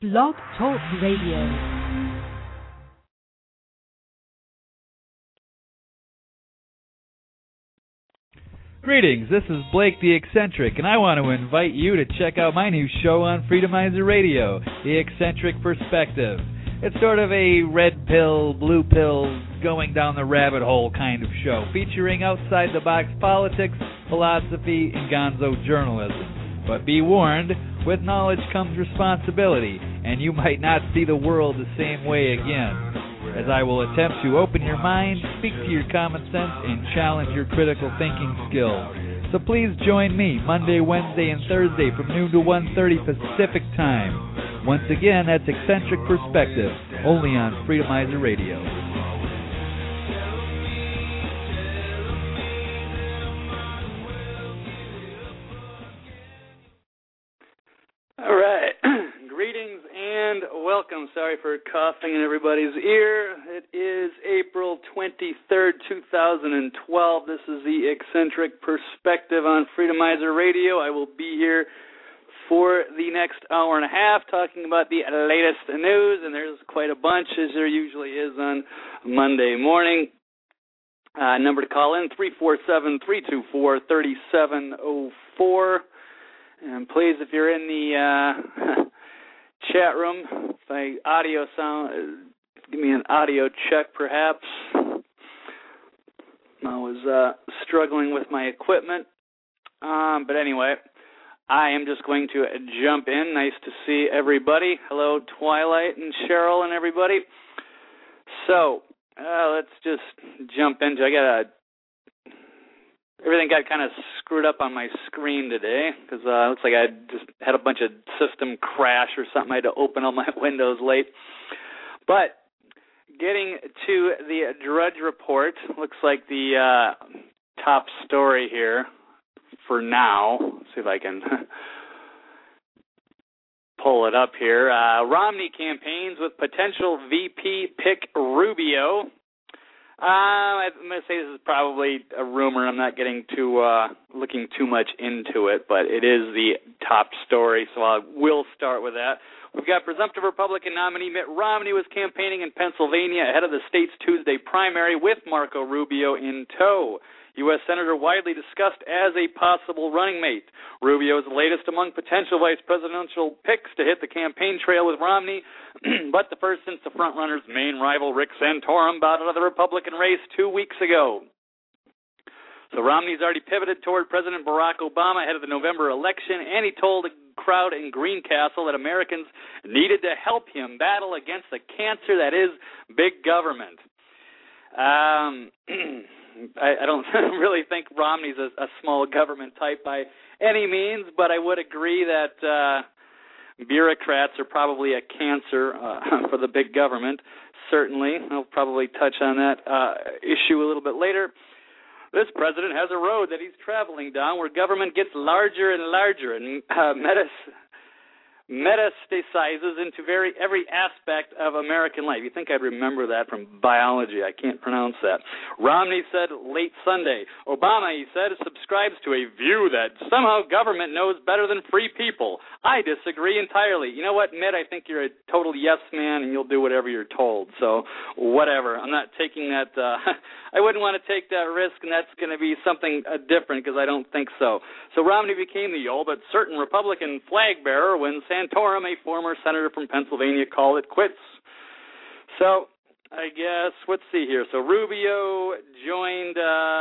Blog Talk Radio. Greetings, this is Blake the Eccentric, and I want to invite you to check out my new show on Freedomizer Radio, The Eccentric Perspective. It's sort of a red pill, blue pill, going down the rabbit hole kind of show, featuring outside-the-box politics, philosophy, and gonzo journalism. But be warned, with knowledge comes responsibility, and you might not see the world the same way again, as I will attempt to open your mind, speak to your common sense, and challenge your critical thinking skills. So please join me Monday, Wednesday, and Thursday from noon to 1:30 Pacific Time. Once again, that's Eccentric Perspective, only on Freedomizer Radio. All right. Greetings and welcome. Sorry for coughing in everybody's ear. It is April 23rd, 2012. This is the Eccentric Perspective on Freedomizer Radio. I will be here for the next hour and a half talking about the latest news, and there's quite a bunch, as there usually is on Monday morning. Number to call in, 347-324-3704. And please, if you're in the chat room, if my audio sound, give me an audio check, perhaps. I was struggling with my equipment. But anyway, I am just going to jump in. Nice to see everybody. Hello, Twilight and Cheryl and everybody. So, let's just jump into it. Everything got kind of screwed up on my screen today because it looks like I just had a bunch of system crash or something. I had to open all my windows late. But getting to the Drudge Report, looks like the top story here for now. Let's see if I can pull it up here. Romney campaigns with potential VP pick Rubio. I'm going to say this is probably a rumor. I'm not getting looking too much into it, but it is the top story, so I will start with that. We've got presumptive Republican nominee Mitt Romney was campaigning in Pennsylvania ahead of the state's Tuesday primary with Marco Rubio in tow. U.S. Senator widely discussed as a possible running mate. Rubio is the latest among potential vice presidential picks to hit the campaign trail with Romney, but the first since the frontrunner's main rival, Rick Santorum, bowed out of the Republican race 2 weeks ago. So Romney's already pivoted toward President Barack Obama ahead of the November election, and he told a crowd in Greencastle that Americans needed to help him battle against the cancer that is big government. I don't really think Romney's a small government type by any means, but I would agree that bureaucrats are probably a cancer for the big government, certainly. I'll probably touch on that issue a little bit later. This president has a road that he's traveling down where government gets larger and larger and metastasizes into every aspect of American life. You think I'd remember that from biology. I can't pronounce that. Romney said late Sunday. Obama, he said, subscribes to a view that somehow government knows better than free people. I disagree entirely. You know what, Mitt? I think you're a total yes man and you'll do whatever you're told. So whatever. I'm not taking that. I wouldn't want to take that risk, and that's going to be something different because I don't think so. So Romney became the all but certain Republican flag bearer when Santorum, a former senator from Pennsylvania, called it quits. So I guess, let's see here. So Rubio joined,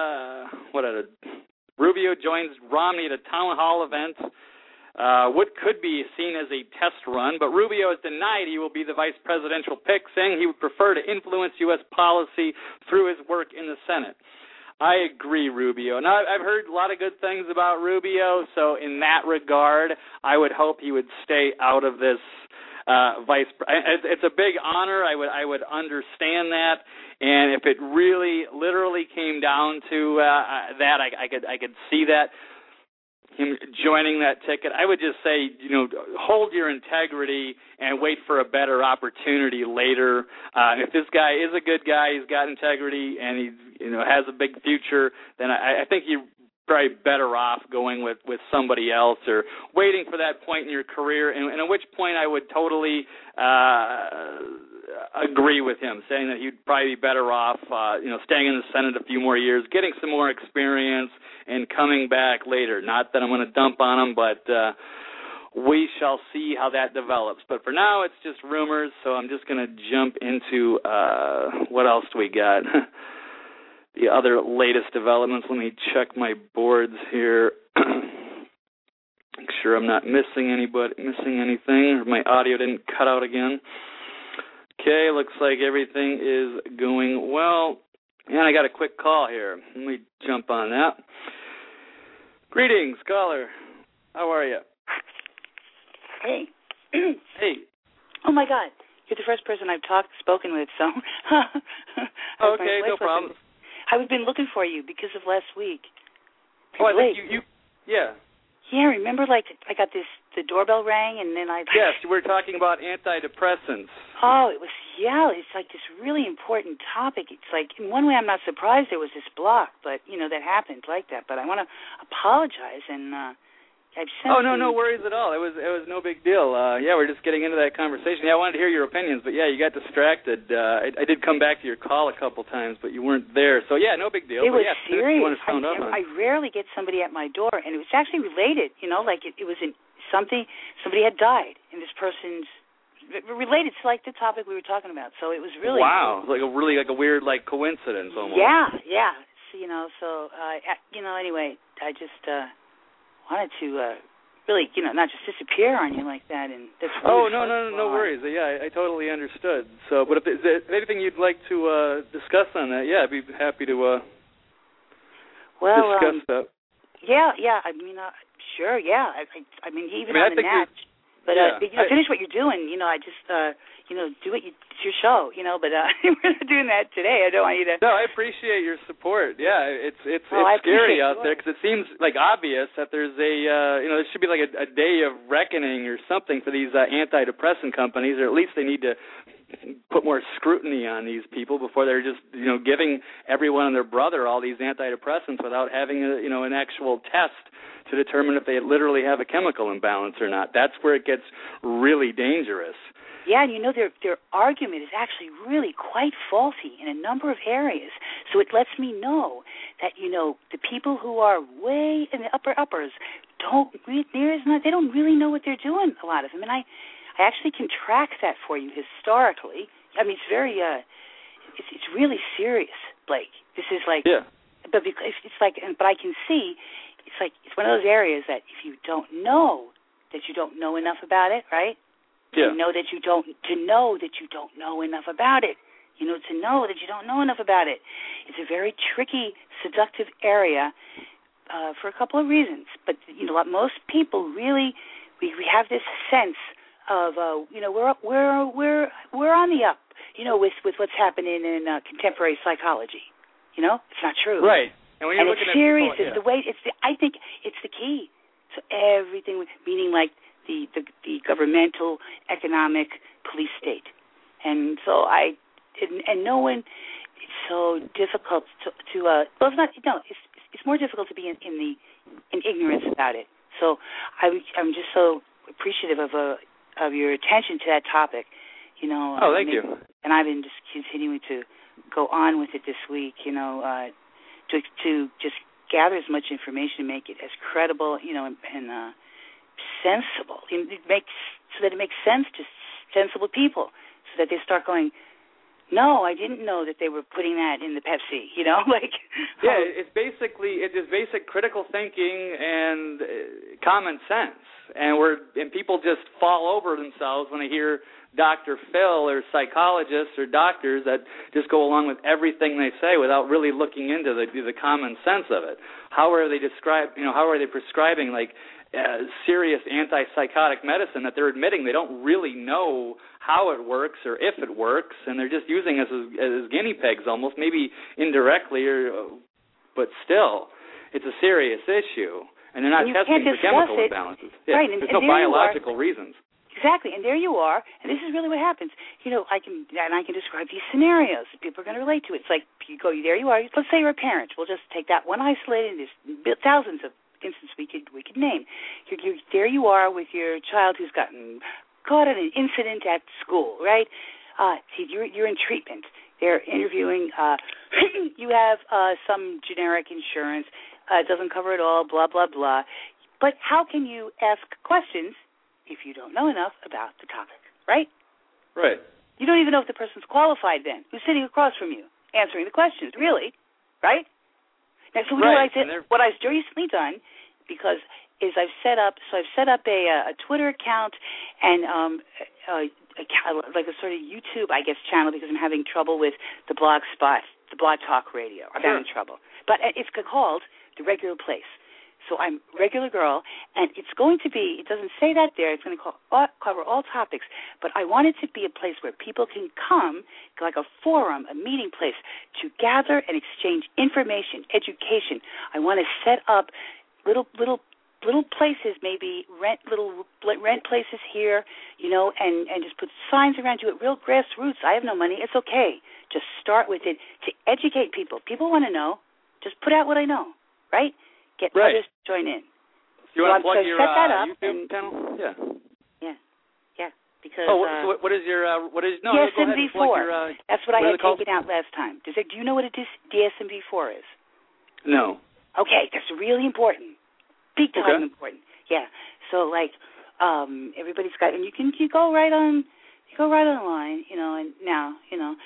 Rubio joins Romney at a town hall event. What could be seen as a test run, but Rubio has denied he will be the vice presidential pick, saying he would prefer to influence U.S. policy through his work in the Senate. I agree, Rubio. Now, I've heard a lot of good things about Rubio, so in that regard, I would hope he would stay out of this It's a big honor. I would understand that, and if it really, literally came down to that, I could see that. Him joining that ticket, I would just say, hold your integrity and wait for a better opportunity later. If this guy is a good guy, he's got integrity, and he has a big future, then I think you probably better off going with somebody else or waiting for that point in your career, and at which point I would totally agree with him, saying that he'd probably be better off, staying in the Senate a few more years, getting some more experience, and coming back later. Not that I'm going to dump on him, but we shall see how that develops. But for now, it's just rumors, so I'm just going to jump into what else do we got? The other latest developments. Let me check my boards here. Make sure I'm not missing anything, or my audio didn't cut out again. Okay, looks like everything is going well. And I got a quick call here. Let me jump on that. Greetings, caller. How are you? Hey. Hey. Oh, my God. You're the first person I've spoken with, so. Okay, no problem. I've been looking for you because of last week. Oh, I think you yeah. Yeah, remember, like, I got the doorbell rang, and then I... Yes, we were talking about antidepressants. Oh, it's like this really important topic. It's like, in one way, I'm not surprised there was this block, but, that happened like that. But I want to apologize, and I've sent no worries at all. It was no big deal. We're just getting into that conversation. Yeah, I wanted to hear your opinions, but, yeah, you got distracted. I did come back to your call a couple times, but you weren't there. So, yeah, no big deal. It was serious. serious. I rarely get somebody at my door, and it was actually related, like it was in somebody had died, and this person's related to, like, the topic we were talking about. So it was really... Wow. Like a weird, like, coincidence almost. Yeah. So, anyway, I just... wanted to really, not just disappear on you like that. And that's really no worries. Yeah, I totally understood. So, but if there's anything you'd like to discuss on that, yeah, I'd be happy to discuss that. Yeah. I mean, sure. Yeah. I mean, even on the match. But finish what you're doing. I just do what it's your show. But we're not doing that today. I don't want you to. No, I appreciate your support. Yeah, it's scary out there because it seems like obvious that there's there should be like a day of reckoning or something for these antidepressant companies, or at least they need to put more scrutiny on these people before they're just giving everyone and their brother all these antidepressants without having an actual test to determine if they literally have a chemical imbalance or not. That's where it gets really dangerous. Yeah, and their argument is actually really quite faulty in a number of areas. So it lets me know that the people who are way in the uppers they don't really know what they're doing. A lot of them, and I actually can track that for you historically. I mean, it's very it's really serious, Blake. This is like but because it's like, but I can see. It's like it's one of those areas that if you don't know that you don't know enough about it, right? Yeah. To know that you don't know enough about it. To know that you don't know enough about it. It's a very tricky, seductive area for a couple of reasons. But most people really we have this sense of we're on the up. With what's happening in contemporary psychology. It's not true. Right. And when you're looking it's serious. At people, it's the way. I think it's the key to everything. Meaning, like the governmental, economic, police state, and so and no one. It's so difficult to well, it's not. No, it's more difficult to be in ignorance about it. So I'm just so appreciative of your attention to that topic. Thank you. And I've been just continuing to go on with it this week. To just gather as much information and make it as credible, and sensible. So that it makes sense to sensible people, so that they start going, no, I didn't know that they were putting that in the Pepsi. Yeah, it's basic critical thinking and common sense, and people just fall over themselves when they hear Dr. Phil or psychologists or doctors that just go along with everything they say without really looking into the common sense of it. How are they prescribing like serious antipsychotic medicine that they're admitting they don't really know how it works or if it works, and they're just using us as guinea pigs almost, maybe indirectly, but still, it's a serious issue, and they're not testing for chemical imbalances. Yeah, right, there's no biological reasons. Exactly, and there you are, and this is really what happens. I can describe these scenarios. People are going to relate to it. It's like there you are. Let's say you're a parent. We'll just take that one isolated. There's thousands of instances we could name. There you are with your child who's gotten caught in an incident at school, right? See, you're in treatment. They're interviewing. You have some generic insurance. It doesn't cover it all. Blah blah blah. But how can you ask questions if you don't know enough about the topic, right? Right. You don't even know if the person's qualified then, who's sitting across from you, answering the questions, really, right? Now, so right. What I've recently done, because I've set up a Twitter account and like a sort of YouTube, I guess, channel, because I'm having trouble with the Blog Talk Radio. I'm having trouble. But it's called The Regular Place. So I'm Regular Girl, and it's going to be, it doesn't say that there, it's going to cover all topics, but I want it to be a place where people can come, like a forum, a meeting place, to gather and exchange information, education. I want to set up little places, maybe rent places here, and just put signs around you at real grassroots. I have no money. It's okay. Just start with it to educate people. People want to know. Just put out what I know, right? Get others to join in. You want to plug your YouTube channel? Yeah. Because so what is your DSMV4? That's what I had taken out last time. Do you know what a DSMV4 is? No. Okay, that's really important. Big time important. Yeah. So everybody's got, and you go right on. You go right online, and now,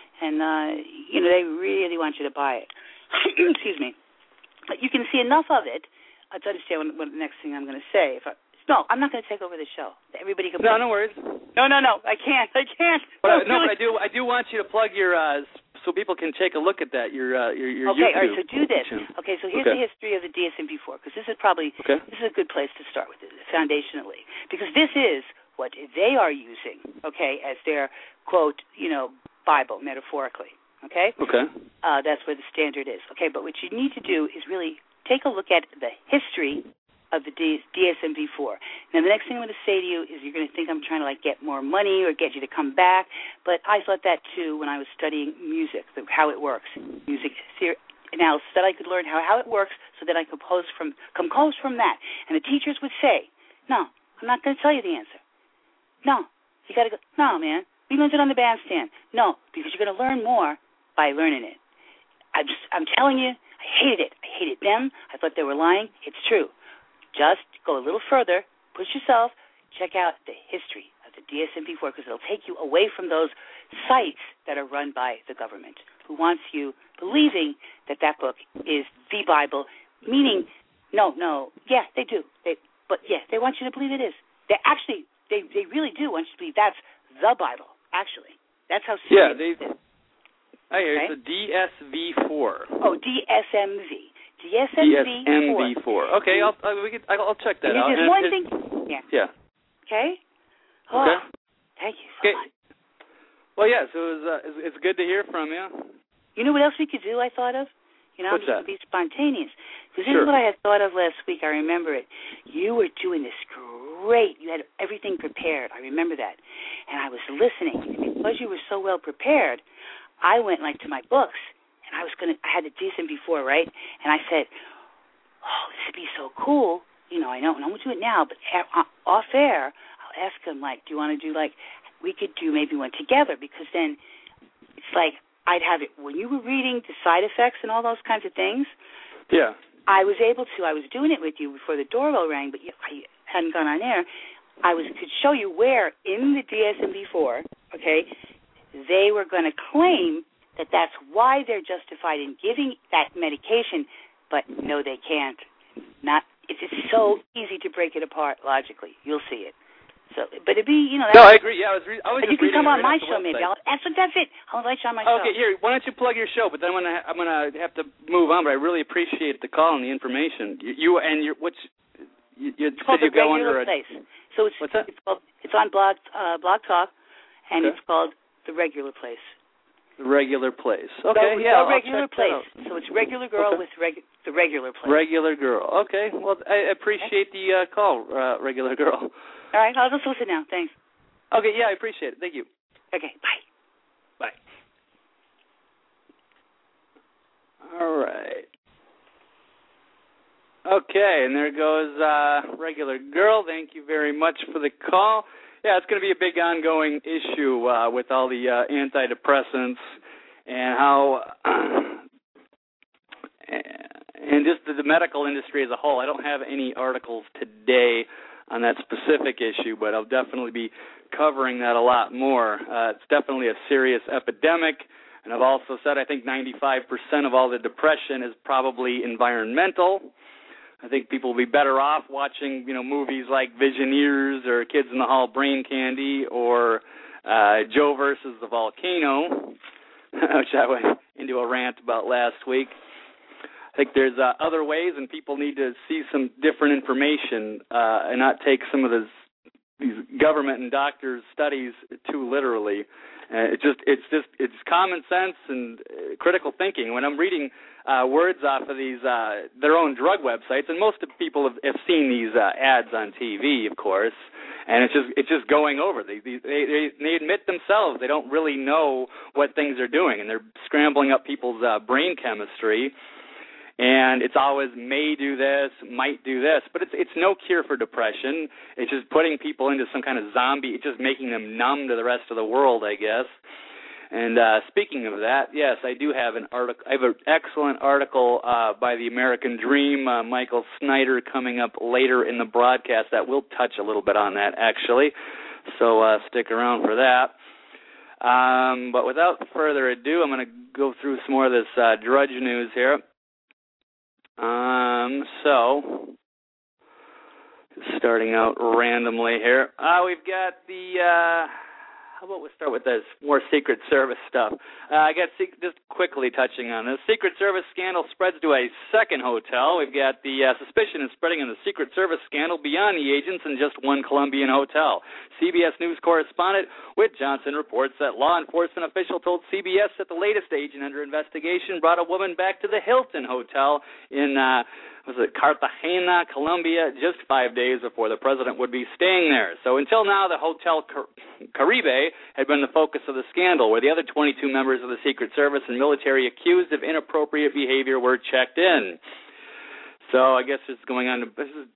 they really want you to buy it. Excuse me. But you can see enough of it to understand what the next thing I'm going to say. No, I'm not going to take over the show. Everybody can. No worries. No, I can't. But I do want you to plug your so people can take a look at that. Your YouTube. Okay, all right. So do this. Okay, so here's the history of the DSM-4, because this is a good place to start with it, foundationally, because this is what they are using. Okay, as their quote, Bible, metaphorically. Okay? Okay. That's where the standard is. Okay, but what you need to do is really take a look at the history of the DSM-4. Now, the next thing I'm going to say to you is you're going to think I'm trying to get more money or get you to come back, but I thought that too when I was studying music, how it works, music analysis, that I could learn how it works so that I could compose from that. And the teachers would say, no, I'm not going to tell you the answer. No, you got to go, no, man, we learned it on the bandstand. No, because you're going to learn more by learning it. I'm telling you, I hated it. I hated them. I thought they were lying. It's true. Just go a little further, push yourself, check out the history of the DSM-4, because it'll take you away from those sites that are run by the government, who wants you believing that book is the Bible, meaning, they do. They want you to believe it is. They really do want you to believe that's the Bible, actually. That's how serious it is. I hear it's a DSV4. Oh, DSMV. DSMV4. Okay, I'll check that out. There's one thing. Yeah. Okay. Oh, okay. Thank you so much. Well, so it's good to hear from you. You know what else we could do? I thought of. I'm What's just that? going to be spontaneous. Because this is what I had thought of last week. I remember it. You were doing this great. You had everything prepared. I remember that. And I was listening. And because you were so well prepared, I went to my books, and I had the DSM-4, right? And I said, oh, this would be so cool. I know, and I won't do it now, but off air, I'll ask him, do you want to do, we could do maybe one together, because then it's I'd have it when you were reading the side effects and all those kinds of things. Yeah. I was doing it with you before the doorbell rang, but I hadn't gone on air. Could show you where in the DSM-4, okay, they were going to claim that that's why they're justified in giving that medication, but no, they can't. It's so easy to break it apart logically. You'll see it. So, but it'd be, No, I agree. Yeah, I was you can come on my show, maybe. That's it. I'll invite you on my show. Okay, here. Why don't you plug your show? But then I'm gonna have to move on. But I really appreciate the call and the information. You It's called The Regular Place. So what's that? It's on Blog Talk, and it's called The Regular Place. The Regular Place. Okay, The Regular Place. So it's Regular Girl with The Regular Place. Regular Girl. Okay. Well, I appreciate the call, Regular Girl. All right. I'll just listen now. Thanks. Okay, yeah, I appreciate it. Thank you. Okay, bye. Bye. All right. Okay, and there goes Regular Girl. Thank you very much for the call. Yeah, it's going to be a big ongoing issue with all the antidepressants and how, and just the medical industry as a whole. I don't have any articles today on that specific issue, but I'll definitely be covering that a lot more. It's definitely a serious epidemic, and I've also said I think 95% of all the depression is probably environmental. I think people will be better off watching, movies like Visioneers or Kids in the Hall Brain Candy or Joe versus the Volcano, which I went into a rant about last week. I think there's other ways, and people need to see some different information and not take some of these government and doctors' studies too literally. It's common sense and critical thinking. When I'm reading words off of these their own drug websites, and most of people have seen these ads on TV, of course, and it's just going over. They admit themselves they don't really know what things are doing, and they're scrambling up people's brain chemistry. And it's always may do this, might do this, but it's no cure for depression. It's just putting people into some kind of zombie. It's just making them numb to the rest of the world, I guess. And speaking of that, yes, I do have an article. I have an excellent article by the American Dream, Michael Snyder, coming up later in the broadcast that will touch a little bit on that, actually. So stick around for that. But without further ado, I'm going to go through some more of this Drudge news here. So, starting out randomly here, we've got the, how about we start with this more Secret Service stuff. I got just quickly touching on this. Secret Service scandal spreads to a second hotel. We've got the suspicion is spreading in the Secret Service scandal beyond the agents in just one Colombian hotel. CBS News correspondent Whit Johnson reports that law enforcement official told CBS that the latest agent under investigation brought a woman back to the Hilton Hotel in Cartagena, Colombia, just 5 days before the president would be staying there. So until now, the Hotel Caribe had been the focus of the scandal, where the other 22 members of the Secret Service and military accused of inappropriate behavior were checked in. So I guess this is going on. This is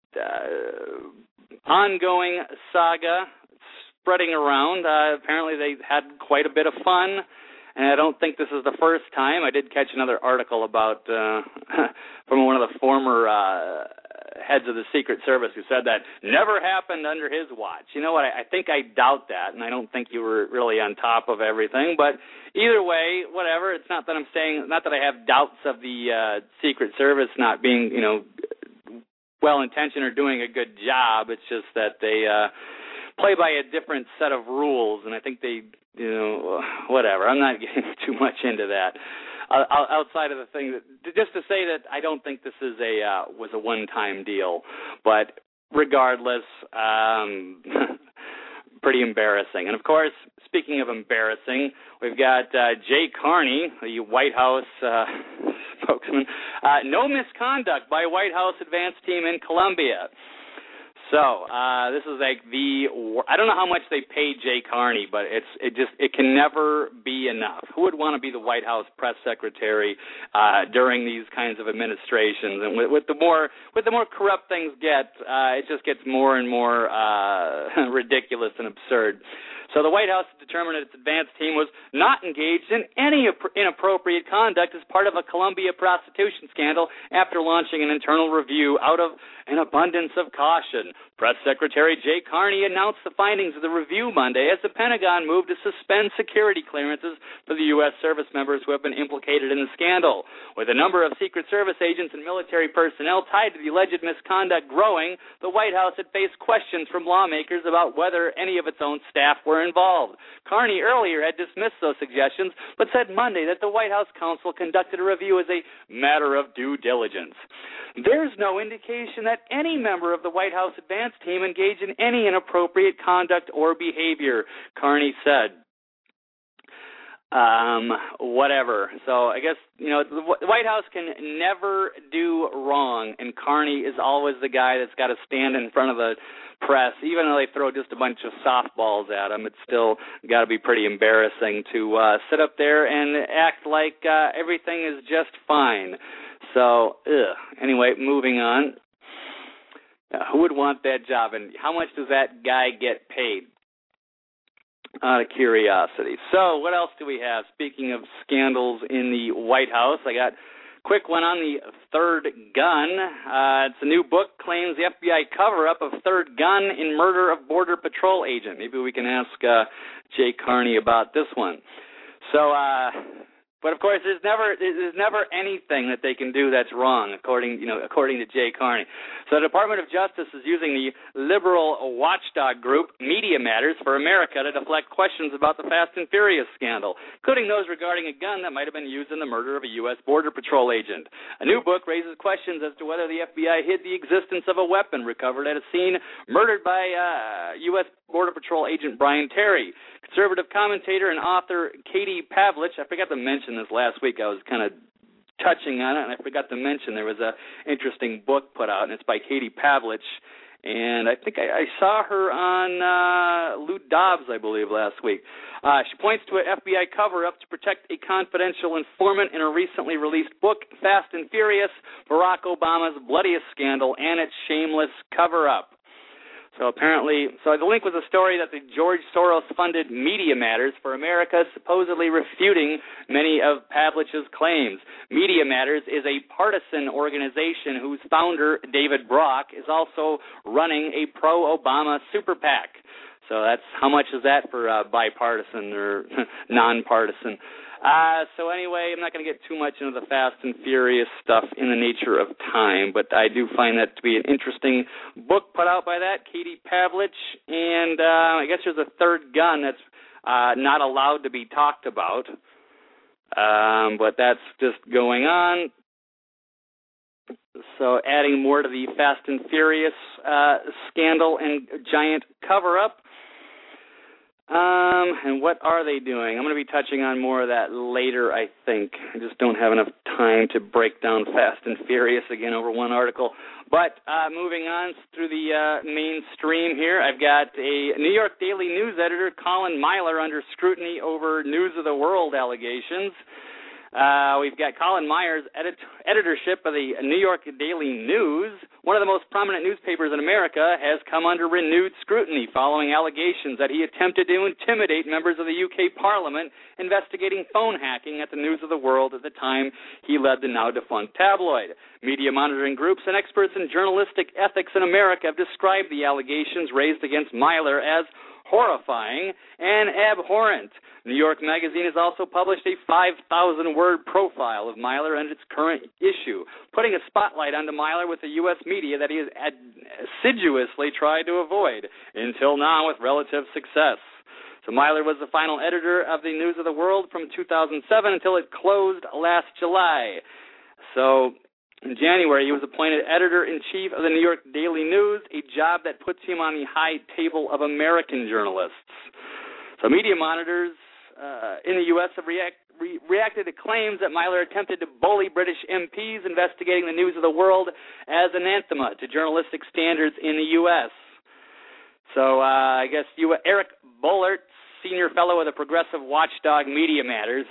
ongoing saga spreading around. Apparently they had quite a bit of fun. And I don't think this is the first time. I did catch another article about from one of the former heads of the Secret Service who said that never happened under his watch. You know what? I think I doubt that, and I don't think you were really on top of everything. But either way, whatever. It's not that I'm saying, not that I have doubts of the Secret Service not being, well-intentioned or doing a good job. It's just that they play by a different set of rules, and I think they, whatever. I'm not getting too much into that. Outside of the thing that, just to say that I don't think this is was a one-time deal, but regardless, pretty embarrassing. And of course, speaking of embarrassing, we've got Jay Carney, the White House spokesman. No misconduct by White House advance team in Colombia. So this is like I don't know how much they paid Jay Carney, but it can never be enough. Who would want to be the White House press secretary during these kinds of administrations? And with the more corrupt things get, it just gets more and more ridiculous and absurd. So the White House determined that its advance team was not engaged in any inappropriate conduct as part of a Colombia prostitution scandal after launching an internal review out of an abundance of caution. Press Secretary Jay Carney announced the findings of the review Monday as the Pentagon moved to suspend security clearances for the U.S. service members who have been implicated in the scandal. With a number of Secret Service agents and military personnel tied to the alleged misconduct growing, the White House had faced questions from lawmakers about whether any of its own staff were involved. Carney earlier had dismissed those suggestions, but said Monday that the White House counsel conducted a review as a matter of due diligence. There's no indication that any member of the White House advance team engaged in any inappropriate conduct or behavior, Carney said. whatever. So I guess, the White House can never do wrong, and Carney is always the guy that's got to stand in front of the press. Even though they throw just a bunch of softballs at him, it's still got to be pretty embarrassing to sit up there and act like everything is just fine. So, anyway, moving on. Who would want that job, and how much does that guy get paid? Out of curiosity. So, what else do we have? Speaking of scandals in the White House, I got a quick one on the third gun. It's a new book, claims the FBI cover-up of third gun in murder of Border Patrol agent. Maybe we can ask Jay Carney about this one. So, but of course, there's never anything that they can do that's wrong, according to Jay Carney. So the Department of Justice is using the liberal watchdog group Media Matters for America to deflect questions about the Fast and Furious scandal, including those regarding a gun that might have been used in the murder of a U.S. Border Patrol agent. A new book raises questions as to whether the FBI hid the existence of a weapon recovered at a scene murdered by U.S. Border Patrol agent Brian Terry. Conservative commentator and author Katie Pavlich, I forgot to mention this last week. I was kind of touching on it, and I forgot to mention there was an interesting book put out, and it's by Katie Pavlich. And I think I saw her on Lou Dobbs, I believe, last week. She points to an FBI cover-up to protect a confidential informant in a recently released book, Fast and Furious, Barack Obama's Bloodiest Scandal and its Shameless Cover-Up. So the link was a story that the George Soros-funded Media Matters for America supposedly refuting many of Pavlich's claims. Media Matters is a partisan organization whose founder, David Brock, is also running a pro-Obama super PAC. So that's, how much is that for bipartisan or nonpartisan? So anyway, I'm not going to get too much into the Fast and Furious stuff in the nature of time, but I do find that to be an interesting book put out by that, Katie Pavlich, and I guess there's a third gun that's not allowed to be talked about, but that's just going on. So adding more to the Fast and Furious scandal and giant cover-up. And what are they doing? I'm going to be touching on more of that later, I think. I just don't have enough time to break down Fast and Furious again over one article. But moving on through the mainstream here, I've got a New York Daily News editor, Colin Myler, under scrutiny over News of the World allegations. We've got Colin Myers' editorship of the New York Daily News. One of the most prominent newspapers in America has come under renewed scrutiny following allegations that he attempted to intimidate members of the UK Parliament investigating phone hacking at the News of the World at the time he led the now-defunct tabloid. Media monitoring groups and experts in journalistic ethics in America have described the allegations raised against Myler as horrifying and abhorrent. New York Magazine has also published a 5,000-word profile of Myler and its current issue, putting a spotlight onto Myler with the U.S. media that he has assiduously tried to avoid, until now with relative success. So Myler was the final editor of the News of the World from 2007 until it closed last July. So in January, he was appointed editor-in-chief of the New York Daily News, a job that puts him on the high table of American journalists. So media monitors in the U.S. have reacted to claims that Myler attempted to bully British MPs investigating the News of the World as anathema to journalistic standards in the U.S. So I guess Eric Boehlert, senior fellow of the progressive watchdog Media Matters,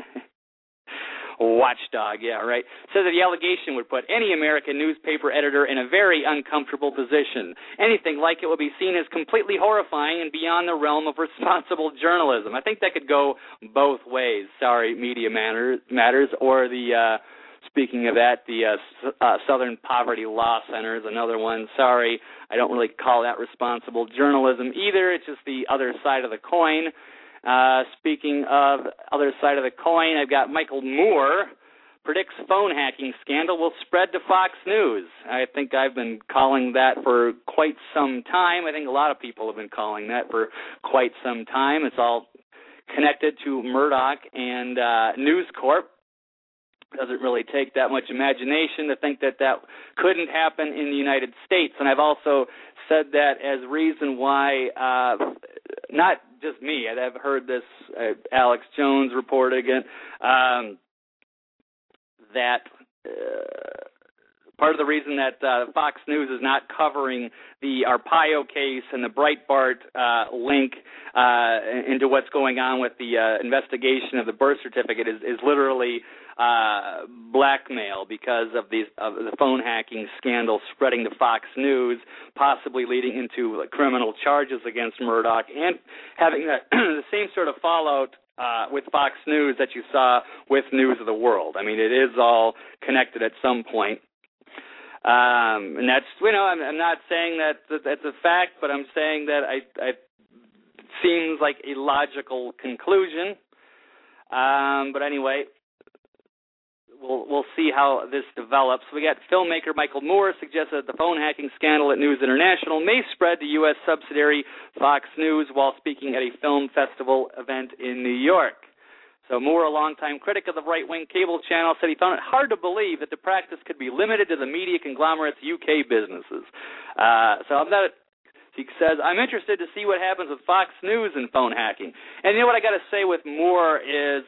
watchdog, yeah, right, says that the allegation would put any American newspaper editor in a very uncomfortable position. Anything like it would be seen as completely horrifying and beyond the realm of responsible journalism. I think that could go both ways. Sorry, Media Matters, or the, speaking of that, the Southern Poverty Law Center is another one. Sorry, I don't really call that responsible journalism either. It's just the other side of the coin. Speaking of other side of the coin, I've got Michael Moore predicts phone hacking scandal will spread to Fox News. I think I've been calling that for quite some time. I think a lot of people have been calling that for quite some time. It's all connected to Murdoch and News Corp. Doesn't really take that much imagination to think that that couldn't happen in the United States. And I've also said that as reason why, not just me. I've heard this, Alex Jones reported again, that part of the reason that Fox News is not covering the Arpaio case and the Breitbart link into what's going on with the investigation of the birth certificate is literally blackmail because of the phone hacking scandal spreading to Fox News, possibly leading into criminal charges against Murdoch and having the same sort of fallout with Fox News that you saw with News of the World. I mean, it is all connected at some point. And that's, I'm not saying that that's a fact, but I'm saying that it seems like a logical conclusion. But anyway, we'll see how this develops. We got filmmaker Michael Moore suggested that the phone hacking scandal at News International may spread to U.S. subsidiary Fox News while speaking at a film festival event in New York. So Moore, a longtime critic of the right-wing cable channel, said he found it hard to believe that the practice could be limited to the media conglomerate's UK businesses. He says, I'm interested to see what happens with Fox News and phone hacking. And you know what I got to say with Moore is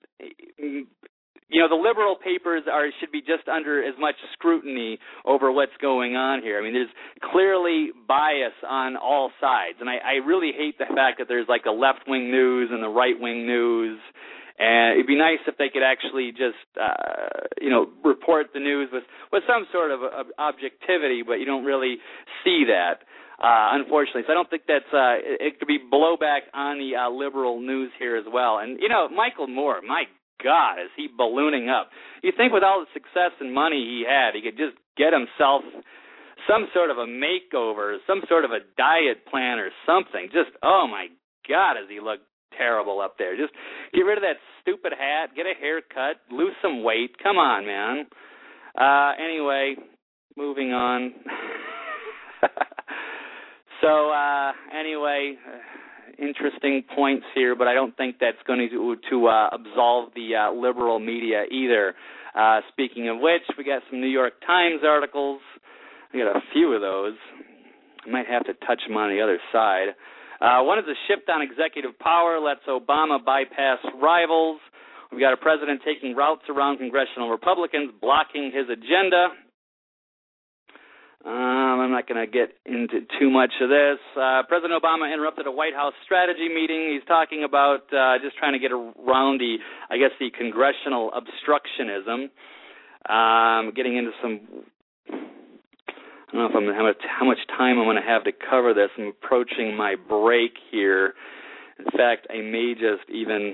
the liberal papers should be just under as much scrutiny over what's going on here. I mean, there's clearly bias on all sides, and I really hate the fact that there's like a left-wing news and the right-wing news. And it'd be nice if they could actually just, report the news with some sort of objectivity, but you don't really see that, unfortunately. So I don't think that's it could be blowback on the liberal news here as well. And, Michael Moore, my God, is he ballooning up. You think with all the success and money he had, he could just get himself some sort of a makeover, some sort of a diet plan or something. Just, oh, my God, does he look terrible up there. Just get rid of that stupid hat, get a haircut, lose some weight. Come on, man. Anyway, moving on. Interesting points here, but I don't think that's going to absolve the liberal media either. Speaking of which, we got some New York Times articles. We got a few of those. I might have to touch them on the other side. One is a shift on executive power lets Obama bypass rivals. We've got a president taking routes around congressional Republicans, blocking his agenda. I'm not going to get into too much of this. President Obama interrupted a White House strategy meeting. He's talking about just trying to get around the congressional obstructionism. Getting into some... I don't know how much time I'm going to have to cover this. I'm approaching my break here. In fact, I may just even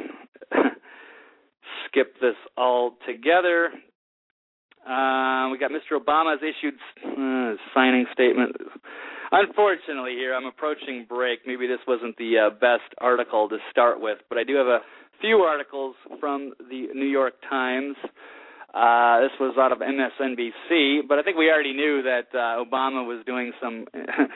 skip this altogether. We got Mr. Obama's issued signing statement. Unfortunately here, I'm approaching break. Maybe this wasn't the best article to start with, but I do have a few articles from the New York Times. This was out of MSNBC, but I think we already knew that Obama was doing some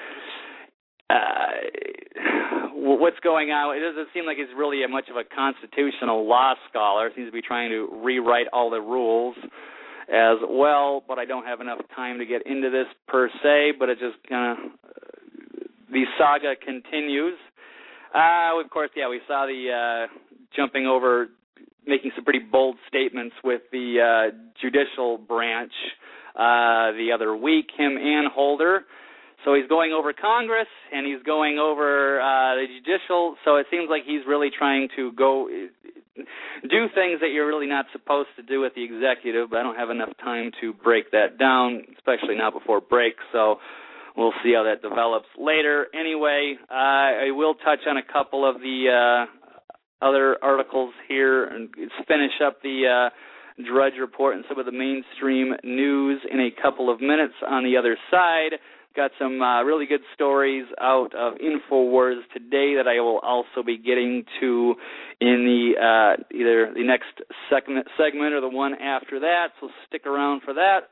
what's going on. It doesn't seem like he's really much of a constitutional law scholar. He seems to be trying to rewrite all the rules as well, but I don't have enough time to get into this per se, but it just kind of, the saga continues. Of course, we saw the jumping over, making some pretty bold statements with the judicial branch the other week, him and Holder. So he's going over Congress, and he's going over the judicial, so it seems like he's really trying to go do things that you're really not supposed to do with the executive, but I don't have enough time to break that down, especially not before break, so we'll see how that develops later. Anyway, I will touch on a couple of the other articles here and finish up the Drudge Report and some of the mainstream news in a couple of minutes. On the other side, got some really good stories out of InfoWars today that I will also be getting to in the either the next segment or the one after that, so stick around for that.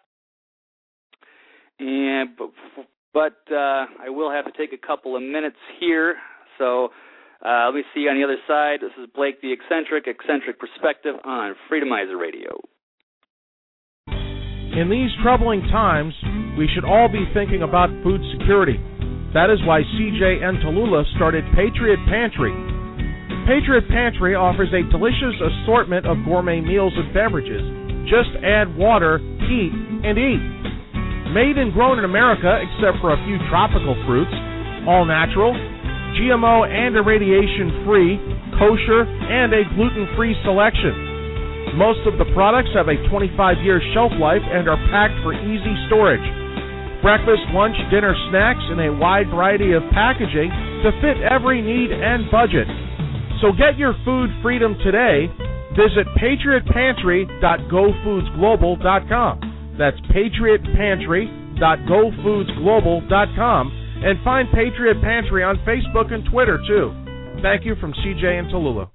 But I will have to take a couple of minutes here, so let me see you on the other side. This is Blake the Eccentric Perspective on Freedomizer Radio. In these troubling times, we should all be thinking about food security. That is why CJ and Tallulah started Patriot Pantry, Patriot Pantry offers a delicious assortment of gourmet meals and beverages. Just add water, heat, and eat. Made and grown in America, except for a few tropical fruits, all natural, GMO and irradiation-free, kosher, and a gluten-free selection. Most of the products have a 25-year shelf life and are packed for easy storage. Breakfast, lunch, dinner, snacks in a wide variety of packaging to fit every need and budget. So get your food freedom today. Visit patriotpantry.gofoodsglobal.com. That's patriotpantry.gofoodsglobal.com. And find Patriot Pantry on Facebook and Twitter, too. Thank you from CJ and Tallulah.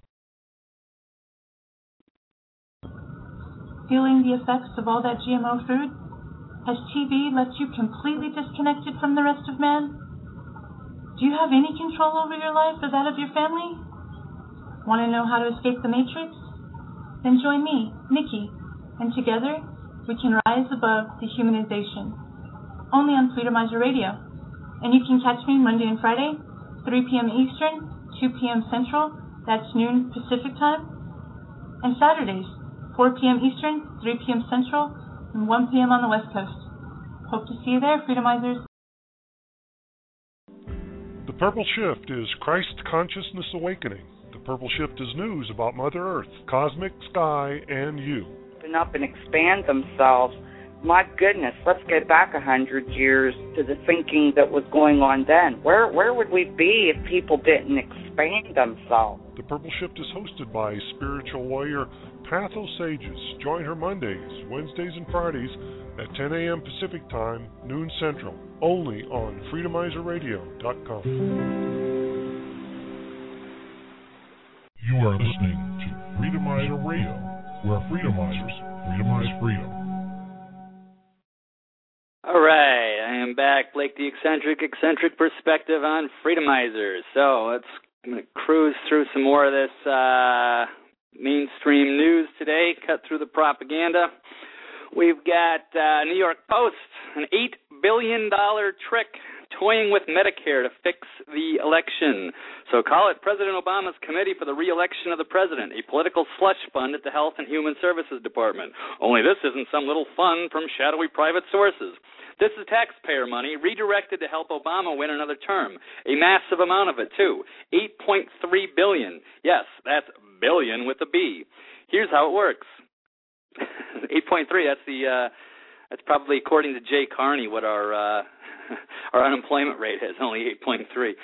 Feeling the effects of all that GMO food? Has TV left you completely disconnected from the rest of man? Do you have any control over your life or that of your family? Want to know how to escape the Matrix? Then join me, Nikki, and together we can rise above dehumanization. Only on Freedomizer Radio. And you can catch me Monday and Friday, 3 p.m. Eastern, 2 p.m. Central, that's noon Pacific time, and Saturdays, 4 p.m. Eastern, 3 p.m. Central, and 1 p.m. on the West Coast. Hope to see you there, Freedomizers. The Purple Shift is Christ Consciousness Awakening. The Purple Shift is news about Mother Earth, cosmic sky, and you. Open up and expand themselves. My goodness, let's get back 100 years to the thinking that was going on then. Where would we be if people didn't expand themselves? The Purple Shift is hosted by spiritual warrior Patho Sages. Join her Mondays, Wednesdays, and Fridays at 10 a.m. Pacific Time, noon Central, only on FreedomizerRadio.com. You are listening to Freedomizer Radio, where Freedomizers freedomize freedom. All right, I am back, Blake the Eccentric Perspective on Freedomizers. So I'm going to cruise through some more of this mainstream news today, cut through the propaganda. We've got New York Post, an $8 billion trick toying with Medicare to fix the election. So call it President Obama's Committee for the Re-Election of the President, a political slush fund at the Health and Human Services Department. Only this isn't some little fund from shadowy private sources. This is taxpayer money redirected to help Obama win another term. A massive amount of it, too. $8.3 billion. Yes, that's billion with a B. Here's how it works. 8.3, that's probably, according to Jay Carney, what our unemployment rate is, only 8.3.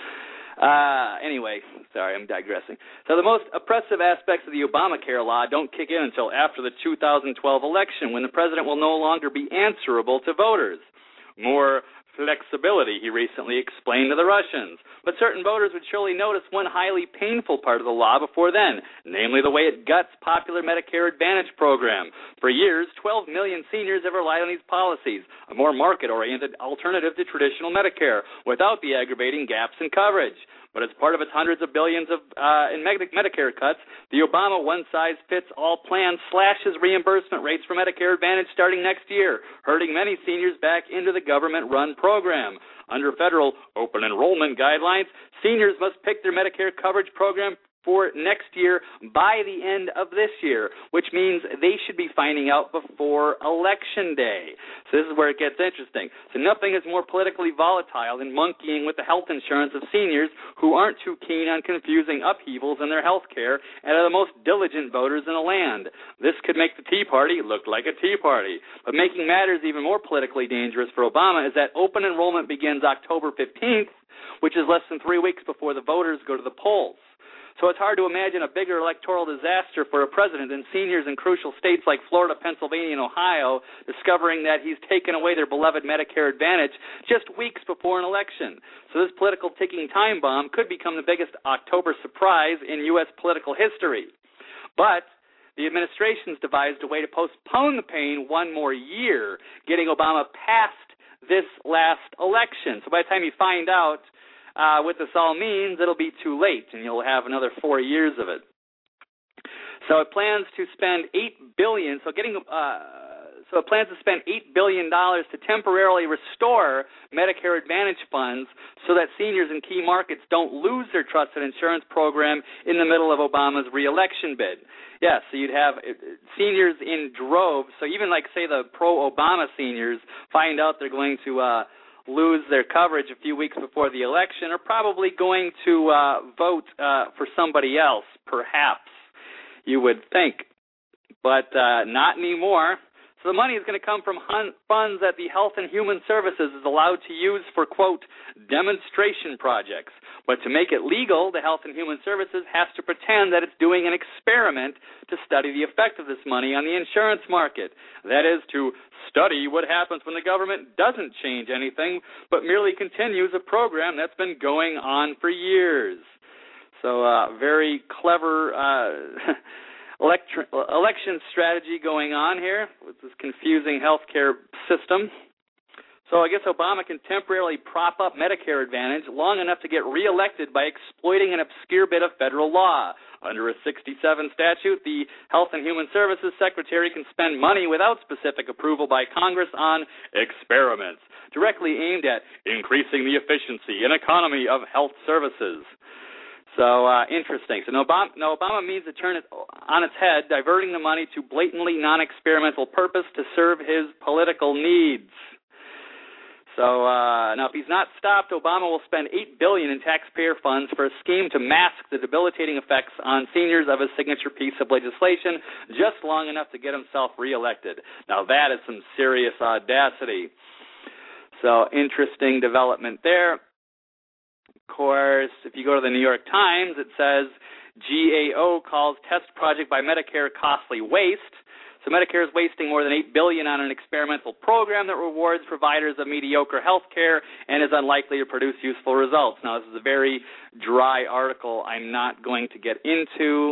Anyway, sorry, I'm digressing. So the most oppressive aspects of the Obamacare law don't kick in until after the 2012 election, when the president will no longer be answerable to voters. More flexibility, he recently explained to the Russians. But certain voters would surely notice one highly painful part of the law before then, namely the way it guts popular Medicare Advantage program. For years, 12 million seniors have relied on these policies, a more market-oriented alternative to traditional Medicare, without the aggravating gaps in coverage. But as part of its hundreds of billions in Medicare cuts, the Obama one-size-fits-all plan slashes reimbursement rates for Medicare Advantage starting next year, hurting many seniors back into the government-run program. Under federal open enrollment guidelines, seniors must pick their Medicare coverage program for next year by the end of this year, which means they should be finding out before Election Day. So this is where it gets interesting. So nothing is more politically volatile than monkeying with the health insurance of seniors who aren't too keen on confusing upheavals in their health care and are the most diligent voters in the land. This could make the Tea Party look like a Tea Party. But making matters even more politically dangerous for Obama is that open enrollment begins October 15th, which is less than 3 weeks before the voters go to the polls. So it's hard to imagine a bigger electoral disaster for a president than seniors in crucial states like Florida, Pennsylvania, and Ohio discovering that he's taken away their beloved Medicare Advantage just weeks before an election. So this political ticking time bomb could become the biggest October surprise in U.S. political history. But the administration's devised a way to postpone the pain one more year, getting Obama past this last election. So by the time you find out what this all means, it'll be too late, and you'll have another 4 years of it. So it plans to spend $8 billion. So getting So it plans to spend $8 billion to temporarily restore Medicare Advantage funds so that seniors in key markets don't lose their trusted insurance program in the middle of Obama's re-election bid. Yeah, so you'd have seniors in droves. So even like, say, the pro-Obama seniors find out they're going to lose their coverage a few weeks before the election, are probably going to vote for somebody else, perhaps, you would think. But not anymore. So the money is going to come from funds that the Health and Human Services is allowed to use for, quote, demonstration projects. But to make it legal, the Health and Human Services has to pretend that it's doing an experiment to study the effect of this money on the insurance market. That is, to study what happens when the government doesn't change anything, but merely continues a program that's been going on for years. So very clever election strategy going on here with this confusing healthcare system. So I guess Obama can temporarily prop up Medicare Advantage long enough to get reelected by exploiting an obscure bit of federal law. Under a 67 statute, the Health and Human Services Secretary can spend money without specific approval by Congress on experiments directly aimed at increasing the efficiency and economy of health services. So interesting. So Obama means to turn it on its head, diverting the money to blatantly non-experimental purpose to serve his political needs. So now, if he's not stopped, Obama will spend $8 billion in taxpayer funds for a scheme to mask the debilitating effects on seniors of his signature piece of legislation, just long enough to get himself reelected. Now, that is some serious audacity. So interesting development there. Of course, if you go to the New York Times, it says GAO calls test project by Medicare costly waste. So Medicare is wasting more than $8 billion on an experimental program that rewards providers of mediocre health care and is unlikely to produce useful results. Now, this is a very dry article I'm not going to get into.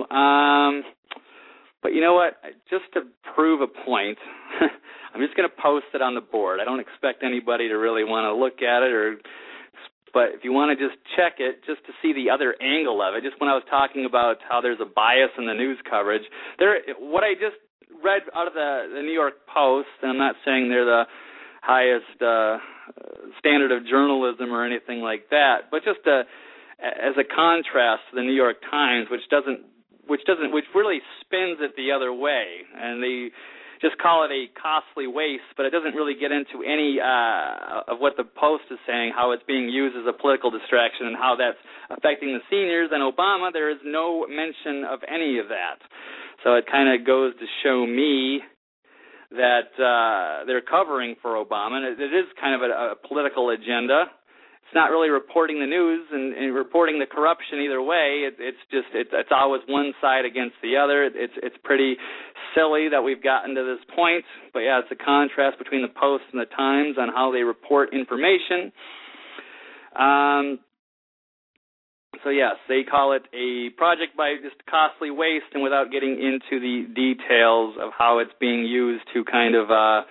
But you know what? Just to prove a point, I'm just going to post it on the board. I don't expect anybody to really want to look at it, but if you want to just check it, just to see the other angle of it, just when I was talking about how there's a bias in the news coverage, what I just read out of the New York Post, and I'm not saying they're the highest standard of journalism or anything like that, but just as a contrast to the New York Times, which really spins it the other way, and they just call it a costly waste, but it doesn't really get into any of what the Post is saying, how it's being used as a political distraction and how that's affecting the seniors. And Obama, there is no mention of any of that. So it kind of goes to show me that they're covering for Obama, and it is kind of a political agenda. It's not really reporting the news and reporting the corruption either way. It's always one side against the other. It's pretty silly that we've gotten to this point. But yeah, it's a contrast between the Post and the Times on how they report information. So yes, they call it a project by just costly waste, and without getting into the details of how it's being used to kind of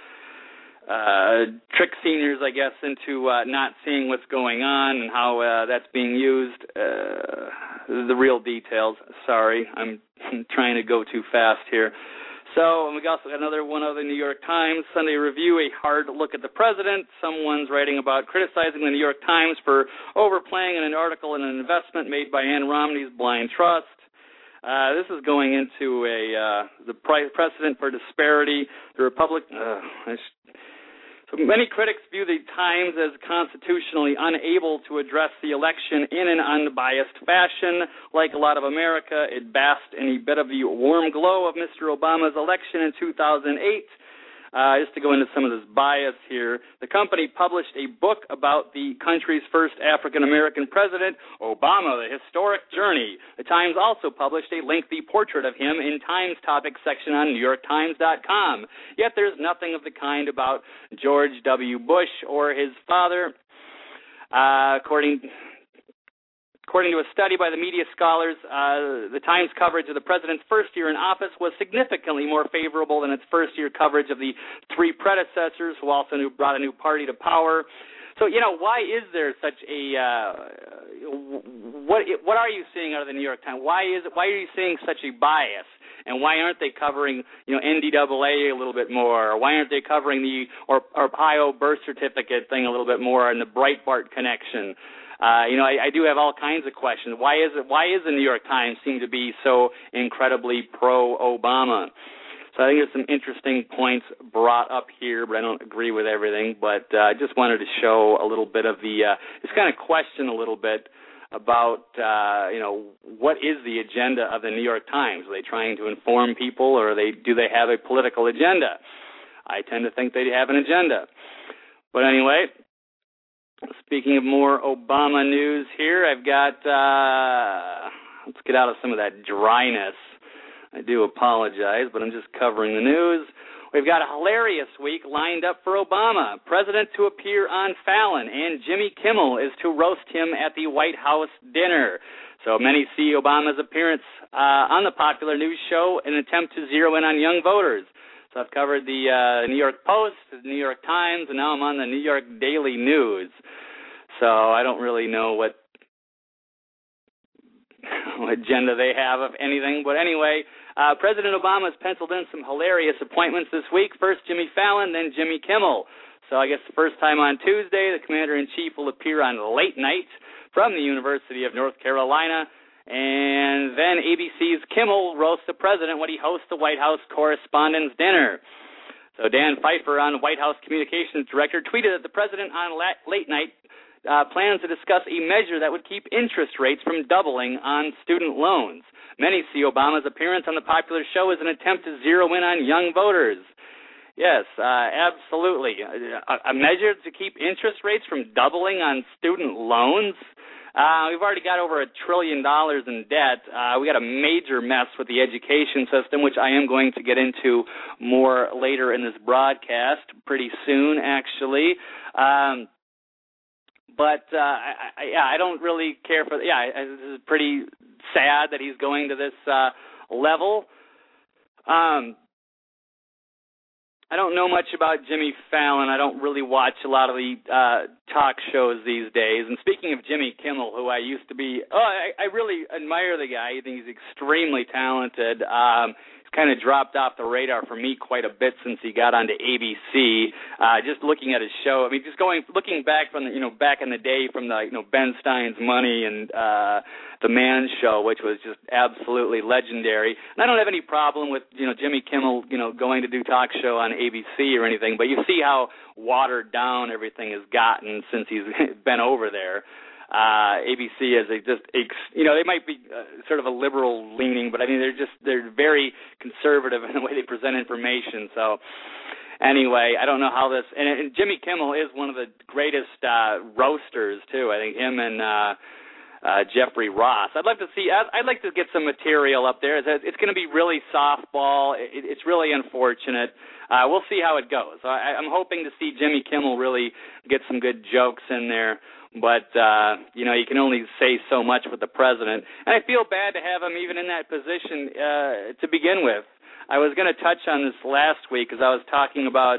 trick seniors, I guess, into not seeing what's going on and how that's being used. The real details. Sorry, I'm trying to go too fast here. So we also got another one of the New York Times, Sunday Review, a hard look at the president. Someone's writing about criticizing the New York Times for overplaying in an article in an investment made by Ann Romney's Blind Trust. This is going into the precedent for disparity. The So many critics view the Times as constitutionally unable to address the election in an unbiased fashion. Like a lot of America, it basked in a bit of the warm glow of Mr. Obama's election in 2008. Just to go into some of this bias here, the company published a book about the country's first African-American president, Obama, The Historic Journey. The Times also published a lengthy portrait of him in Times Topics section on NewYorkTimes.com. Yet there's nothing of the kind about George W. Bush or his father. According to a study by the media scholars, the Times coverage of the president's first year in office was significantly more favorable than its first-year coverage of the three predecessors, who also brought a new party to power. So, why is there such a what are you seeing out of the New York Times? Why are you seeing such a bias And why aren't they covering, NDAA a little bit more? Or why aren't they covering the Ohio birth certificate thing a little bit more and the Breitbart connection? I do have all kinds of questions. Why is the New York Times seem to be so incredibly pro-Obama? So I think there's some interesting points brought up here, but I don't agree with everything. But I just wanted to show a little bit of just kind of question a little bit about, what is the agenda of the New York Times? Are they trying to inform people, or do they have a political agenda? I tend to think they have an agenda. But anyway, speaking of more Obama news here, I've got, let's get out of some of that dryness. I do apologize, but I'm just covering the news. We've got a hilarious week lined up for Obama. President to appear on Fallon, and Jimmy Kimmel is to roast him at the White House dinner. So many see Obama's appearance on the popular news show in an attempt to zero in on young voters. So I've covered the New York Post, the New York Times, and now I'm on the New York Daily News. So I don't really know what agenda they have, if anything. But anyway, President Obama has penciled in some hilarious appointments this week. First Jimmy Fallon, then Jimmy Kimmel. So I guess the first time on Tuesday, the Commander-in-Chief will appear on Late Night from the University of North Carolina. And then ABC's Kimmel roasts the president when he hosts the White House Correspondents' Dinner. So Dan Pfeiffer, on White House Communications Director, tweeted that the president on Late Night plans to discuss a measure that would keep interest rates from doubling on student loans. Many see Obama's appearance on the popular show as an attempt to zero in on young voters. Yes, absolutely. A measure to keep interest rates from doubling on student loans? We've already got over $1 trillion in debt. We got a major mess with the education system, which I am going to get into more later in this broadcast, pretty soon, actually. But I don't really care for. This is pretty sad that he's going to this level. I don't know much about Jimmy Fallon. I don't really watch a lot of the talk shows these days. And speaking of Jimmy Kimmel, who I used to be, I really admire the guy. I think he's extremely talented. He's kind of dropped off the radar for me quite a bit since he got onto ABC. Just looking at his show, I mean, looking back from back in the day from the Ben Stein's Money and the Man Show, which was just absolutely legendary. And I don't have any problem with Jimmy Kimmel going to do talk show on ABC or anything, but you see how watered down everything has gotten since he's been over there. ABC is they might be sort of a liberal leaning, but I mean they're very conservative in the way they present information. So anyway, I don't know how this and Jimmy Kimmel is one of the greatest roasters too. I think him and Jeffrey Ross. I'd like to get some material up there. It's going to be really softball. It's really unfortunate. We'll see how it goes. I'm hoping to see Jimmy Kimmel really get some good jokes in there. But, you can only say so much with the president. And I feel bad to have him even in that position to begin with. I was going to touch on this last week because I was talking about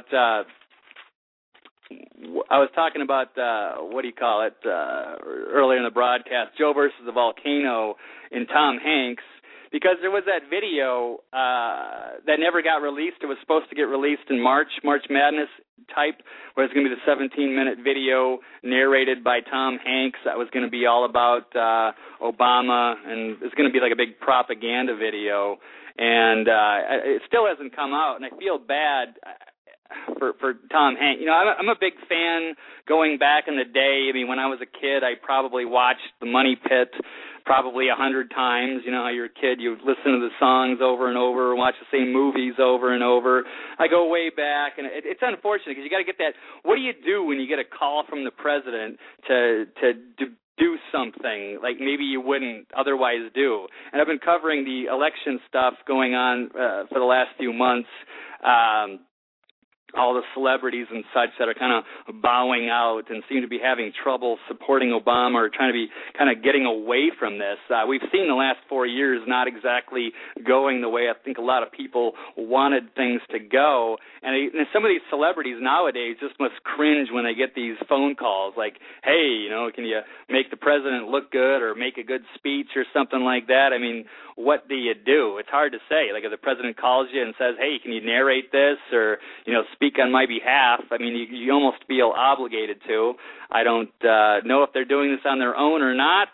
earlier in the broadcast, Joe versus the Volcano in Tom Hanks, because there was that video that never got released. It was supposed to get released in March Madness type, where it's going to be the 17-minute video narrated by Tom Hanks. That was going to be all about Obama, and it's going to be like a big propaganda video. And it still hasn't come out, and I feel bad for Tom Hanks. I'm a big fan going back in the day. I mean, when I was a kid, I probably watched The Money Pit probably 100 times. You know how you're a kid, you listen to the songs over and over, watch the same movies over and over. I go way back, and it's unfortunate because you got to get that. What do you do when you get a call from the president to do something like maybe you wouldn't otherwise do? And I've been covering the election stuff going on for the last few months. all the celebrities and such that are kind of bowing out and seem to be having trouble supporting Obama or trying to be kind of getting away from this. We've seen the last 4 years not exactly going the way I think a lot of people wanted things to go. And some of these celebrities nowadays just must cringe when they get these phone calls like, hey, can you make the president look good or make a good speech or something like that? I mean, what do you do? It's hard to say. Like if the president calls you and says, hey, can you narrate this or, speak on my behalf, I mean, you almost feel obligated to. I don't know if they're doing this on their own or not,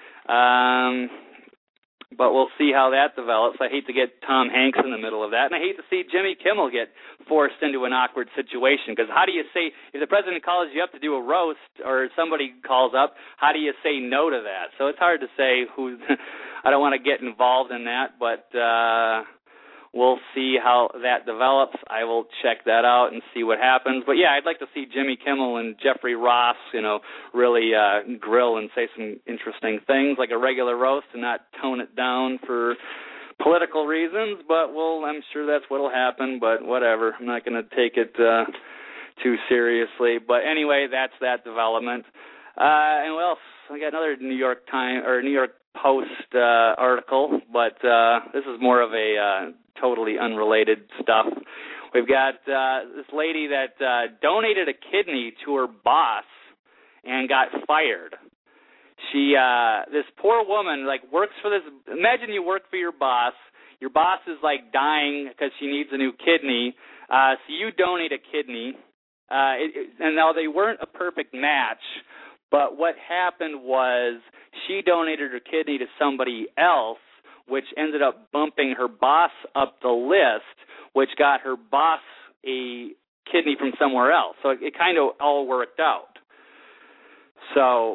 but we'll see how that develops. I hate to get Tom Hanks in the middle of that, and I hate to see Jimmy Kimmel get forced into an awkward situation, because how do you say, if the president calls you up to do a roast or somebody calls up, how do you say no to that? So it's hard to say who. I don't want to get involved in that, but we'll see how that develops. I will check that out and see what happens. But, yeah, I'd like to see Jimmy Kimmel and Jeffrey Ross, really grill and say some interesting things like a regular roast and not tone it down for political reasons. But, I'm sure that's what will happen. But whatever. I'm not going to take it too seriously. But, anyway, that's that development. And what else? I got another New York Post article, but this is more of a totally unrelated stuff. We've got this lady that donated a kidney to her boss and got fired. She, this poor woman, works for this. Imagine you work for your boss. Your boss is dying because she needs a new kidney. So you donate a kidney, and now they weren't a perfect match. But what happened was she donated her kidney to somebody else, which ended up bumping her boss up the list, which got her boss a kidney from somewhere else. So it kind of all worked out. So,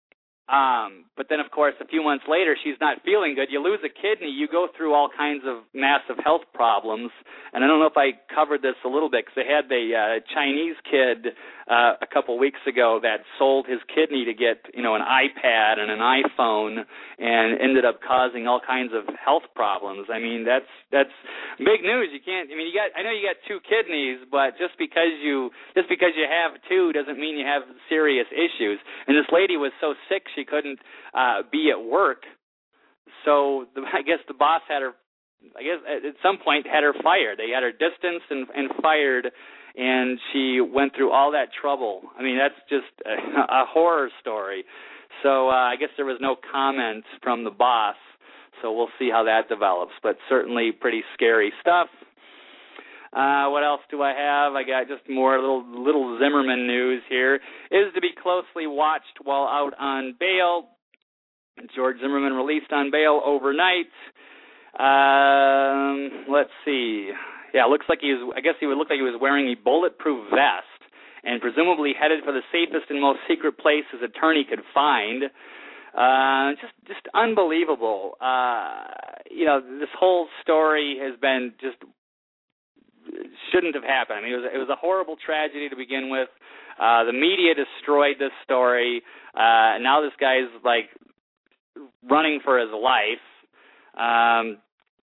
but then, of course, a few months later, she's not feeling good. You lose a kidney, you go through all kinds of massive health problems. And I don't know if I covered this a little bit, because they had the Chinese kid a couple weeks ago that sold his kidney to get, an iPad and an iPhone, and ended up causing all kinds of health problems. I mean, that's big news. You can't. I mean, I know you got two kidneys, but just because you have two doesn't mean you have serious issues. And this lady was so sick she couldn't be at work. So I guess the boss had her. I guess at some point had her fired. They had her distanced and fired, and she went through all that trouble. I mean, that's just a horror story. So I guess there was no comment from the boss, so we'll see how that develops, but certainly pretty scary stuff. What else do I have? I got just more little Zimmerman news here. Is to be closely watched while out on bail. George Zimmerman released on bail overnight. Let's see. Yeah, it looks like I guess he would look like he was wearing a bulletproof vest and presumably headed for the safest and most secret place his attorney could find. Just unbelievable. This whole story has been shouldn't have happened. I mean, it was a horrible tragedy to begin with. The media destroyed this story. Now this guy's running for his life.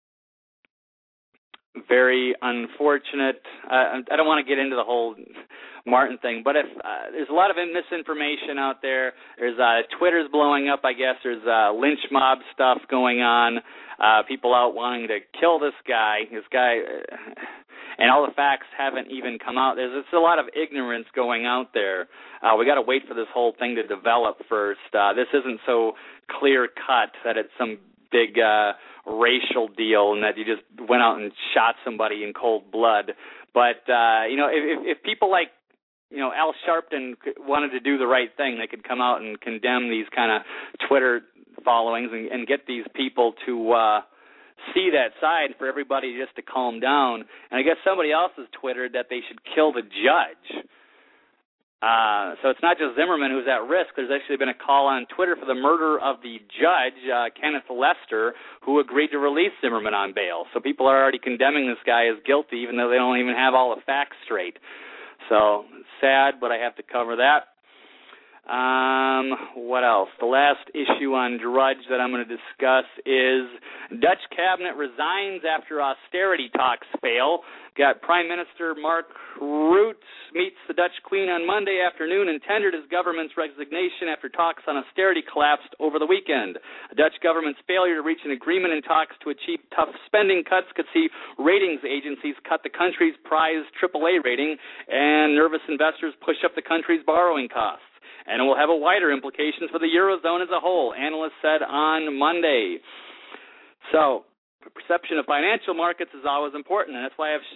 Very unfortunate. I don't want to get into the whole Martin thing, but if there's a lot of misinformation out there. There's Twitter's blowing up, I guess. There's lynch mob stuff going on. People out wanting to kill this guy. And all the facts haven't even come out. There's a lot of ignorance going out there. We got to wait for this whole thing to develop first. This isn't so clear cut that it's some big racial deal and that you just went out and shot somebody in cold blood. But if people like Al Sharpton wanted to do the right thing, they could come out and condemn these kind of Twitter followings and get these people to see that side for everybody just to calm down. And I guess somebody else has Twittered that they should kill the judge. So it's not just Zimmerman who's at risk. There's actually been a call on Twitter for the murder of the judge, Kenneth Lester, who agreed to release Zimmerman on bail. So people are already condemning this guy as guilty, even though they don't even have all the facts straight. So it's sad, but I have to cover that. What else? The last issue on Drudge that I'm going to discuss is Dutch cabinet resigns after austerity talks fail. Got Prime Minister Mark Rutte meets the Dutch Queen on Monday afternoon and tendered his government's resignation after talks on austerity collapsed over the weekend. The Dutch government's failure to reach an agreement in talks to achieve tough spending cuts could see ratings agencies cut the country's prized AAA rating and nervous investors push up the country's borrowing costs. And it will have a wider implications for the Eurozone as a whole, analysts said on Monday. So, the perception of financial markets is always important, and that's why I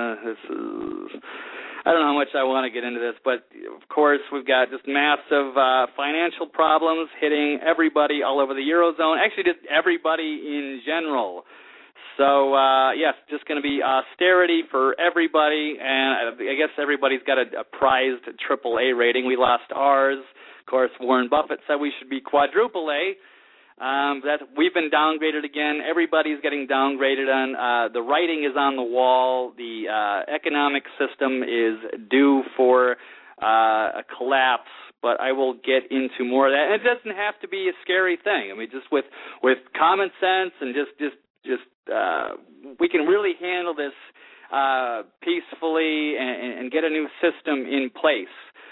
don't know how much I want to get into this, but of course we've got just massive financial problems hitting everybody all over the Eurozone, actually just everybody in general. So, yes, just going to be austerity for everybody, and I guess everybody's got a prized AAA rating. We lost ours. Of course, Warren Buffett said we should be quadruple A. We've been downgraded again. Everybody's getting downgraded on. The writing is on the wall. The economic system is due for a collapse, but I will get into more of that. And it doesn't have to be a scary thing. I mean, just with common sense and just we can really handle this peacefully and get a new system in place.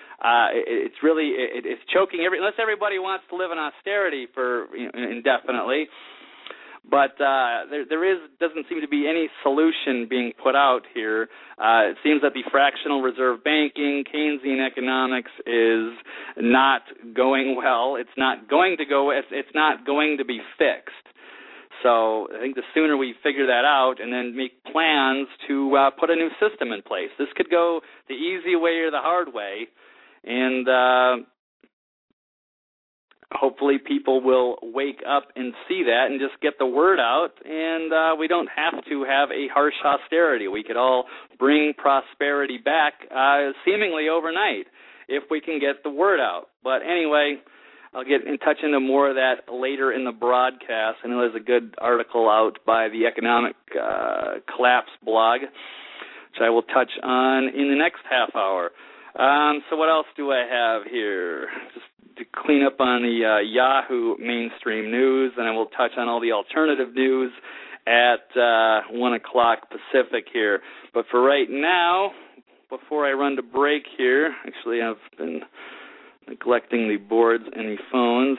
It's choking unless everybody wants to live in austerity for indefinitely. But there doesn't seem to be any solution being put out here. It seems that the fractional reserve banking, Keynesian economics is not going well. It's not going to go. It's not going to be fixed. So I think the sooner we figure that out and then make plans to put a new system in place. This could go the easy way or the hard way, and hopefully people will wake up and see that and just get the word out, and we don't have to have a harsh austerity. We could all bring prosperity back seemingly overnight if we can get the word out. But anyway, I'll get in touch into more of that later in the broadcast. I know there's a good article out by the Economic Collapse blog, which I will touch on in the next half hour. So what else do I have here? Just to clean up on the Yahoo mainstream news, and I will touch on all the alternative news at 1 o'clock Pacific here. But for right now, before I run to break here, actually I've been neglecting the boards and the phones.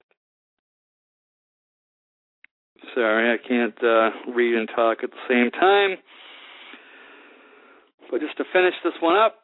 Sorry, I can't read and talk at the same time. But just to finish this one up,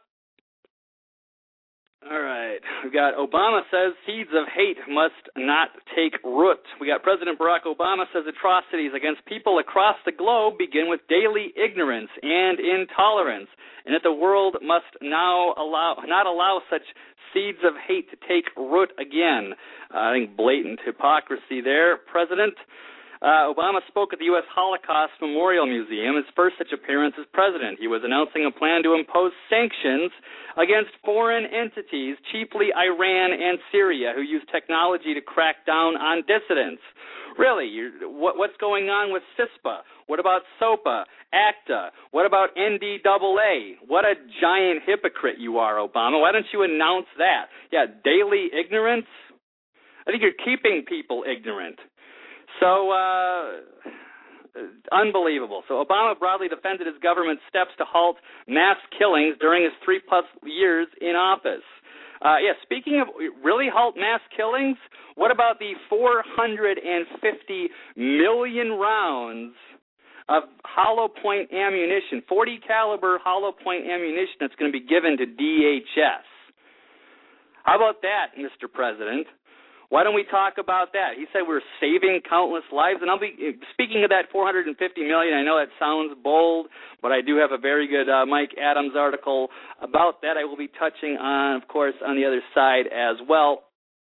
all right, we've got Obama says seeds of hate must not take root. We got President Barack Obama says atrocities against people across the globe begin with daily ignorance and intolerance, and that the world must now not allow such seeds of hate to take root again. I think blatant hypocrisy there, President. Obama spoke at the U.S. Holocaust Memorial Museum, his first such appearance as president. He was announcing a plan to impose sanctions against foreign entities, chiefly Iran and Syria, who use technology to crack down on dissidents. Really, what's going on with CISPA? What about SOPA, ACTA? What about NDAA? What a giant hypocrite you are, Obama. Why don't you announce that? Yeah, daily ignorance? I think you're keeping people ignorant. So, unbelievable. So Obama broadly defended his government's steps to halt mass killings during his 3+ years in office. Speaking of really halt mass killings, what about the 450 million rounds of hollow point ammunition, 40 caliber hollow point ammunition that's going to be given to DHS? How about that, Mr. President? Why don't we talk about that? He said we're saving countless lives, and I'll be speaking of that 450 million. I know that sounds bold, but I do have a very good Mike Adams article about that. I will be touching on, of course, on the other side as well.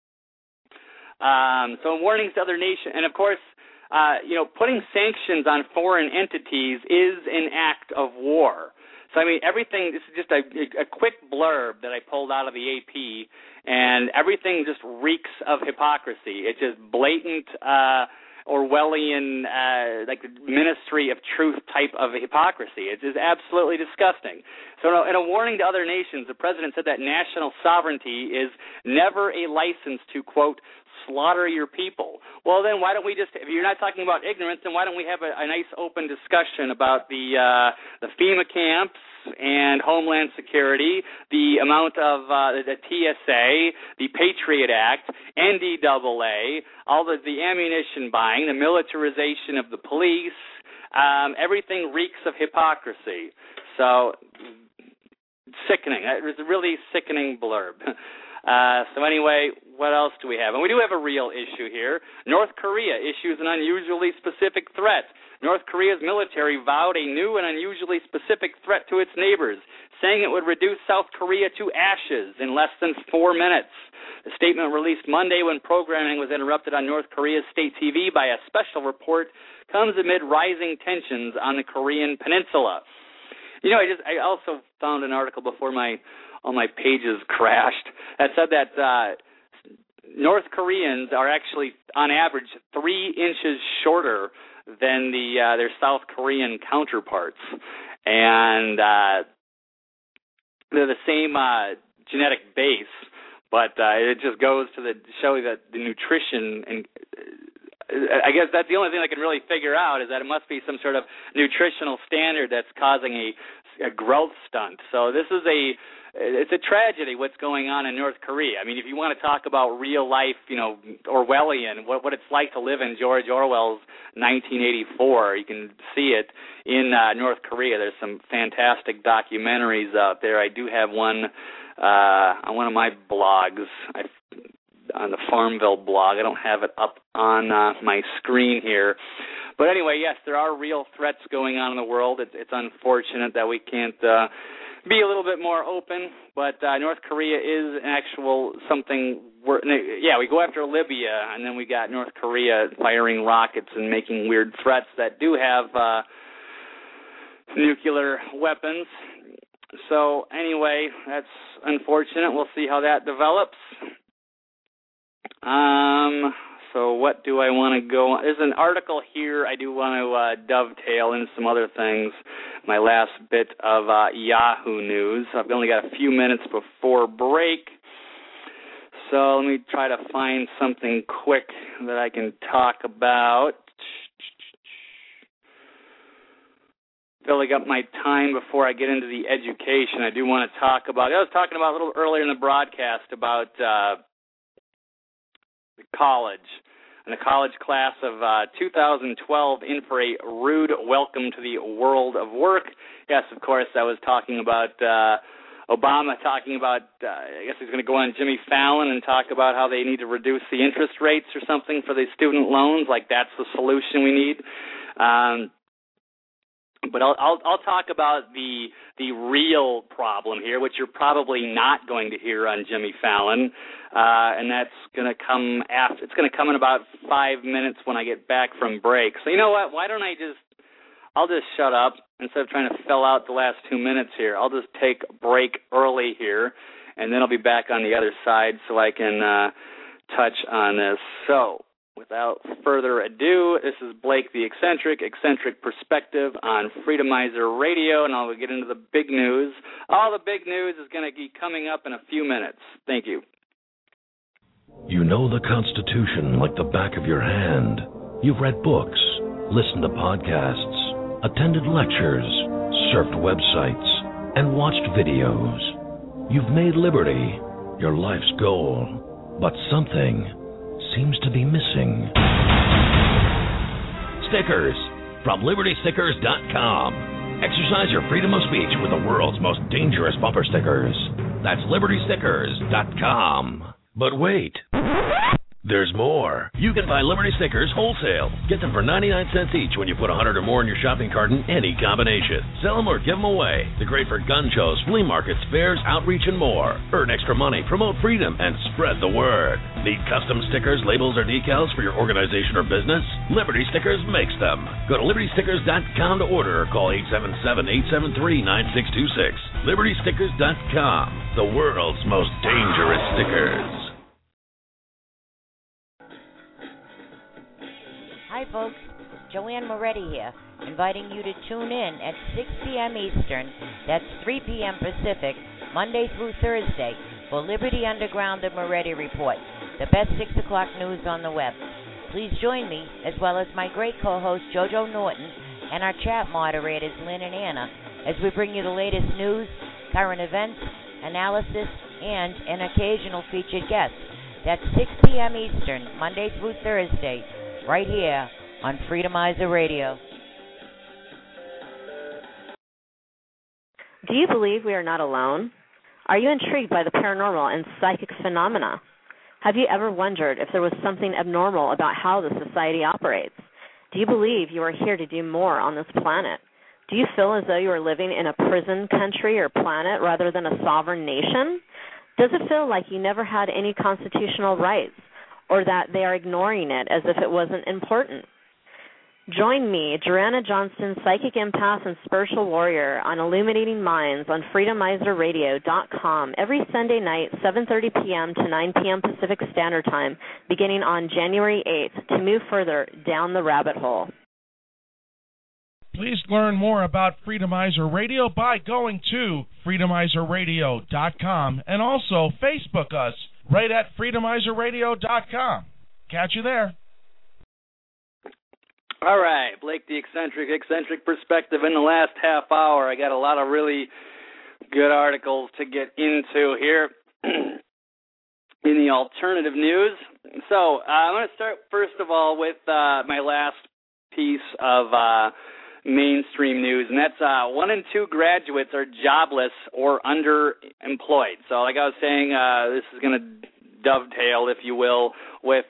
So warnings to other nations, and of course, putting sanctions on foreign entities is an act of war. So, I mean, everything, this is just a quick blurb that I pulled out of the AP, and everything just reeks of hypocrisy. It's just blatant, Orwellian, like the Ministry of Truth type of hypocrisy. It is absolutely disgusting. So in a warning to other nations, the president said that national sovereignty is never a license to, quote, slaughter your people. Well, then why don't we just, if you're not talking about ignorance, then why don't we have a nice open discussion about the FEMA camps and Homeland Security, the amount of the TSA, the Patriot Act, NDAA, all the ammunition buying, the militarization of the police, everything reeks of hypocrisy. So, sickening. It was a really sickening blurb. So anyway, what else do we have? And we do have a real issue here. North Korea issues an unusually specific threat. North Korea's military vowed a new and unusually specific threat to its neighbors, saying it would reduce South Korea to ashes in less than 4 minutes. The statement released Monday when programming was interrupted on North Korea's state TV by a special report comes amid rising tensions on the Korean peninsula. You know, I also found an article before all my pages crashed that said that North Koreans are actually, on average, 3 inches shorter than their South Korean counterparts, and they're the same genetic base, but it just goes to show that the nutrition, and I guess that's the only thing I can really figure out is that it must be some sort of nutritional standard that's causing a growth stunt. So this is it's a tragedy what's going on in North Korea. I mean, if you want to talk about real life, Orwellian, what it's like to live in George Orwell's 1984, you can see it in North Korea. There's some fantastic documentaries out there. I do have one on one of my blogs, on the Farmville blog. I don't have it up on my screen here. But anyway, yes, there are real threats going on in the world. It's unfortunate that we can't be a little bit more open, but North Korea is an actual something. We go after Libya, and then we got North Korea firing rockets and making weird threats that do have nuclear weapons. So anyway, that's unfortunate. We'll see how that develops. So what do I want to go on? There's an article here I do want to dovetail into some other things. My last bit of Yahoo news. I've only got a few minutes before break. So let me try to find something quick that I can talk about. Filling up my time before I get into the education. I do want to talk about, I was talking about a little earlier in the broadcast about the college. And the college class of 2012 in for a rude welcome to the world of work. Yes, of course, I was talking about Obama talking about, I guess he's going to go on Jimmy Fallon and talk about how they need to reduce the interest rates or something for the student loans, like that's the solution we need. But I'll talk about the real problem here, which you're probably not going to hear on Jimmy Fallon, and that's going to come after. It's going to come in about 5 minutes when I get back from break. So you know what? Why don't I'll just shut up instead of trying to fill out the last 2 minutes here. I'll just take a break early here, and then I'll be back on the other side so I can touch on this. So, without further ado, this is Blake the Eccentric Perspective on Freedomizer Radio, and I'll get into the big news. All the big news is going to be coming up in a few minutes. Thank you. You know the Constitution like the back of your hand. You've read books, listened to podcasts, attended lectures, surfed websites, and watched videos. You've made liberty your life's goal, but something seems to be missing. Stickers from LibertyStickers.com. Exercise your freedom of speech with the world's most dangerous bumper stickers. That's LibertyStickers.com. But wait, there's more. You can buy Liberty Stickers wholesale. Get them for 99 cents each when you put 100 or more in your shopping cart in any combination. Sell them or give them away. They're great for gun shows, flea markets, fairs, outreach, and more. Earn extra money, promote freedom, and spread the word. Need custom stickers, labels, or decals for your organization or business? Liberty Stickers makes them. Go to LibertyStickers.com to order or call 877-873-9626. LibertyStickers.com, the world's most dangerous stickers. Hi, folks. Joanne Moretti here, inviting you to tune in at 6 p.m. Eastern, that's 3 p.m. Pacific, Monday through Thursday, for Liberty Underground and Moretti Report, the best 6 o'clock news on the web. Please join me, as well as my great co-host JoJo Norton, and our chat moderators Lynn and Anna, as we bring you the latest news, current events, analysis, and an occasional featured guest. That's 6 p.m. Eastern, Monday through Thursday, right here on Freedomizer Radio. Do you believe we are not alone? Are you intrigued by the paranormal and psychic phenomena? Have you ever wondered if there was something abnormal about how the society operates? Do you believe you are here to do more on this planet? Do you feel as though you are living in a prison country or planet rather than a sovereign nation? Does it feel like you never had any constitutional rights, or that they are ignoring it as if it wasn't important? Join me, Joanna Johnston, psychic empath and spiritual warrior, on Illuminating Minds on FreedomizerRadio.com every Sunday night, 7:30 p.m. to 9 p.m. Pacific Standard Time, beginning on January 8th, to move further down the rabbit hole. Please learn more about Freedomizer Radio by going to FreedomizerRadio.com and also Facebook us right at FreedomizerRadio.com. Catch you there. All right, Blake the Eccentric Perspective. In the last half hour, I got a lot of really good articles to get into here in the alternative news. So I'm going to start, first of all, with my last piece of mainstream news, and that's 1 in 2 graduates are jobless or underemployed. So like I was saying, this is going to dovetail, if you will, with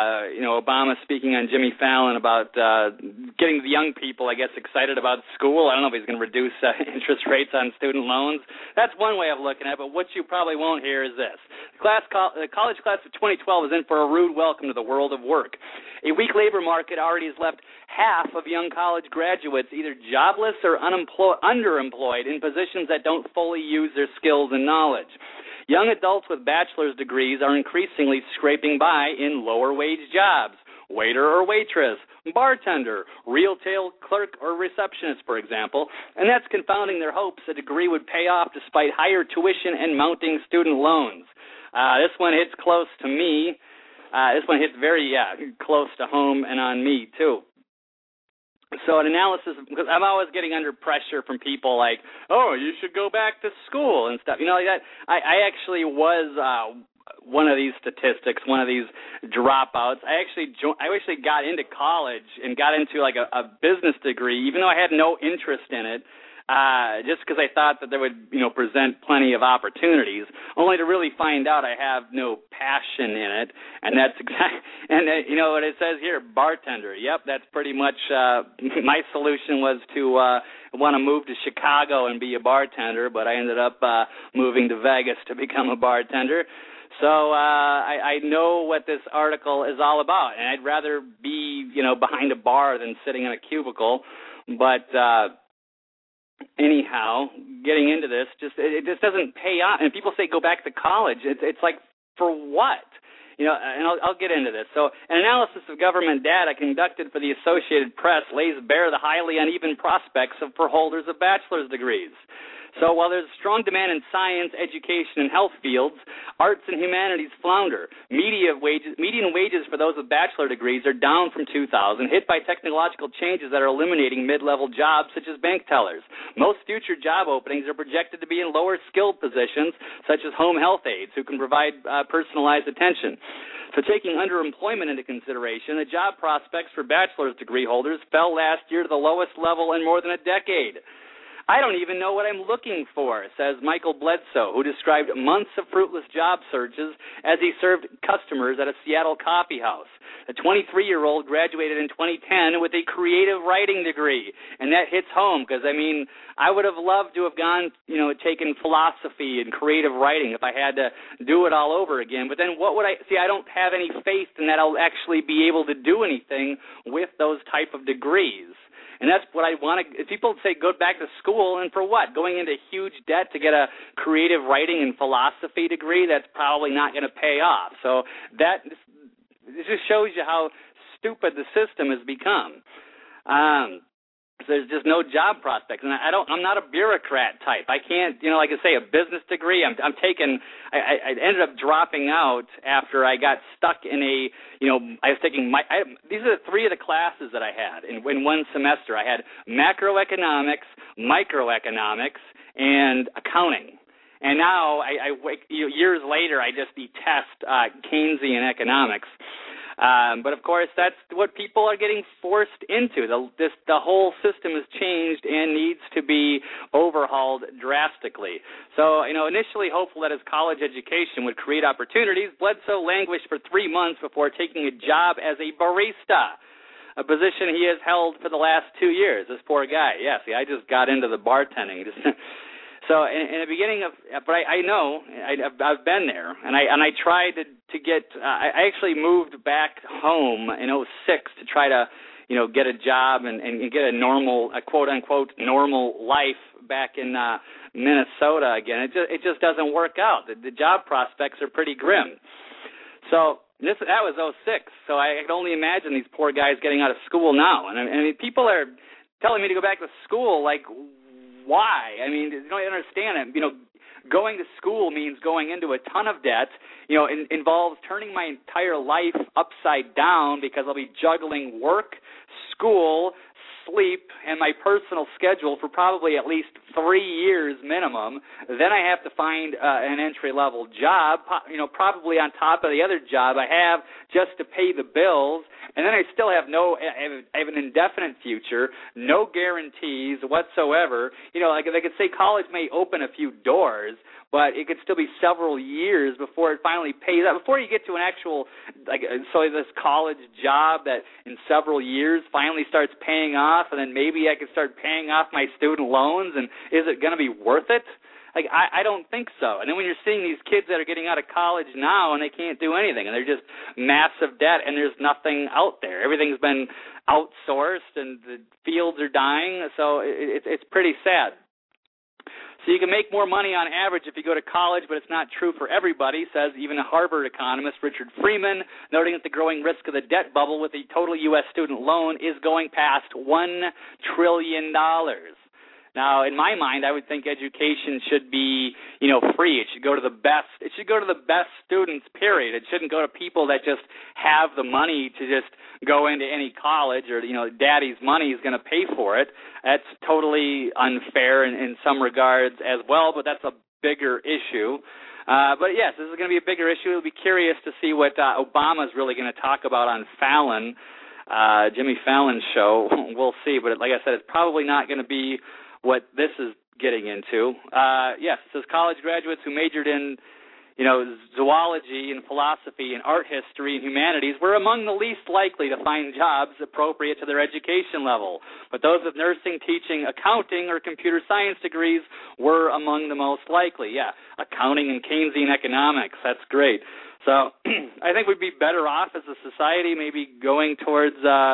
Obama speaking on Jimmy Fallon about getting the young people, I guess, excited about school. I don't know if he's going to reduce interest rates on student loans. That's one way of looking at it, but what you probably won't hear is this. The college class of 2012 is in for a rude welcome to the world of work. A weak labor market already has left half of young college graduates either jobless or underemployed in positions that don't fully use their skills and knowledge. Young adults with bachelor's degrees are increasingly scraping by in lower-wage jobs, waiter or waitress, bartender, retail clerk or receptionist, for example, and that's confounding their hopes a degree would pay off despite higher tuition and mounting student loans. This one hits close to me. This one hits very close to home and on me, too. So an analysis, because I'm always getting under pressure from people like, oh, you should go back to school and stuff. You know, like that. I actually was one of these statistics, one of these dropouts. I actually got into college and got into like a business degree, even though I had no interest in it. Just because I thought that they would, present plenty of opportunities, only to really find out I have no passion in it, and that's what it says here, bartender. Yep, that's pretty much my solution was to want to move to Chicago and be a bartender, but I ended up moving to Vegas to become a bartender. So I know what this article is all about, and I'd rather be, behind a bar than sitting in a cubicle, but anyhow, getting into this, it just doesn't pay off. And people say go back to college. It's like, for what? And I'll get into this. So an analysis of government data conducted for the Associated Press lays bare the highly uneven prospects for holders of bachelor's degrees. So while there's strong demand in science, education, and health fields, arts and humanities flounder. Median wages for those with bachelor degrees are down from 2000, hit by technological changes that are eliminating mid-level jobs such as bank tellers. Most future job openings are projected to be in lower-skilled positions such as home health aides who can provide personalized attention. So taking underemployment into consideration, the job prospects for bachelor's degree holders fell last year to the lowest level in more than a decade. I don't even know what I'm looking for, says Michael Bledsoe, who described months of fruitless job searches as he served customers at a Seattle coffee house. The 23-year-old graduated in 2010 with a creative writing degree, and that hits home because, I would have loved to have gone, taken philosophy and creative writing if I had to do it all over again. But then what would I don't have any faith in that I'll actually be able to do anything with those type of degrees. And that's what I want to – people say go back to school, and for what? Going into huge debt to get a creative writing and philosophy degree? That's probably not going to pay off. So it just shows you how stupid the system has become. There's just no job prospects, and I'm not a bureaucrat type. I can't, like I say, a business degree. I ended up dropping out after I got stuck in I was taking these are the three of the classes that I had in one semester. I had macroeconomics, microeconomics, and accounting. And now, years later, I just detest Keynesian economics. But of course, that's what people are getting forced into. The whole system has changed and needs to be overhauled drastically. So, initially hopeful that his college education would create opportunities, Bledsoe languished for 3 months before taking a job as a barista, a position he has held for the last 2 years. This poor guy. Yeah, see, I just got into the bartending. So in the beginning but I know I've been there, and I tried to get. I actually moved back home in 2006 to try to get a job and get a quote unquote normal life back in Minnesota again. It just doesn't work out. The job prospects are pretty grim. So that was 2006. So I can only imagine these poor guys getting out of school now, and I mean people are telling me to go back to school like. Why? I mean, you don't understand it. Going to school means going into a ton of debt. Involves turning my entire life upside down because I'll be juggling work, school, sleep, and my personal schedule for probably at least 3 years minimum. Then I have to find an entry-level job, probably on top of the other job I have just to pay the bills. And then I still have I have an indefinite future, no guarantees whatsoever. Like they could say college may open a few doors, but it could still be several years before it finally pays out. Before you get to an actual, this college job that in several years finally starts paying off, and then maybe I can start paying off my student loans, and is it going to be worth it? I don't think so. And then when you're seeing these kids that are getting out of college now and they can't do anything, and they're just massive debt, and there's nothing out there. Everything's been outsourced, and the fields are dying, so it's pretty sad. So you can make more money on average if you go to college, but it's not true for everybody, says even a Harvard economist, Richard Freeman, noting that the growing risk of the debt bubble with the total U.S. student loan is going past $1 trillion. Now, in my mind, I would think education should be, free. It should go to the best. It should go to the best students, period. It shouldn't go to people that just have the money to just go into any college, or, daddy's money is going to pay for it. That's totally unfair in some regards as well, but that's a bigger issue. But yes, this is going to be a bigger issue. We'll be curious to see what Obama's really going to talk about on Fallon, Jimmy Fallon's show. We'll see. But like I said, it's probably not going to be what this is getting into. Yes, it says college graduates who majored in, zoology and philosophy and art history and humanities were among the least likely to find jobs appropriate to their education level. But those with nursing, teaching, accounting, or computer science degrees were among the most likely. Yeah, accounting and Keynesian economics, that's great. So I think we'd be better off as a society maybe going towards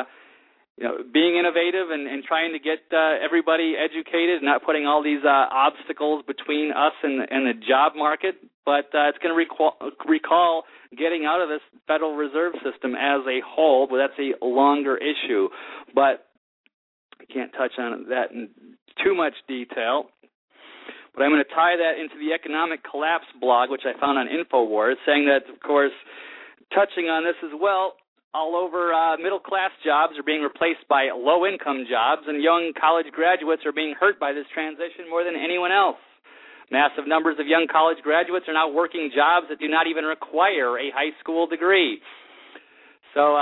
being innovative and trying to get everybody educated, not putting all these obstacles between us and the job market. But it's going to recall getting out of this Federal Reserve System as a whole, but that's a longer issue. But I can't touch on that in too much detail. But I'm going to tie that into the Economic Collapse blog, which I found on InfoWars, saying that, of course, touching on this as well, all over middle-class jobs are being replaced by low-income jobs, and young college graduates are being hurt by this transition more than anyone else. Massive numbers of young college graduates are now working jobs that do not even require a high school degree. So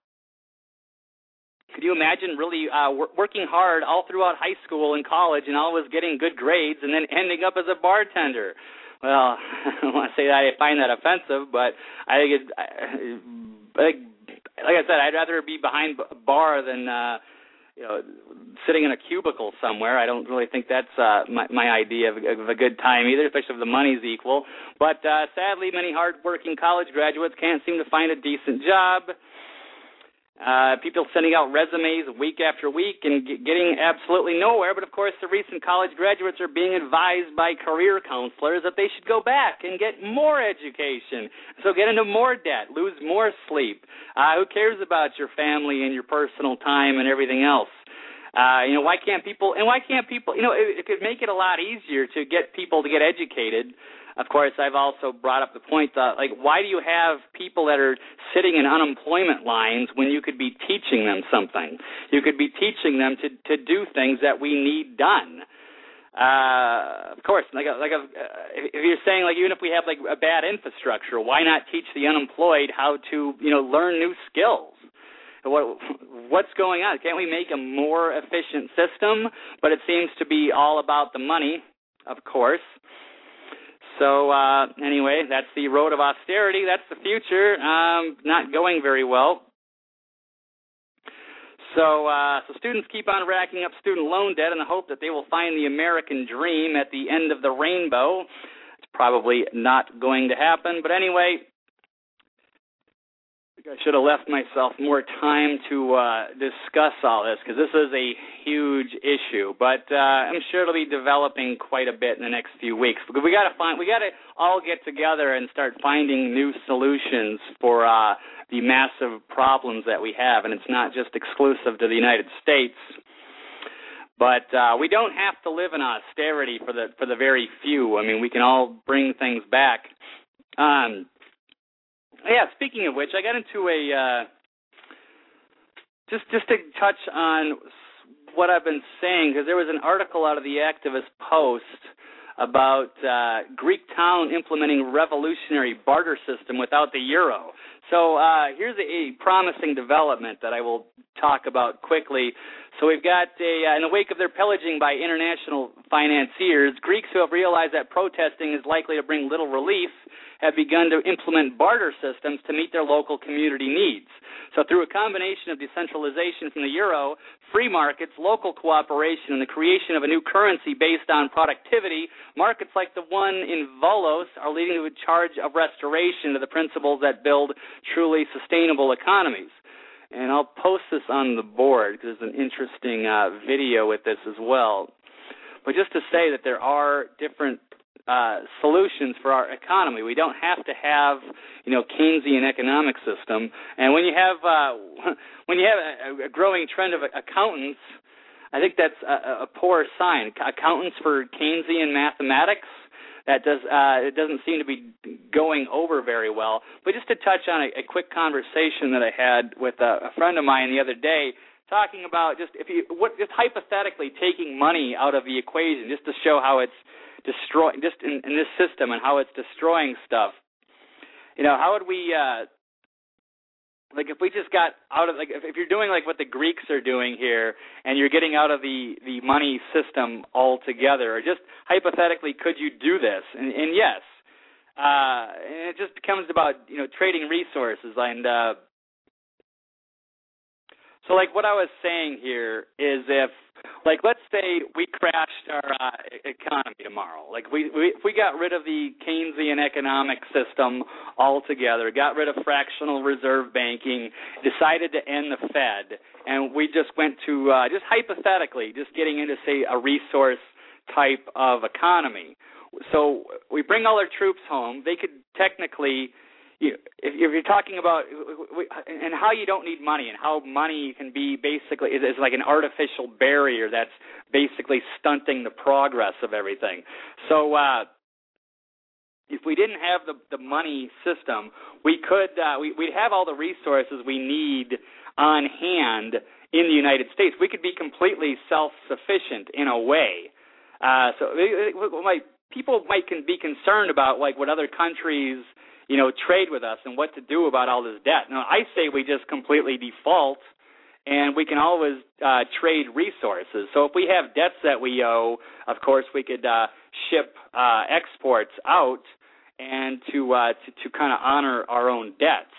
could you imagine really working hard all throughout high school and college and always getting good grades and then ending up as a bartender? Well, I don't want to say that I find that offensive, but I think like I said, I'd rather be behind a bar than sitting in a cubicle somewhere. I don't really think that's my idea of a good time either, especially if the money's equal. But sadly, many hard-working college graduates can't seem to find a decent job. People sending out resumes week after week and getting absolutely nowhere. But, of course, the recent college graduates are being advised by career counselors that they should go back and get more education. So get into more debt, lose more sleep. Who cares about your family and your personal time and everything else? Why can't people, it could make it a lot easier to get people to get educated. Of course, I've also brought up the point that, why do you have people that are sitting in unemployment lines when you could be teaching them something? You could be teaching them to do things that we need done. Of course, if you're saying, even if we have, a bad infrastructure, why not teach the unemployed how to, learn new skills? What's going on? Can't we make a more efficient system? But it seems to be all about the money, of course. So anyway, that's the road of austerity. That's the future. Not going very well. So students keep on racking up student loan debt in the hope that they will find the American dream at the end of the rainbow. It's probably not going to happen. But anyway, I should have left myself more time to discuss all this because this is a huge issue. But I'm sure it'll be developing quite a bit in the next few weeks. Because we got to all get together and start finding new solutions for the massive problems that we have, and it's not just exclusive to the United States. But we don't have to live in austerity for the very few. I mean, we can all bring things back. Yeah, speaking of which, I got into just to touch on what I've been saying, because there was an article out of the Activist Post about Greek town implementing revolutionary barter system without the euro. So here's a promising development that I will talk about quickly. So we've got, in the wake of their pillaging by international financiers, Greeks who have realized that protesting is likely to bring little relief have begun to implement barter systems to meet their local community needs. So through a combination of decentralization from the euro, free markets, local cooperation, and the creation of a new currency based on productivity, markets like the one in Volos are leading to a charge of restoration to the principles that build truly sustainable economies. And I'll post this on the board because there's an interesting video with this as well. But just to say that there are different solutions for our economy. We don't have to have, Keynesian economic system. And when you have a growing trend of accountants, I think that's a poor sign. Accountants for Keynesian mathematics, it doesn't seem to be going over very well. But just to touch on a quick conversation that I had with a friend of mine the other day, talking about just hypothetically taking money out of the equation, just to show how it's destroying, just in this system, and how it's destroying stuff. How would we, if we just got out of, if you're doing what the Greeks are doing here, and you're getting out of the money system altogether, or just hypothetically, could you do this? And yes, and it just becomes about, trading resources. And so, what I was saying here is if, let's say we crashed our economy tomorrow. If we got rid of the Keynesian economic system altogether, got rid of fractional reserve banking, decided to end the Fed, and we just went to, just hypothetically, just getting into, say, a resource type of economy. So we bring all our troops home. They could technically, if you're talking about and how you don't need money and how money can be basically is like an artificial barrier that's basically stunting the progress of everything. So if we didn't have the money system, we could we'd have all the resources we need on hand in the United States. We could be completely self-sufficient in a way. So people might be concerned about what other countries trade with us and what to do about all this debt. Now, I say we just completely default, and we can always trade resources. So if we have debts that we owe, of course, we could ship exports out and to kind of honor our own debts.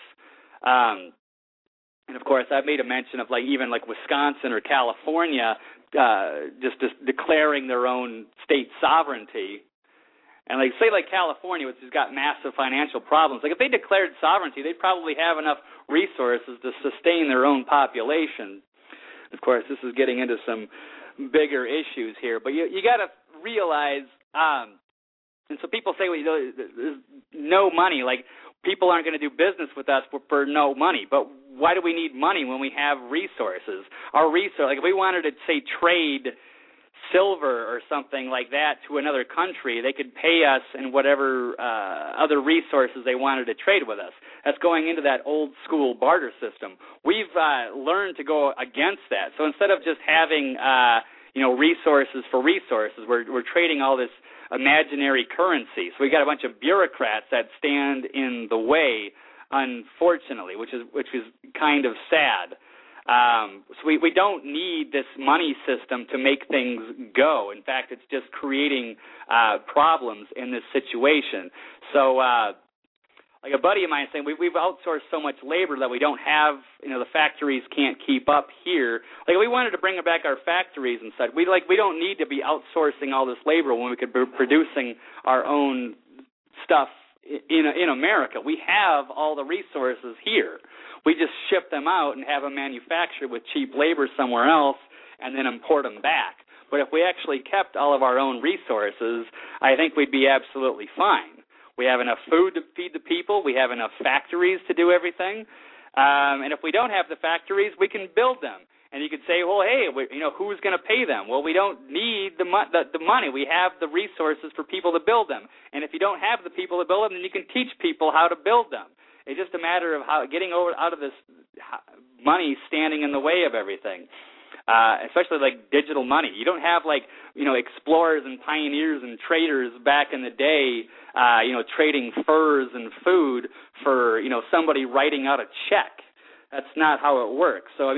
And of course, I've made a mention of even Wisconsin or California just declaring their own state sovereignty. And say California, which has got massive financial problems, if they declared sovereignty, they'd probably have enough resources to sustain their own population. Of course, this is getting into some bigger issues here, but you got to realize, and so people say, there's no money, people aren't going to do business with us for no money, but why do we need money when we have resources? Our resource, if we wanted to, say, trade silver or something like that to another country, they could pay us in whatever other resources they wanted to trade with us. That's going into that old school barter system. We've learned to go against that. So instead of just having resources for resources, we're trading all this imaginary currency. So we got a bunch of bureaucrats that stand in the way, unfortunately, which is kind of sad. So we don't need this money system to make things go. In fact, it's just creating problems in this situation. So a buddy of mine saying we've outsourced so much labor that we don't have, the factories can't keep up here. We wanted to bring back our factories and such. We don't need to be outsourcing all this labor when we could be producing our own stuff in America. We have all the resources here. We just ship them out and have them manufactured with cheap labor somewhere else and then import them back. But if we actually kept all of our own resources, I think we'd be absolutely fine. We have enough food to feed the people. We have enough factories to do everything. And if we don't have the factories, we can build them. And you could say, well, hey, who's going to pay them? Well, we don't need the money. We have the resources for people to build them. And if you don't have the people to build them, then you can teach people how to build them. It's just a matter of getting out of this money standing in the way of everything, especially digital money. You don't have explorers and pioneers and traders back in the day, trading furs and food for somebody writing out a check. That's not how it works. So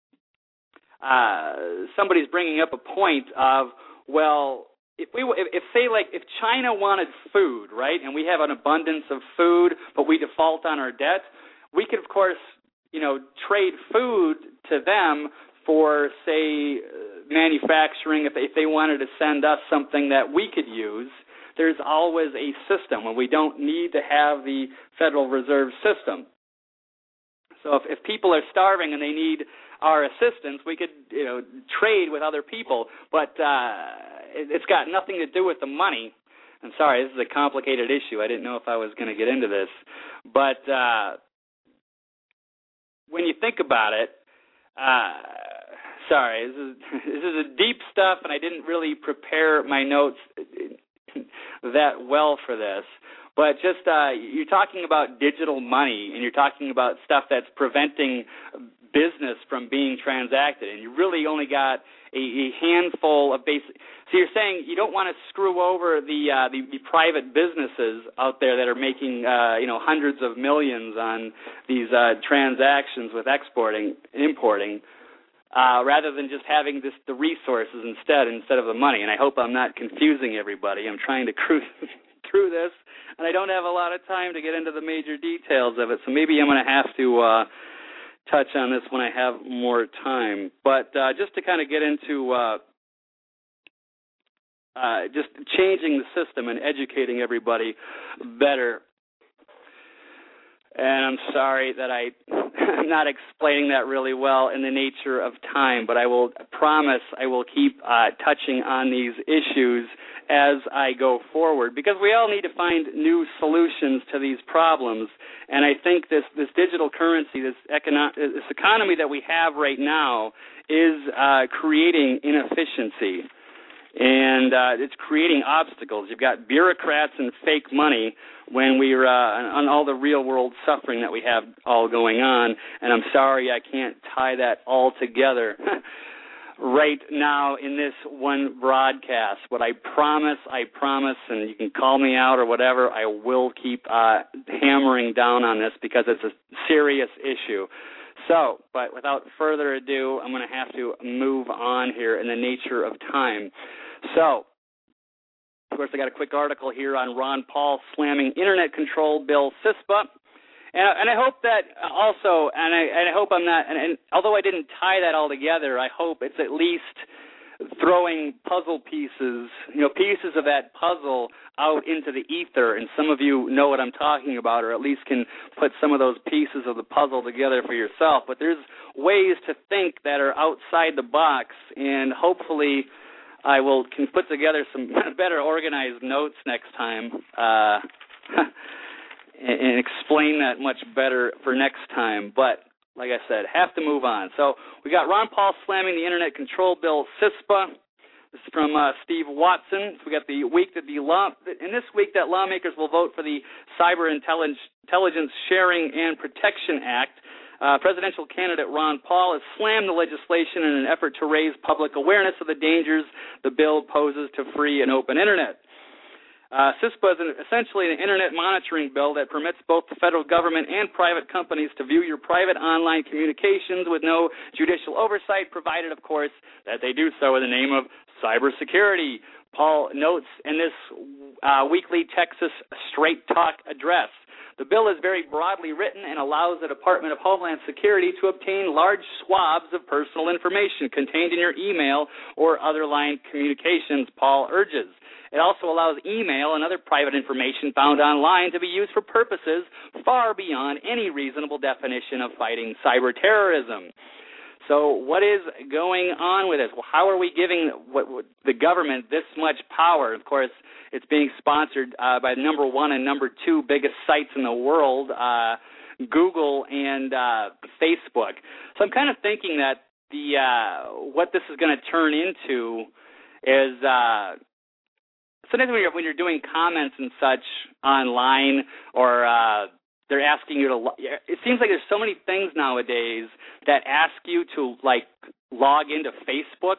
somebody's bringing up a point of, well, if China wanted food, right, and we have an abundance of food, but we default on our debt, we could, of course, trade food to them for, say, manufacturing. If they wanted to send us something that we could use, there's always a system, and we don't need to have the Federal Reserve System. So if people are starving and they need our assistance, we could trade with other people, but it's got nothing to do with the money. I'm sorry, this is a complicated issue. I didn't know if I was going to get into this, but when you think about it, sorry, this is a deep stuff, and I didn't really prepare my notes that well for this. But just you're talking about digital money, and you're talking about stuff that's preventing business from being transacted, and you really only got a handful of basic. So you're saying you don't want to screw over the private businesses out there that are making hundreds of millions on these transactions with exporting and importing, rather than just having the resources instead of the money. And I hope I'm not confusing everybody. I'm trying to cruise through this, and I don't have a lot of time to get into the major details of it, so maybe I'm going to have to touch on this when I have more time. But just to kind of get into just changing the system and educating everybody better. And I'm sorry that I'm not explaining that really well in the nature of time, but I will promise I will keep touching on these issues as I go forward, because we all need to find new solutions to these problems. And I think this digital currency, this economy that we have right now is creating inefficiency. And it's creating obstacles. You've got bureaucrats and fake money when we're on all the real-world suffering that we have all going on. And I'm sorry I can't tie that all together right now in this one broadcast. But I promise, and you can call me out or whatever, I will keep hammering down on this because it's a serious issue. So, but without further ado, I'm going to have to move on here in the nature of time. So, of course, I got a quick article here on Ron Paul slamming Internet Control Bill CISPA. And I hope that also, and I hope I'm not, and although I didn't tie that all together, I hope it's at least throwing puzzle pieces, pieces of that puzzle out into the ether, and some of you know what I'm talking about, or at least can put some of those pieces of the puzzle together for yourself. But there's ways to think that are outside the box, and hopefully I can put together some better organized notes next time and explain that much better for next time. But like I said, have to move on. So we got Ron Paul slamming the Internet Control Bill, CISPA. This is from Steve Watson. So we got the week that in this week that lawmakers will vote for the Cyber Intelligence Sharing and Protection Act. Presidential candidate Ron Paul has slammed the legislation in an effort to raise public awareness of the dangers the bill poses to free and open Internet. CISPA is essentially an Internet monitoring bill that permits both the federal government and private companies to view your private online communications with no judicial oversight, provided, of course, that they do so in the name of cybersecurity. Paul notes in this weekly Texas Straight Talk address, the bill is very broadly written and allows the Department of Homeland Security to obtain large swabs of personal information contained in your email or other line communications, Paul urges. It also allows email and other private information found online to be used for purposes far beyond any reasonable definition of fighting cyber terrorism. So what is going on with this? Well, how are we giving the government this much power? Of course, it's being sponsored by the number one and number two biggest sites in the world, Google and Facebook. So I'm kind of thinking that what this is going to turn into is sometimes when you're doing comments and such online, or they're asking you to, it seems like there's so many things nowadays that ask you to log into Facebook,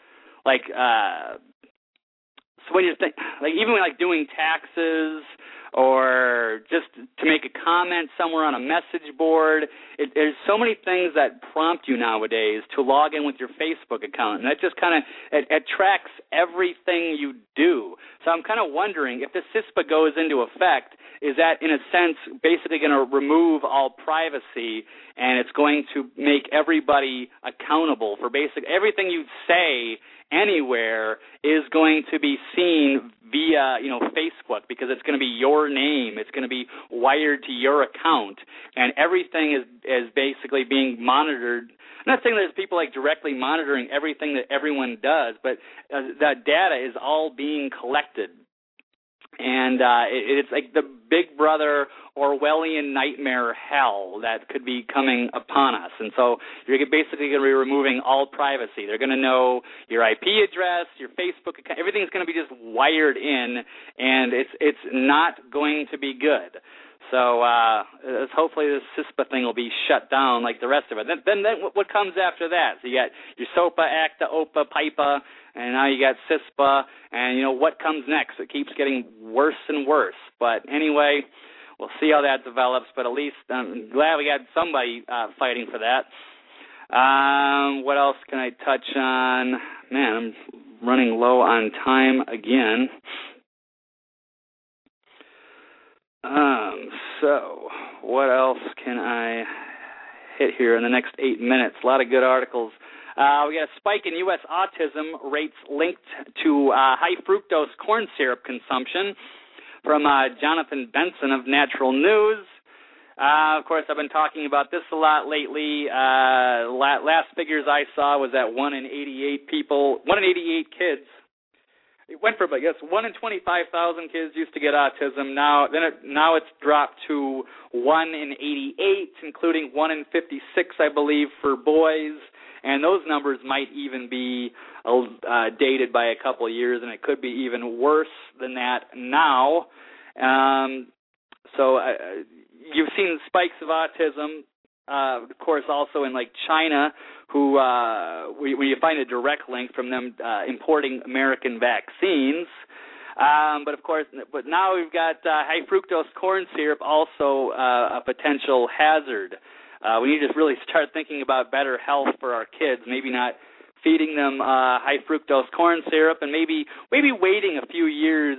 so when you're even doing taxes or just to make a comment somewhere on a message board, there's so many things that prompt you nowadays to log in with your Facebook account, and that just kind of it tracks everything you do. So I'm kind of wondering if this CISPA goes into effect, is that in a sense basically going to remove all privacy, and it's going to make everybody accountable for everything you say anywhere is going to be seen via, Facebook, because it's going to be your name. It's going to be wired to your account, and everything is basically being monitored. I'm not saying there's people directly monitoring everything that everyone does, but that data is all being collected. And it's like the Big Brother Orwellian nightmare hell that could be coming upon us. And so you're basically going to be removing all privacy. They're going to know your IP address, your Facebook account. Everything's going to be just wired in, and it's not going to be good. So hopefully this CISPA thing will be shut down like the rest of it. Then what comes after that? So you got your SOPA, ACTA, OPA, PIPA, and now you got CISPA, and what comes next? It keeps getting worse and worse. But anyway, we'll see how that develops, but at least I'm glad we got somebody fighting for that. What else can I touch on? Man, I'm running low on time again. So what else can I hit here in the next 8 minutes? A lot of good articles. We got a spike in U.S. autism rates linked to high fructose corn syrup consumption from Jonathan Benson of Natural News. Of course, I've been talking about this a lot lately. Last figures I saw was that 1 in 88 kids. It went from, 1 in 25,000 kids used to get autism. Now it's dropped to 1 in 88, including 1 in 56, I believe, for boys. And those numbers might even be dated by a couple of years, and it could be even worse than that now. So you've seen spikes of autism, of course, also in China, who where you find a direct link from them importing American vaccines. But of course, now we've got high fructose corn syrup, also a potential hazard. We need to really start thinking about better health for our kids. Maybe not feeding them high fructose corn syrup, and maybe waiting a few years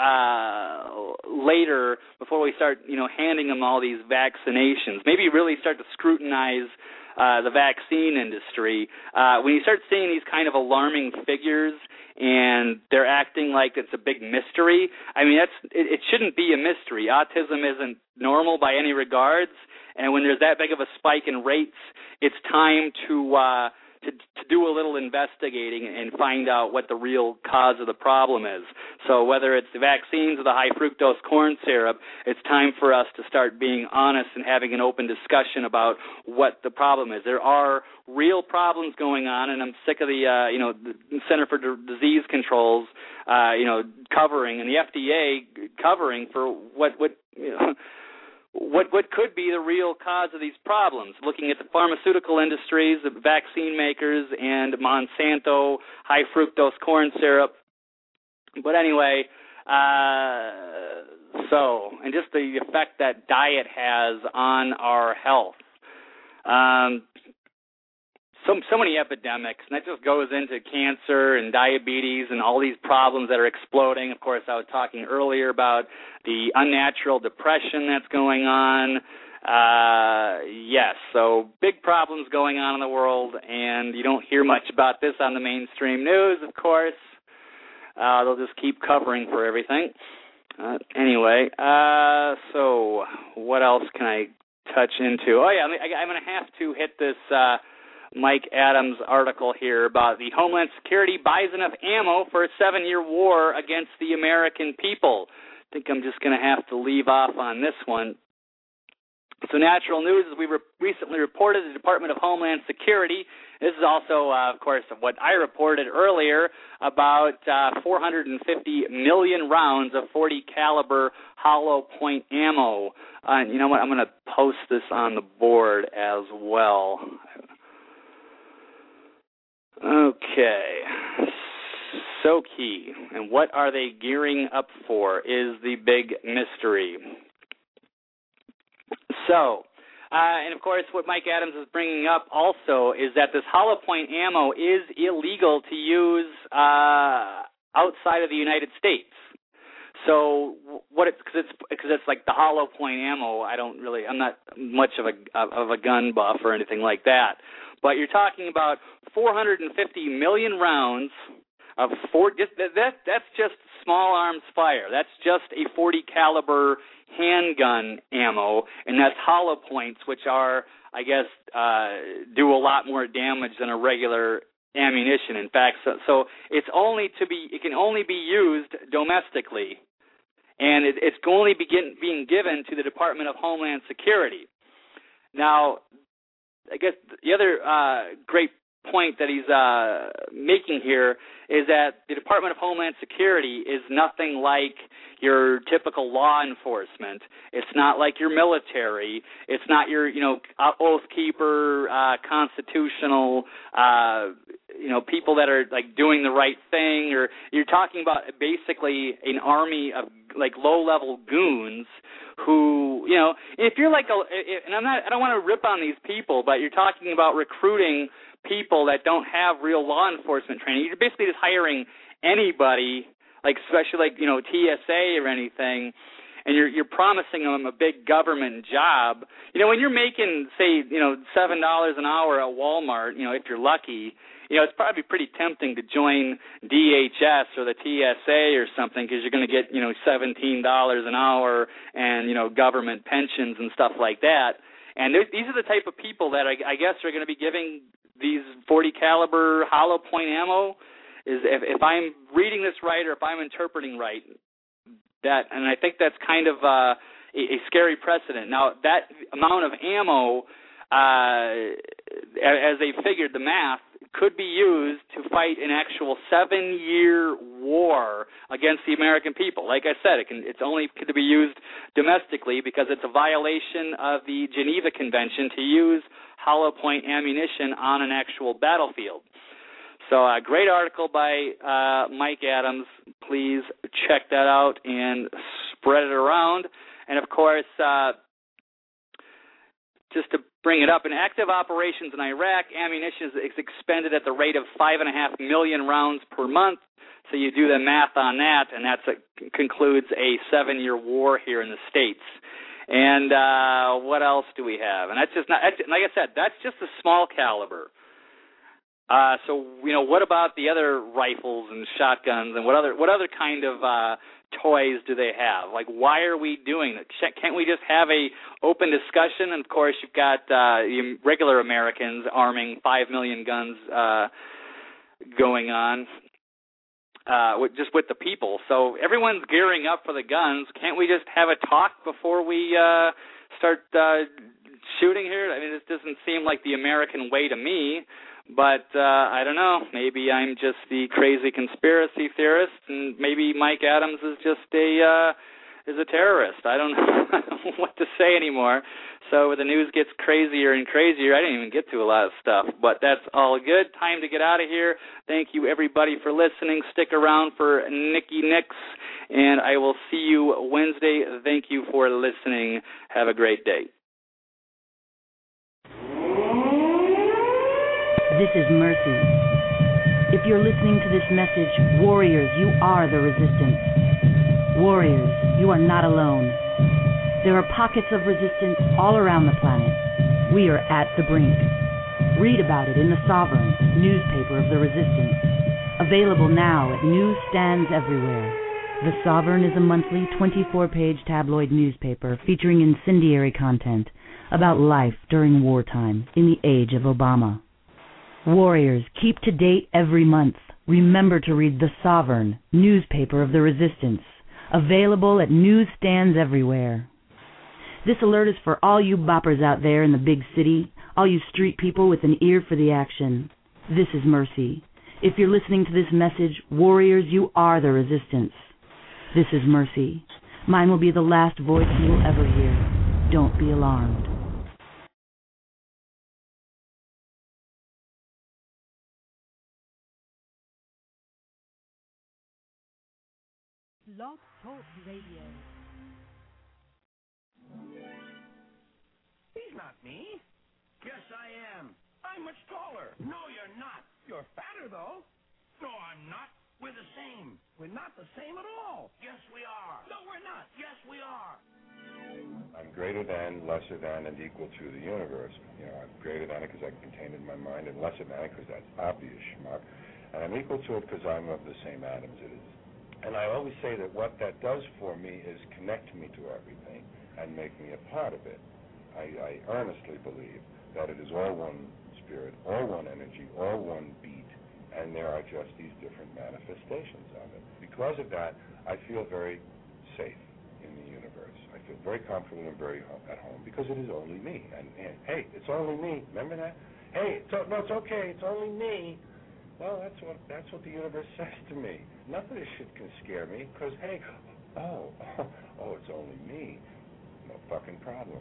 later before we start, handing them all these vaccinations. Maybe really start to scrutinize the vaccine industry. When you start seeing these kind of alarming figures and they're acting like it's a big mystery, I mean, it shouldn't be a mystery. Autism isn't normal by any regards, and when there's that big of a spike in rates, it's time to do a little investigating and find out what the real cause of the problem is. So whether it's the vaccines or the high fructose corn syrup, it's time for us to start being honest and having an open discussion about what the problem is. There are real problems going on, and I'm sick of the Center for Disease Control's covering, and the FDA covering for what could be the real cause of these problems, looking at the pharmaceutical industries, the vaccine makers, and Monsanto high fructose corn syrup. But anyway, and just the effect that diet has on our health. So many epidemics, and that just goes into cancer and diabetes and all these problems that are exploding. Of course, I was talking earlier about the unnatural depression that's going on. Yes, so big problems going on in the world, and you don't hear much about this on the mainstream news, of course. They'll just keep covering for everything. Anyway, so what else can I touch into? Oh, yeah, I'm going to have to hit this Mike Adams article here about the Homeland Security buys enough ammo for a 7-year war against the American people. I think I'm just going to have to leave off on this one. So Natural News, as we recently reported, the Department of Homeland Security, this is also, of course, what I reported earlier, about 450 million rounds of .40 caliber hollow point ammo. You know what, I'm going to post this on the board as well. Okay, so key, and what are they gearing up for is the big mystery. So, and of course what Mike Adams is bringing up also is that this hollow point ammo is illegal to use outside of the United States. So because it's like the hollow point ammo, I'm not much of a gun buff or anything like that. But you're talking about 450 million rounds of that's just small arms fire. That's just a .40 caliber handgun ammo, and that's hollow points, which are, I guess, do a lot more damage than a regular ammunition. In fact, so it can only be used domestically, and it's only being given to the Department of Homeland Security. Now, I guess the other great point that he's making here is that the Department of Homeland Security is nothing like your typical law enforcement. It's not like your military. It's not your, oath keeper, constitutional, people that are like doing the right thing. Or you're talking about basically an army of like low-level goons who, if you're like, and I don't want to rip on these people, but you're talking about recruiting people that don't have real law enforcement training. You're basically just hiring anybody, like especially like TSA or anything, and you're promising them a big government job. When you're making say $7 an hour at Walmart, if you're lucky, it's probably pretty tempting to join DHS or the TSA or something because you're going to get $17 an hour and government pensions and stuff like that. And these are the type of people that I guess are going to be giving these .40 caliber hollow point ammo. Is if I'm reading this right or if I'm interpreting right, and I think that's kind of a scary precedent. Now that amount of ammo, as they figured the math, could be used to fight an actual 7-year war against the American people. Like I said, it's only to be used domestically because it's a violation of the Geneva Convention to use hollow point ammunition on an actual battlefield. So a great article by Mike Adams. Please check that out and spread it around. And, of course, just to bring it up, in active operations in Iraq, ammunition is expended at the rate of 5.5 million rounds per month. So you do the math on that, and that concludes a 7-year war here in the States. And what else do we have? And that's just not, like I said, that's just a small caliber. So, what about the other rifles and shotguns, and what other kind of toys do they have? Like, why are we doing it? Can't we just have a open discussion? And, of course, you've got the regular Americans arming 5 million guns going on just with the people. So everyone's gearing up for the guns. Can't we just have a talk before we start shooting here? I mean, this doesn't seem like the American way to me. But I don't know. Maybe I'm just the crazy conspiracy theorist, and maybe Mike Adams is just a terrorist. I don't know what to say anymore. So the news gets crazier and crazier. I didn't even get to a lot of stuff, but that's all good. Time to get out of here. Thank you, everybody, for listening. Stick around for Nikki Nix, and I will see you Wednesday. Thank you for listening. Have a great day. This is Mercy. If you're listening to this message, warriors, you are the resistance. Warriors, you are not alone. There are pockets of resistance all around the planet. We are at the brink. Read about it in The Sovereign, newspaper of the resistance. Available now at newsstands everywhere. The Sovereign is a monthly 24-page tabloid newspaper featuring incendiary content about life during wartime in the age of Obama. Warriors, keep to date every month. Remember to read The Sovereign, newspaper of the resistance. Available at newsstands everywhere. This alert is for all you boppers out there in the big city, all you street people with an ear for the action. This is Mercy. If you're listening to this message, warriors, you are the resistance. This is Mercy. Mine will be the last voice you will ever hear. Don't be alarmed. Blog Talk Radio. He's not me. Yes, I am. I'm much taller. No, you're not. You're fatter, though. No, I'm not. We're the same. We're not the same at all. Yes, we are. No, we're not. Yes, we are. I'm greater than, lesser than, and equal to the universe. I'm greater than it because I can contain it in my mind, and lesser than it because that's obvious, schmuck. And I'm equal to it because I'm of the same atoms it is. And I always say that what that does for me is connect me to everything and make me a part of it. I earnestly believe that it is all one spirit, all one energy, all one beat, and there are just these different manifestations of it. Because of that, I feel very safe in the universe. I feel very comfortable and very at home because it is only me. And hey, it's only me. Remember that? Hey, it's okay. It's only me. Well, that's what the universe says to me. Nothing of this shit can scare me, because, hey, it's only me. No fucking problem.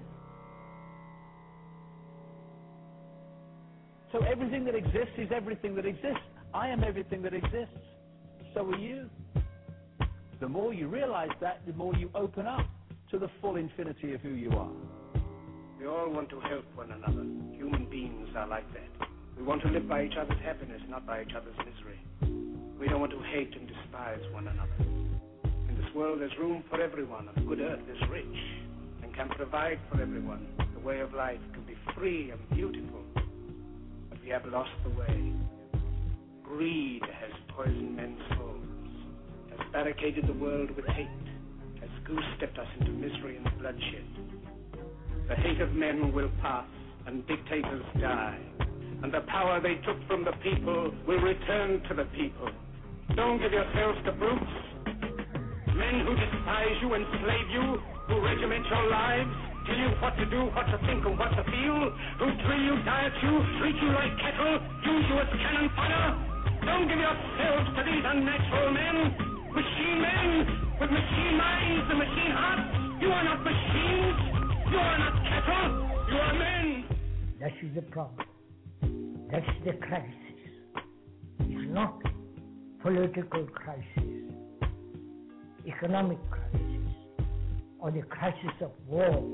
So everything that exists is everything that exists. I am everything that exists. So are you. The more you realize that, the more you open up to the full infinity of who you are. We all want to help one another. Human beings are like that. We want to live by each other's happiness, not by each other's misery. We don't want to hate and despise one another. In this world, there's room for everyone, and the good earth is rich and can provide for everyone. The way of life can be free and beautiful, but we have lost the way. Greed has poisoned men's souls, has barricaded the world with hate, has goose-stepped us into misery and bloodshed. The hate of men will pass, and dictators die. And the power they took from the people will return to the people. Don't give yourselves to brutes. Men who despise you, enslave you, who regiment your lives, tell you what to do, what to think, and what to feel, who drill you, diet you, treat you like cattle, use you as cannon fodder. Don't give yourselves to these unnatural men, machine men, with machine minds and machine hearts. You are not machines. You are not cattle. You are men. That is the problem. That's the crisis. It's not political crisis, economic crisis, or the crisis of war.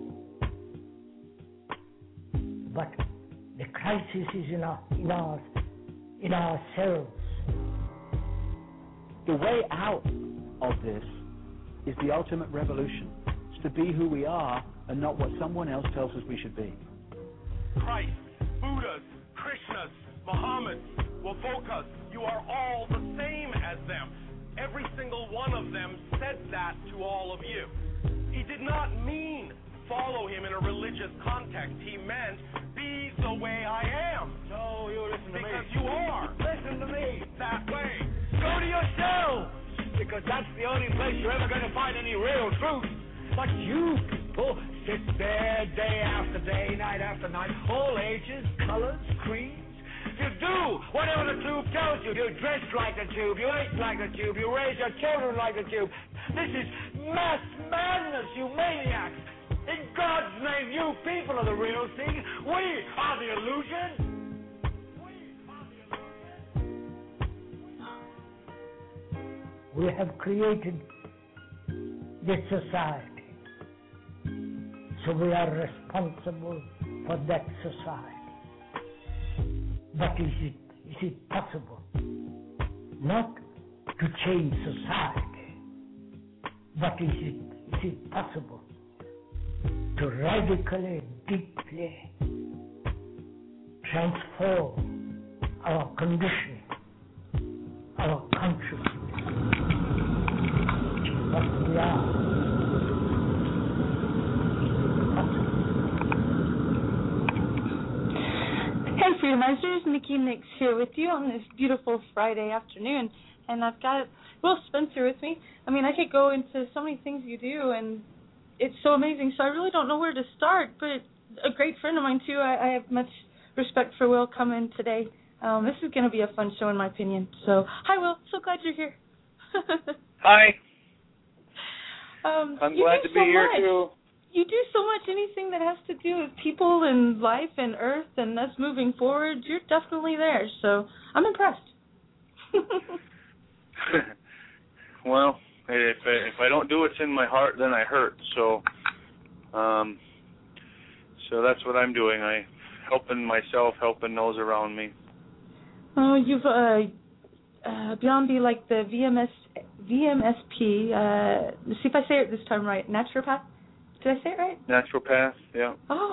But the crisis is in ourselves. The way out of this is the ultimate revolution. It's to be who we are and not what someone else tells us we should be. Christ, Buddhas, Krishnas, Muhammad, Wovokas, you are all the same as them. Every single one of them said that to all of you. He did not mean follow him in a religious context. He meant be the way I am. No, you listen to me. Because you are. Listen to me. That way. Go to yourself. Because that's the only place you're ever going to find any real truth. But you people sit there day after day, night after night, all ages, colors, creeds. You do whatever the tube tells you. You dress like the tube, you eat like the tube, you raise your children like the tube. This is mass madness, you maniacs. In God's name, you people are the real thing. We are the illusion. We have created this society. So we are responsible for that society. But is it possible not to change society, but is it possible to radically, deeply transform our conditioning, our consciousness, what we are? Hey Freedomizers, Nikki Nix here with you on this beautiful Friday afternoon, and I've got Will Spencer with me. I mean, I could go into so many things you do, and it's so amazing, so I really don't know where to start, but a great friend of mine, too. I have much respect for Will coming today. This is going to be a fun show, in my opinion. So, hi, Will. So glad you're here. Hi. I'm glad to be here, too. You do so much, anything that has to do with people and life and Earth and us moving forward, you're definitely there. So I'm impressed. Well, if I don't do what's in my heart, then I hurt. So that's what I'm doing. I helping myself, helping those around me. Oh, you've beyond the VMSP. See if I say it this time right. Naturopath. Did I say it right? Naturopath, yeah. Oh,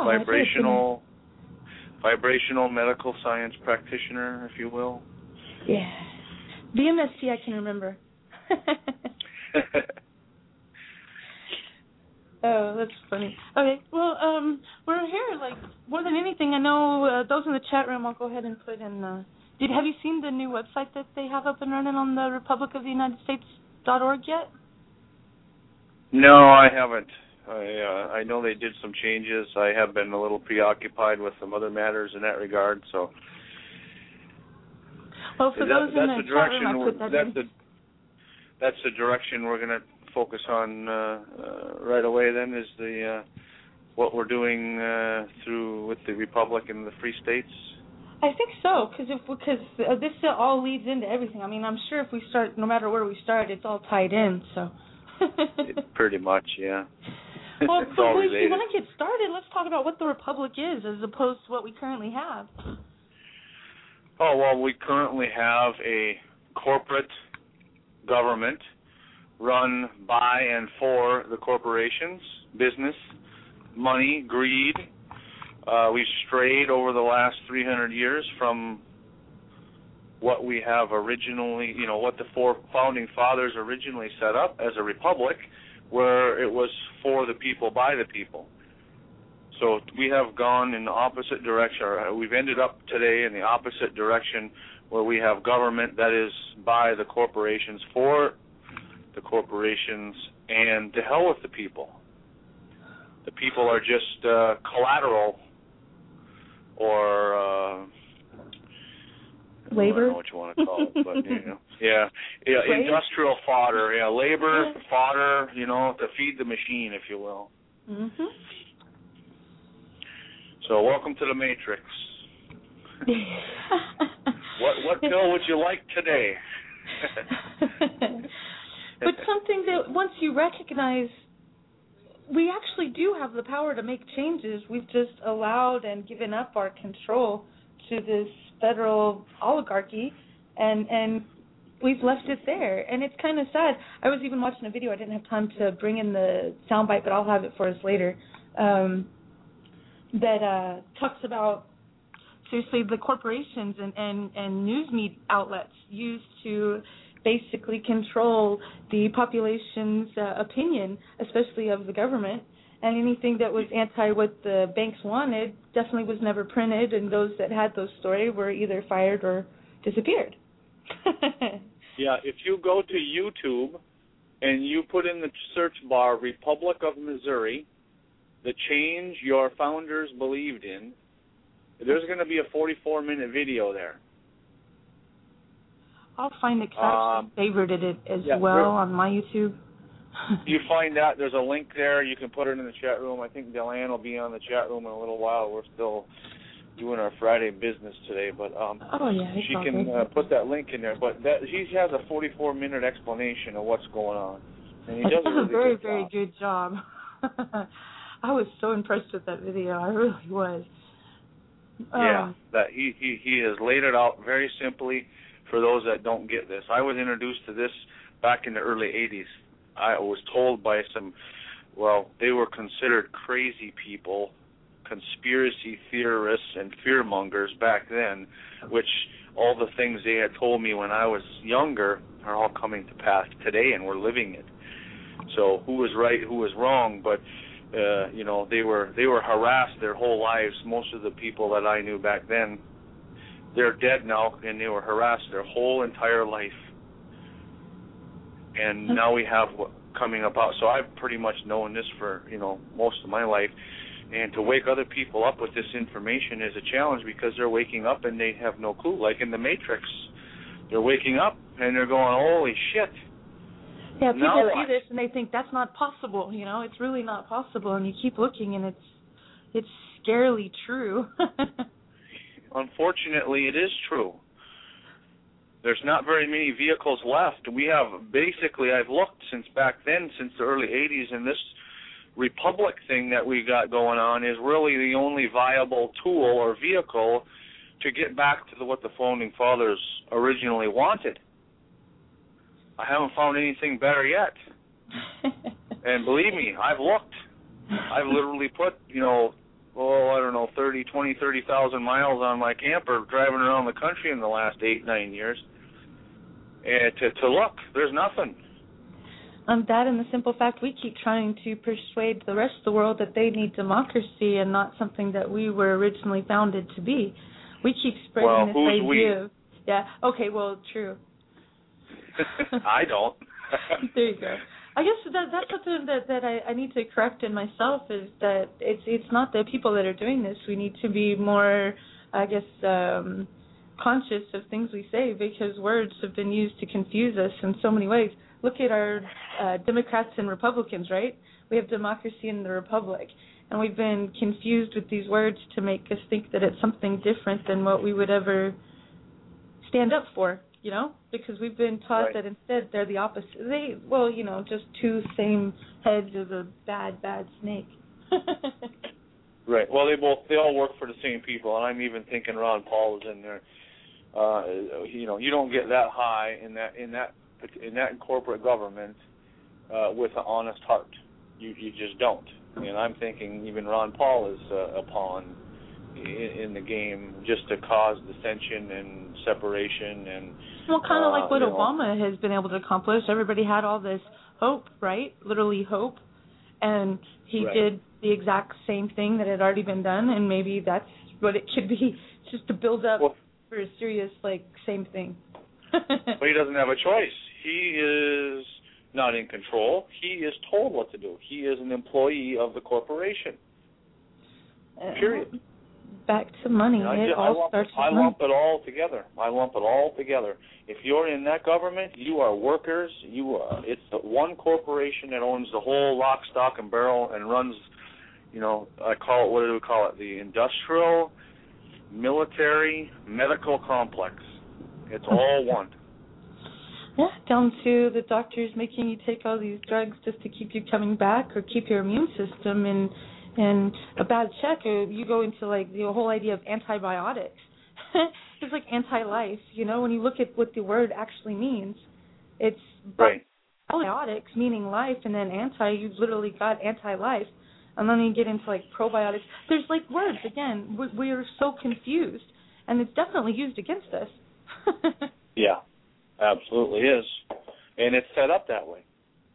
vibrational medical science practitioner, if you will. Yeah. VMSP I can remember. Oh, that's funny. Okay, well, we're here, like, more than anything, I know those in the chat room, I'll go ahead and put in, have you seen the new website that they have up and running on the republicoftheunitedstates.org yet? No, I haven't. I know they did some changes. I have been a little preoccupied with some other matters in that regard. So, well, for those in the chat room, I put that in. That's the direction we're going to focus on right away. Then is the what we're doing through with the Republic and the Free States. I think so, because this all leads into everything. I mean, I'm sure if we start, no matter where we start, it's all tied in. So. Pretty much, yeah. Well, when I get started, let's talk about what the Republic is as opposed to what we currently have. Oh, well, we currently have a corporate government run by and for the corporations, business, money, greed. We've strayed over the last 300 years from what we have originally, what the four founding fathers originally set up as a republic, where it was for the people, by the people. So we have gone in the opposite direction, or we've ended up today in the opposite direction, where we have government that is by the corporations, for the corporations, and to hell with the people. The people are just collateral, or labor? I don't know what you want to call it, but yeah, industrial fodder, labor, fodder, to feed the machine, if you will. Mm-hmm. So welcome to the Matrix. What pill would you like today? But something that once you recognize, we actually do have the power to make changes. We've just allowed and given up our control to this federal oligarchy, and we've left it there, and it's kind of sad. I was even watching a video. I didn't have time to bring in the soundbite, but I'll have it for us later. That talks about seriously the corporations and news media outlets used to basically control the population's opinion, especially of the government. And anything that was anti what the banks wanted definitely was never printed, and those that had those stories were either fired or disappeared. Yeah, if you go to YouTube and you put in the search bar Republic of Missouri, the change your founders believed in, there's going to be a 44-minute video there. I'll find it because I actually favorited it as well on my YouTube. You find that there's a link there. You can put it in the chat room. I think Delanne will be on the chat room in a little while. We're still doing our Friday business today, but she can put that link in there. But she has a 44-minute explanation of what's going on, and he does a really very good job. I was so impressed with that video. I really was. That he has laid it out very simply for those that don't get this. I was introduced to this back in the early 80s. I was told by they were considered crazy people, conspiracy theorists and fearmongers back then, which all the things they had told me when I was younger are all coming to pass today, and we're living it. So who was right, who was wrong, but they were harassed their whole lives. Most of the people that I knew back then, they're dead now, and they were harassed their whole entire life. And now we have what coming about. So I've pretty much known this for, most of my life. And to wake other people up with this information is a challenge because they're waking up and they have no clue. Like in the Matrix, they're waking up and they're going, holy shit. Yeah, people see this and they think that's not possible. It's really not possible. And you keep looking and it's scarily true. Unfortunately, it is true. There's not very many vehicles left. We have I've looked since back then, since the early 80s, and this Republic thing that we got going on is really the only viable tool or vehicle to get back to what the Founding Fathers originally wanted. I haven't found anything better yet. And believe me, I've looked. I've literally put, 30,000 miles on my camper driving around the country in the last 8-9 years. And to look, there's nothing. That and the simple fact we keep trying to persuade the rest of the world that they need democracy and not something that we were originally founded to be. We keep spreading this idea. We? Yeah, okay, well, true. I don't. There you go. I guess that's something that I need to correct in myself is that it's not the people that are doing this. We need to be more, conscious of things we say because words have been used to confuse us in so many ways. Look at our Democrats and Republicans, right? We have democracy in the Republic, and we've been confused with these words to make us think that it's something different than what we would ever stand up for. Because we've been taught that instead they're the opposite. Just two same heads of a bad snake. Right. Well, they all work for the same people, and I'm even thinking Ron Paul is in there. You don't get that high in that corporate government with an honest heart. You just don't. And I'm thinking even Ron Paul is a pawn in the game just to cause dissension and separation and kind of like what Obama has been able to accomplish. Everybody had all this hope, right? Literally hope, and he did the exact same thing that had already been done, and maybe that's what it could be, just to build up for a serious same thing. But he doesn't have a choice. He is not in control. He is told what to do. He is an employee of the corporation. Period. Back to money. I lump it all together. If you're in that government, you are workers. It's the one corporation that owns the whole lock, stock, and barrel and runs, I call it, what do we call it? The industrial, military, medical complex. It's all one. Yeah, down to the doctors making you take all these drugs just to keep you coming back or keep your immune system in a bad check. You go into the whole idea of antibiotics it's like anti-life. You know, when you look at what the word actually means, it's right. Probiotics meaning life, and then anti, you've literally got anti-life. And then you get into like probiotics. There's like words again. We are so confused, and it's definitely used against us. Yeah, absolutely is, and it's set up that way.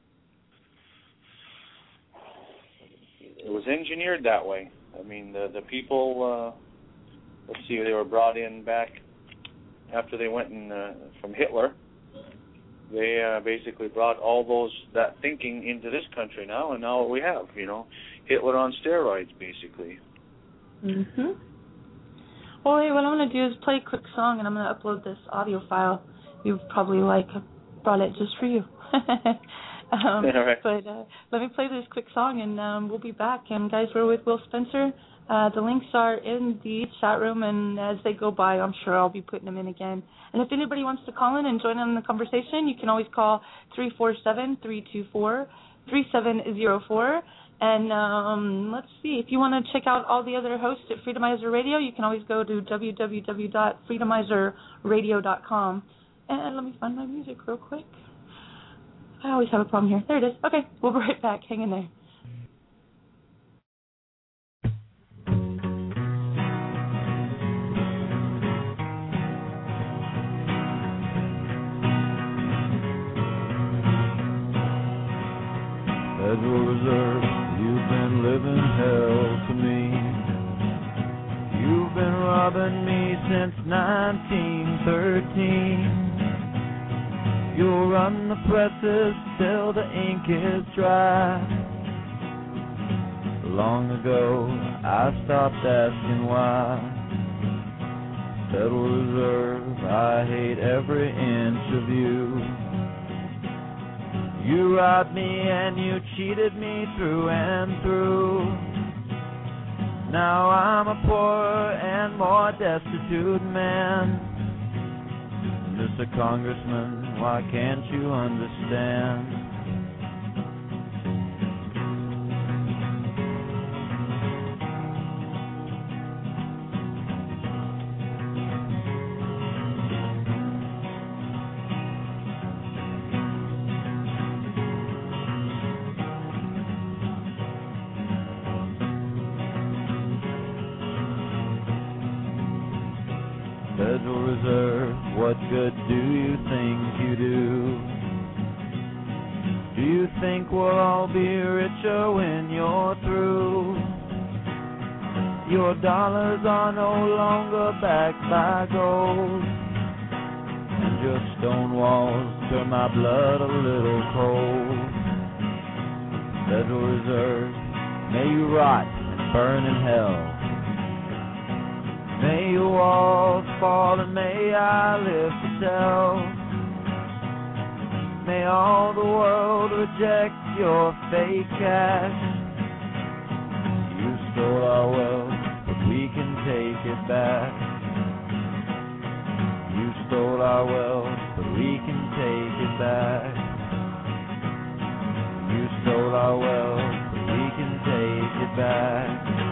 It was engineered that way. I mean, the people. Let's see, they were brought in back after they went in from Hitler. They basically brought all that thinking into this country now, and now what we have, Hitler on steroids, basically. Mhm. Well, hey, what I'm going to do is play a quick song, and I'm going to upload this audio file. You probably I brought it just for you. All right. But let me play this quick song, and we'll be back. And guys, we're with Will Spencer. The links are in the chat room, and as they go by, I'm sure I'll be putting them in again. And if anybody wants to call in and join in the conversation, you can always call 347-324-3704. And let's see, if you want to check out all the other hosts at Freedomizer Radio, you can always go to www.freedomizerradio.com. And let me find my music real quick. I always have a problem here. There it is. Okay, we'll be right back. Hang in there. Federal Reserve, you've been living hell to me. You've been robbing me since 1913. You'll run the presses till the ink is dry. Long ago, I stopped asking why. Federal Reserve, I hate every inch of you. You robbed me and you cheated me through and through. Now I'm a poorer and more destitute man. Mr. Congressman, why can't you understand? Federal Reserve, what good do you think you do? Do you think we'll all be richer when you're through? Your dollars are no longer backed by gold, and your stone walls turn my blood a little cold. Federal Reserve, may you rot and burn in hell. May your walls fall and may I live to tell. May all the world reject your fake cash. You stole our wealth, but we can take it back. You stole our wealth, but we can take it back. You stole our wealth, but we can take it back.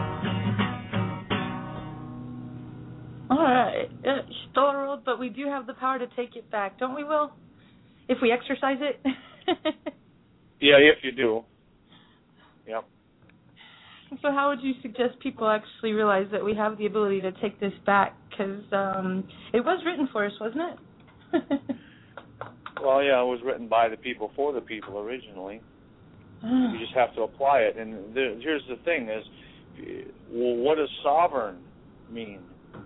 All right. Stole our world, but we do have the power to take it back, don't we, Will? If we exercise it? Yeah, if you do. Yep. So how would you suggest people actually realize that we have the ability to take this back? Because it was written for us, wasn't it? Well, yeah, it was written by the people for the people originally. You just have to apply it. And here's the thing is, well, what does sovereign mean?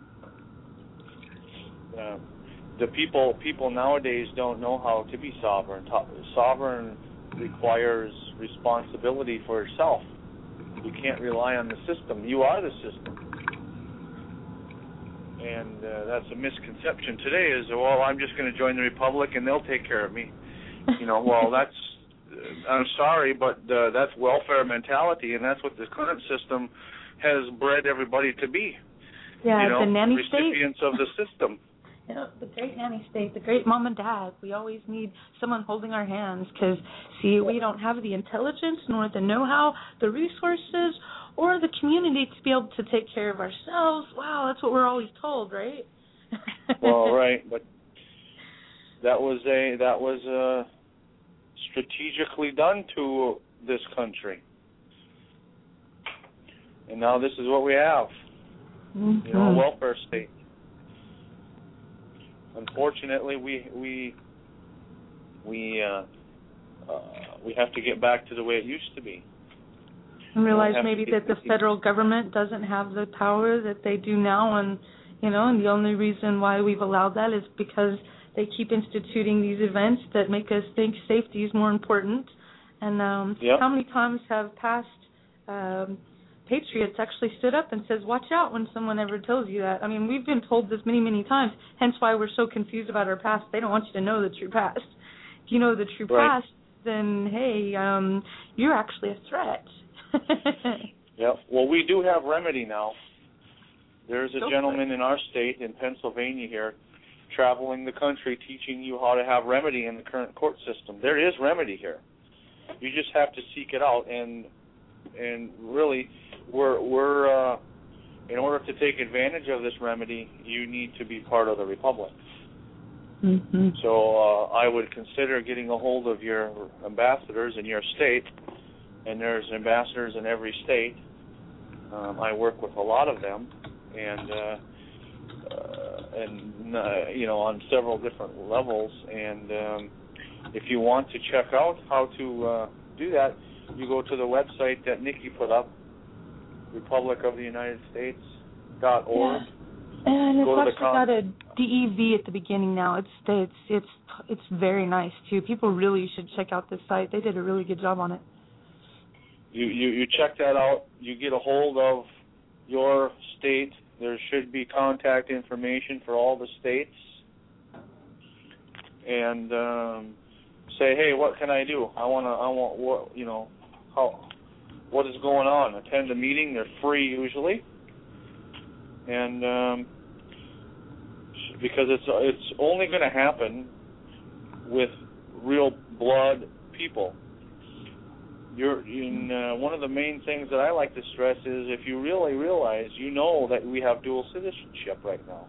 The people nowadays don't know how to be sovereign. Sovereign requires responsibility for yourself. You can't rely on the system. You are the system. And that's a misconception today is, well, I'm just going to join the Republic and they'll take care of me. Well, that's, I'm sorry, but that's welfare mentality, and that's what the current system has bred everybody to be. Yeah, the nanny recipients state. of the system. Yeah, the great nanny state, the great mom and dad. We always need someone holding our hands because, see, we don't have the intelligence nor the know-how, the resources, or the community to be able to take care of ourselves. Wow, that's what we're always told, right? Well, right, but that was strategically done to this country, and now this is what we have. Mm-hmm. A welfare state. Unfortunately, we have to get back to the way it used to be. And realize maybe that the federal government doesn't have the power that they do now, and and the only reason why we've allowed that is because they keep instituting these events that make us think safety is more important. And how many times have past patriots actually stood up and says, watch out when someone ever tells you that? I mean, we've been told this many, many times, hence why we're so confused about our past. They don't want you to know the true past. If you know the true past, then, hey, you're actually a threat. Well, we do have remedy now. There's a gentleman in our state, in Pennsylvania here, traveling the country teaching you how to have remedy in the current court system. There is remedy here. You just have to seek it out, and really, we're in order to take advantage of this remedy, you need to be part of the Republic. Mm-hmm. So I would consider getting a hold of your ambassadors in your state, and there's ambassadors in every state. I work with a lot of them, and on several different levels. And if you want to check out how to do that, you go to the website that Nikki put up, republicoftheunitedstates.org. Yeah. And it's actually got a DEV at the beginning now. It's very nice too. People really should check out this site. They did a really good job on it. You check that out. You get a hold of your state. There should be contact information for all the states. And say, hey, what can I do? What is going on? Attend a meeting. They're free usually. And because it's only going to happen with real blood people. One of the main things that I like to stress is if you really realize, that we have dual citizenship right now.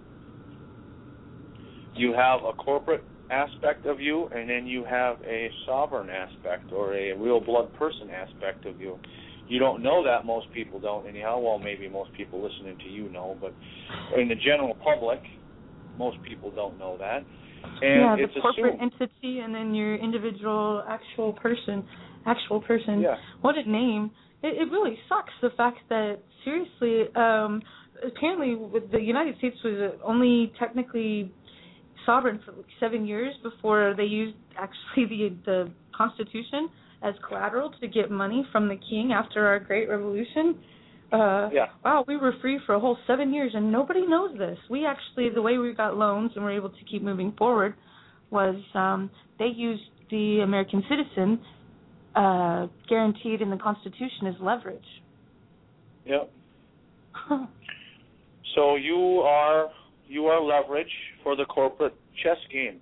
You have a corporate aspect of you, and then you have a sovereign aspect or a real blood person aspect of you. You don't know that. Most people don't anyhow. Well, maybe most people listening to you know, but in the general public, most people don't know that. And the corporate entity and then your individual actual person. Yeah. What a name. It really sucks, the fact that, seriously, apparently the United States was only technically sovereign for 7 years before they used actually the Constitution as collateral to get money from the king after our Great Revolution. Wow, we were free for a whole 7 years, and nobody knows this. We actually, the way we got loans and were able to keep moving forward was they used the American citizen guaranteed in the Constitution as leverage. Yep. So you are leverage for the corporate chess game.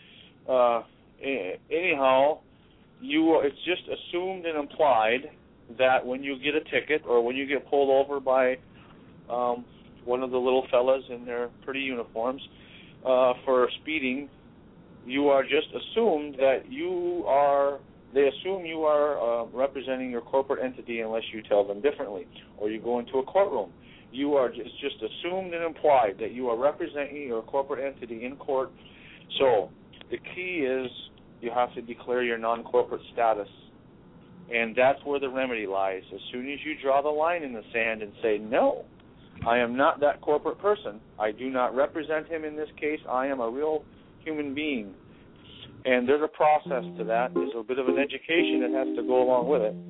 Anyhow, it's just assumed and implied that when you get a ticket or when you get pulled over by one of the little fellas in their pretty uniforms for speeding, you are just assumed that they assume you are representing your corporate entity unless you tell them differently. Or you go into a courtroom. It's just assumed and implied that you are representing your corporate entity in court. So the key is you have to declare your non-corporate status. And that's where the remedy lies. As soon as you draw the line in the sand and say, no, I am not that corporate person. I do not represent him in this case. I am a real human being. And there's a process to that. There's a bit of an education that has to go along with it.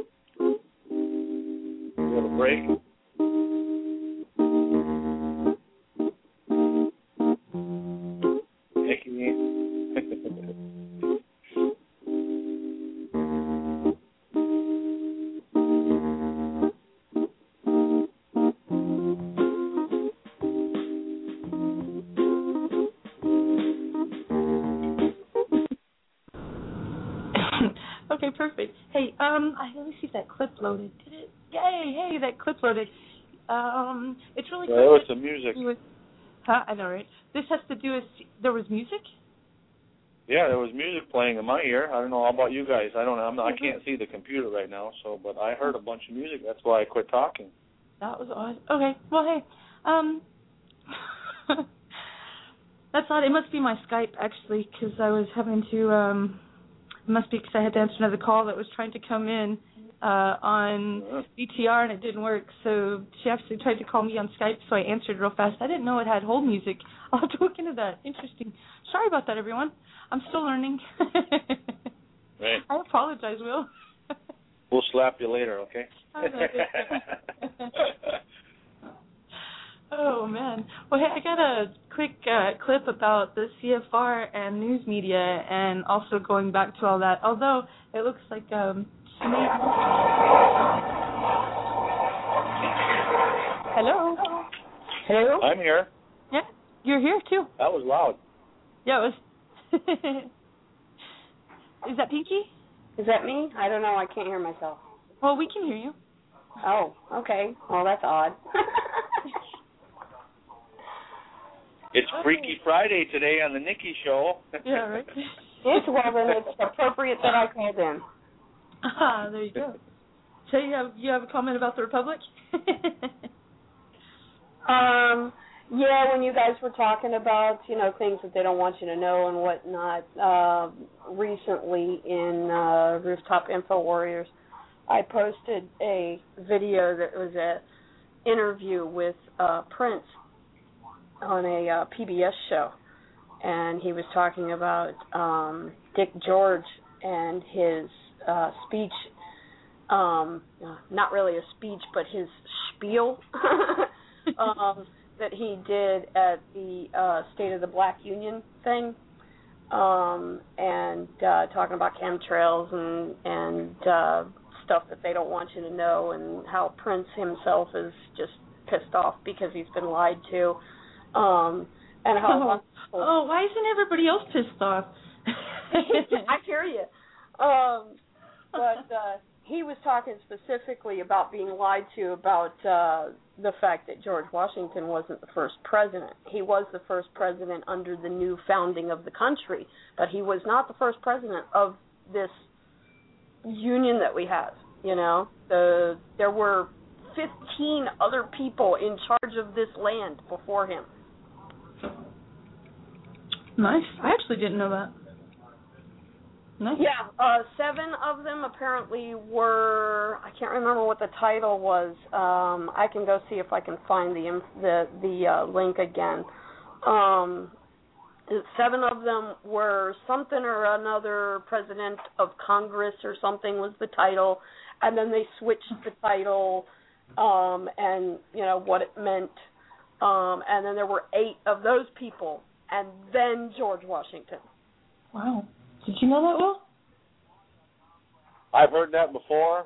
We have a break. Okay, perfect. Hey, let me see if that clip loaded. Did it? Yay! Hey, that clip loaded. It's really cool. Yeah, it's the music. Huh? I know, right? this has to do with there was music? Yeah, there was music playing in my ear. I don't know about you guys. I don't know. I can't see the computer right now, but I heard a bunch of music. That's why I quit talking. That was odd. Okay. Well, hey. That's odd. It must be my Skype, actually, because I was having to, it must be because I had to answer another call that was trying to come in on BTR, and it didn't work. So she actually tried to call me on Skype, so I answered real fast. I didn't know it had hold music. I'll have to look into that. Interesting. Sorry about that, everyone. I'm still learning. Right. I apologize, Will. We'll slap you later, okay? Oh, man. Well, hey, I got a quick clip about the CFR and news media and also going back to all that, although it looks like Hello? Hello? I'm here. Yeah, you're here, too. That was loud. Yeah, it was. Is that Pinky? Is that me? I don't know. I can't hear myself. Well, we can hear you. Oh, okay. Well, that's odd. It's Freaky Friday today on the Nikki Show. Yeah, right. It's well, then it's appropriate that I called in. Ah, there you go. So you have a comment about the Republic? Yeah, when you guys were talking about, things that they don't want you to know and whatnot, recently in Rooftop Info Warriors, I posted a video that was an interview with Prince on a PBS show, and he was talking about Dick George and his speech, not really a speech, but his spiel that he did at the State of the Black Union thing, and talking about chemtrails and stuff that they don't want you to know, and how Prince himself is just pissed off because he's been lied to. And how why isn't everybody else pissed off? I hear you. But he was talking specifically about being lied to about the fact that George Washington wasn't the first president. He was the first president under the new founding of the country, but he was not the first president of this union that we have. There were 15 other people in charge of this land before him. Nice. I actually didn't know that. Nice. Yeah, 7 of them apparently were. I can't remember what the title was. I can go see if I can find the link again. 7 of them were something or another president of Congress or something was the title, and then they switched the title and what it meant. And then there were 8 of those people, and then George Washington. Wow. Did you know that, Will? I've heard that before.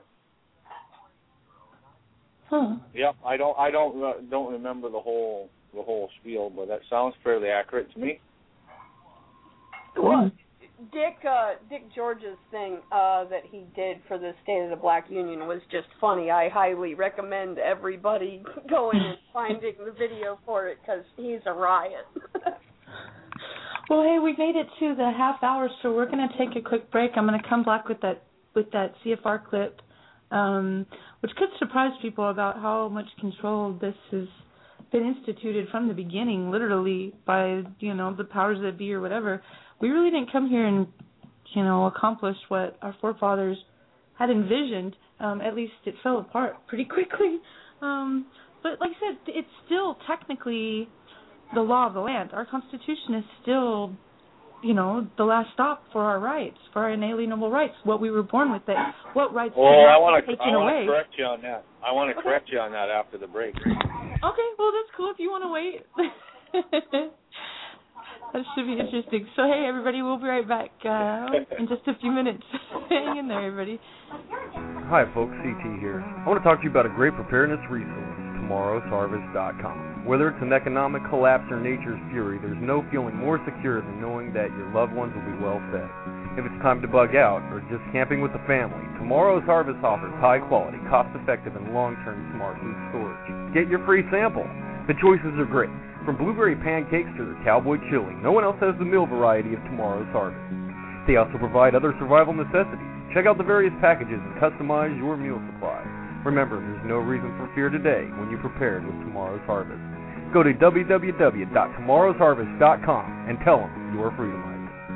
Huh. Yep. I don't remember the whole spiel, but that sounds fairly accurate to me. Well, Dick George's thing that he did for the State of the Black Union was just funny. I highly recommend everybody going and finding the video for it because he's a riot. Well, hey, we made it to the half hour, so we're going to take a quick break. I'm going to come back with that CFR clip, which could surprise people about how much control this has been instituted from the beginning, literally by the powers that be or whatever. We really didn't come here and accomplish what our forefathers had envisioned. At least it fell apart pretty quickly. But like I said, it's still technically the law of the land. Our Constitution is still, the last stop for our rights, for our inalienable rights, what we were born with, what rights I want to correct you on that. I want to correct you on that after the break. Okay, well, that's cool if you want to wait. That should be interesting. So, hey, everybody, we'll be right back in just a few minutes. Hang in there, everybody. Hi, folks. CT here. I want to talk to you about a great preparedness resource, TomorrowsHarvest.com. Whether it's an economic collapse or nature's fury, there's no feeling more secure than knowing that your loved ones will be well fed. If it's time to bug out or just camping with the family, Tomorrow's Harvest offers high-quality, cost-effective, and long-term smart food storage. Get your free sample. The choices are great. From blueberry pancakes to their cowboy chili, no one else has the meal variety of Tomorrow's Harvest. They also provide other survival necessities. Check out the various packages and customize your meal supply. Remember, there's no reason for fear today when you're prepared with Tomorrow's Harvest. Go to www.tomorrowsharvest.com and tell them you are Freedomizer.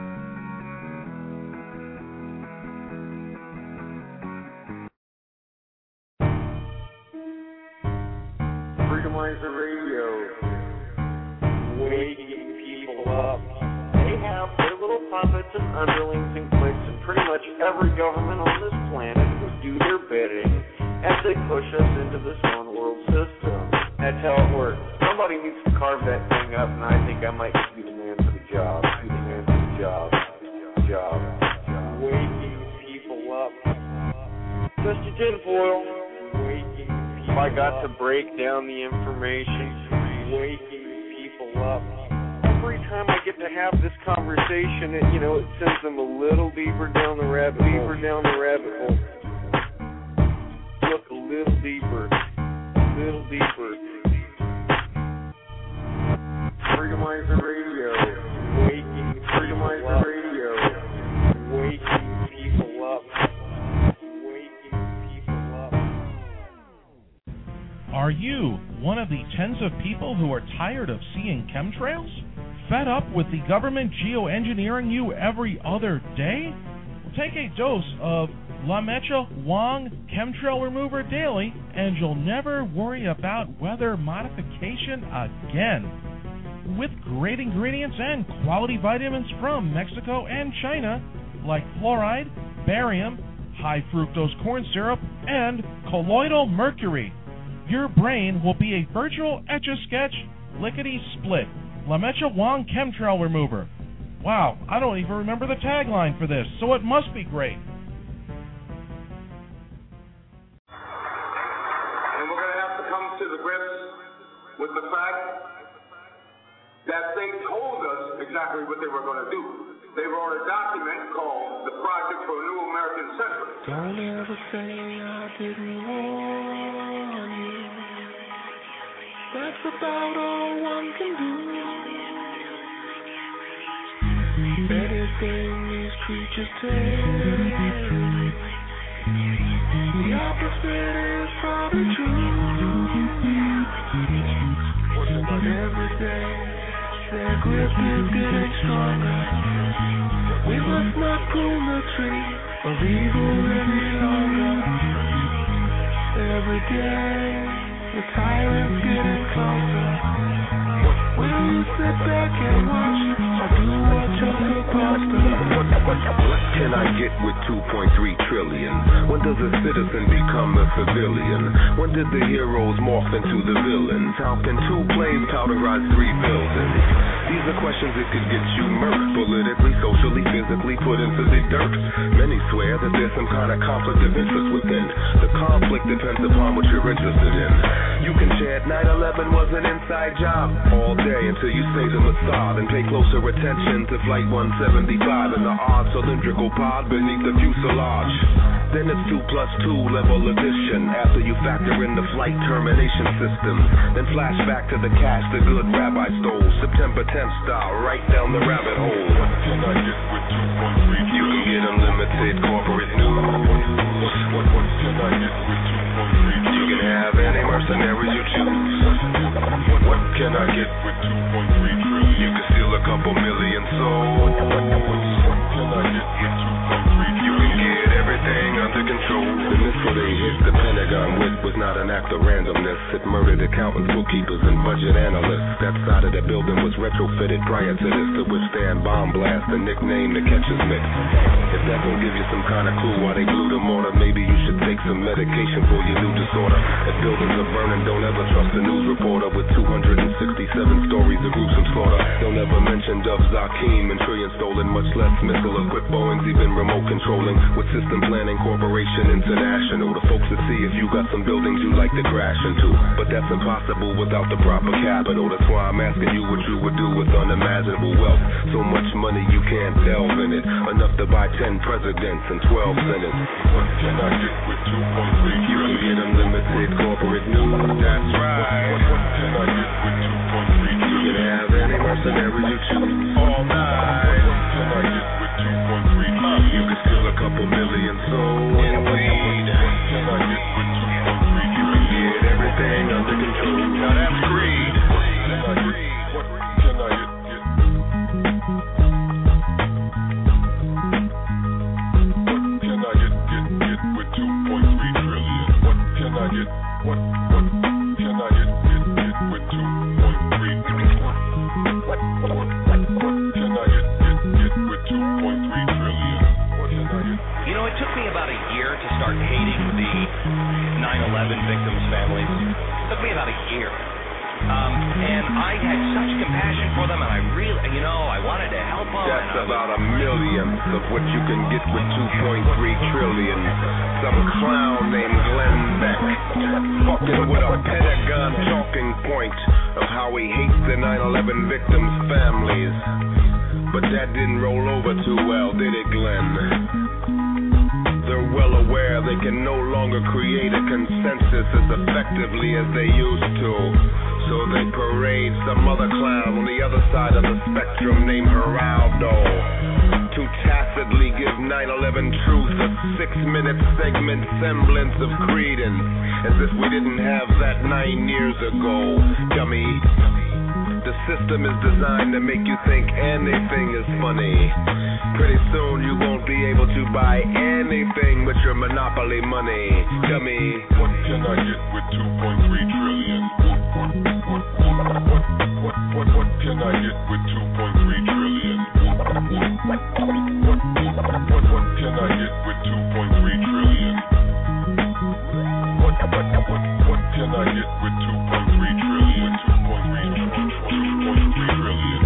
Freedomizer Radio, waking people up. They have their little puppets and underlings and cliques and pretty much every government on this planet who do their bidding as they push us into this one world system. That's how it works. Somebody needs to carve that thing up, and I think I might just be the man for the job. Waking people up. Just your tinfoil. Waking people up. I got to break down the information. Waking people up. Every time I get to have this conversation, it sends them a little deeper down the rabbit hole. Look a little deeper. Freedomizer Radio, Freedomizer Radio, waking people up. Are you one of the tens of people who are tired of seeing chemtrails? Fed up with the government geoengineering you every other day? Well, take a dose of La Mecha Wong Chemtrail Remover Daily, and you'll never worry about weather modification again. With great ingredients and quality vitamins from Mexico and China, like fluoride, barium, high fructose corn syrup, and colloidal mercury, your brain will be a virtual Etch-a-Sketch lickety-split. La Mecha Wong Chemtrail Remover. Wow, I don't even remember the tagline for this, so it must be great. With the fact that they told us exactly what they were going to do. They wrote a document called the Project for a New American Century. Don't ever say I didn't warn you. That's about all one can do. Anything these creatures tell, the opposite is probably true. But every day, their grip is getting stronger. We must not prune the tree of evil any longer. Every day, the tyrant's getting closer. Will you sit back and watch, or do what you're supposed to? What can I get with 2.3 trillion? When does a citizen become a civilian? When did the heroes morph into the villains? How can 2 planes powderize 3 buildings? These are questions that could get you murked, politically, socially, physically put into the dirt. Many swear that there's some kind of conflict of interest within. The conflict depends upon what you're interested in. You can chant 9/11 was an inside job all day until you say the Mossad and pay closer attention to Flight 175 and the odd cylindrical pod beneath the fuselage. Then it's 2+2 level addition after you factor in the flight termination system. Then flash back to the cash the good rabbi stole, September 10th style, right down the rabbit hole. What can I get with 2.3? You can get unlimited corporate news. What can I get with 2.3? You can have any mercenaries you choose. What can I get with 2.3 trillion? You can steal a couple million souls. What can I get with 2.3? You can get everything under control. The missile they hit the Pentagon with was not an act of randomness. It murdered accountants, bookkeepers, and budget analysts. That side of the building was retrofitted prior to this to withstand bomb blast, the nickname the catcher's mitt. If that don't give you some kind of clue why they blew the mortar, maybe you should take some medication for your new disorder. If buildings are burning, don't ever trust a news reporter with 267 stories of gruesome slaughter. Don't ever mention Dov Zakim and trillions stolen, much less missile-equipped Boeings, even remote controlling with System Planning Corporation International. The folks that see if you got some buildings you like to crash into. But that's impossible without the proper capital. That's why I'm asking you what you would do with unimaginable wealth. So much money you can't delve in it. Enough to buy 10 presidents and 12 senators. What can I get with 2.3? You can get unlimited corporate news. That's right. What can I get with 2.3? You whatever you choose. All night. What can I get with 2.3 trillion? You can steal a couple million souls in weed. What can I get with 2.3 trillion? You can get everything under control. Now that's greed. What can I get? What can I get? What can I get with 2.3? What can I get with 2.3 trillion? What can I get? You know, it took me about a year to start hating the 9/11 victims' families. It took me about a year. And I had such compassion for them, and I really, I wanted to help them. That's about a millionth of what you can get with 2.3 trillion. Some clown named Glenn Beck, fucking with a Pentagon talking point of how he hates the 9/11 victims' families. But that didn't roll over too well, did it, Glenn? They're well aware they can no longer create a consensus as effectively as they used to. So they parade some other clown on the other side of the spectrum named Geraldo to tacitly give 9/11 truth a 6-minute segment semblance of credence, as if we didn't have that 9 years ago, dummy. The system is designed to make you think anything is funny. Pretty soon you won't be able to buy anything with your monopoly money, dummy. What can I get with 2.3 trillion? What can I get with 2.3 trillion? What can I get with 2.3 trillion? What can I get with 2.3 trillion? 2.3 trillion.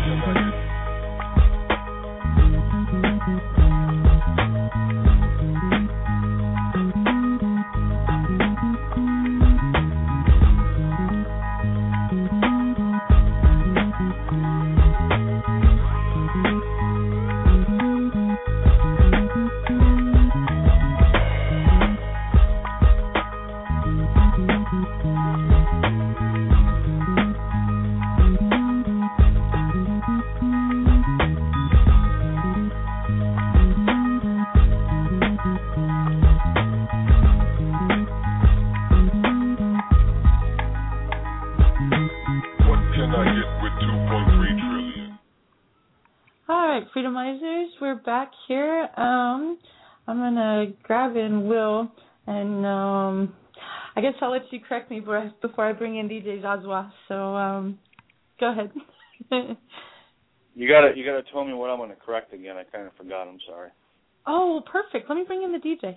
Freedomizers, we're back here. I'm gonna grab in Will, and I guess I'll let you correct me before I bring in DJ Zazwa. So go ahead. You gotta tell me what I'm gonna correct again. I kind of forgot. I'm sorry. Oh, perfect. Let me bring in the DJ.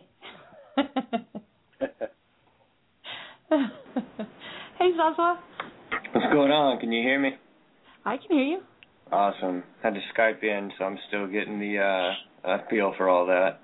Hey, Zazwa. What's going on? Can you hear me? I can hear you. Awesome. Had to Skype in, so I'm still getting the feel for all that.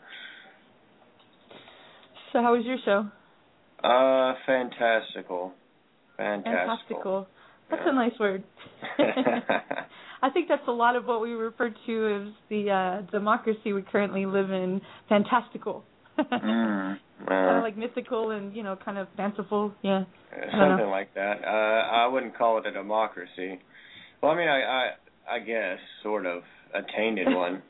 So how was your show? Fantastical. Fantastical. That's a nice word. I think that's a lot of what we refer to as the democracy we currently live in. Fantastical. Kind of like mythical and, kind of fanciful. Yeah. Something like that. I wouldn't call it a democracy. Well, I mean, I guess, sort of, a tainted one.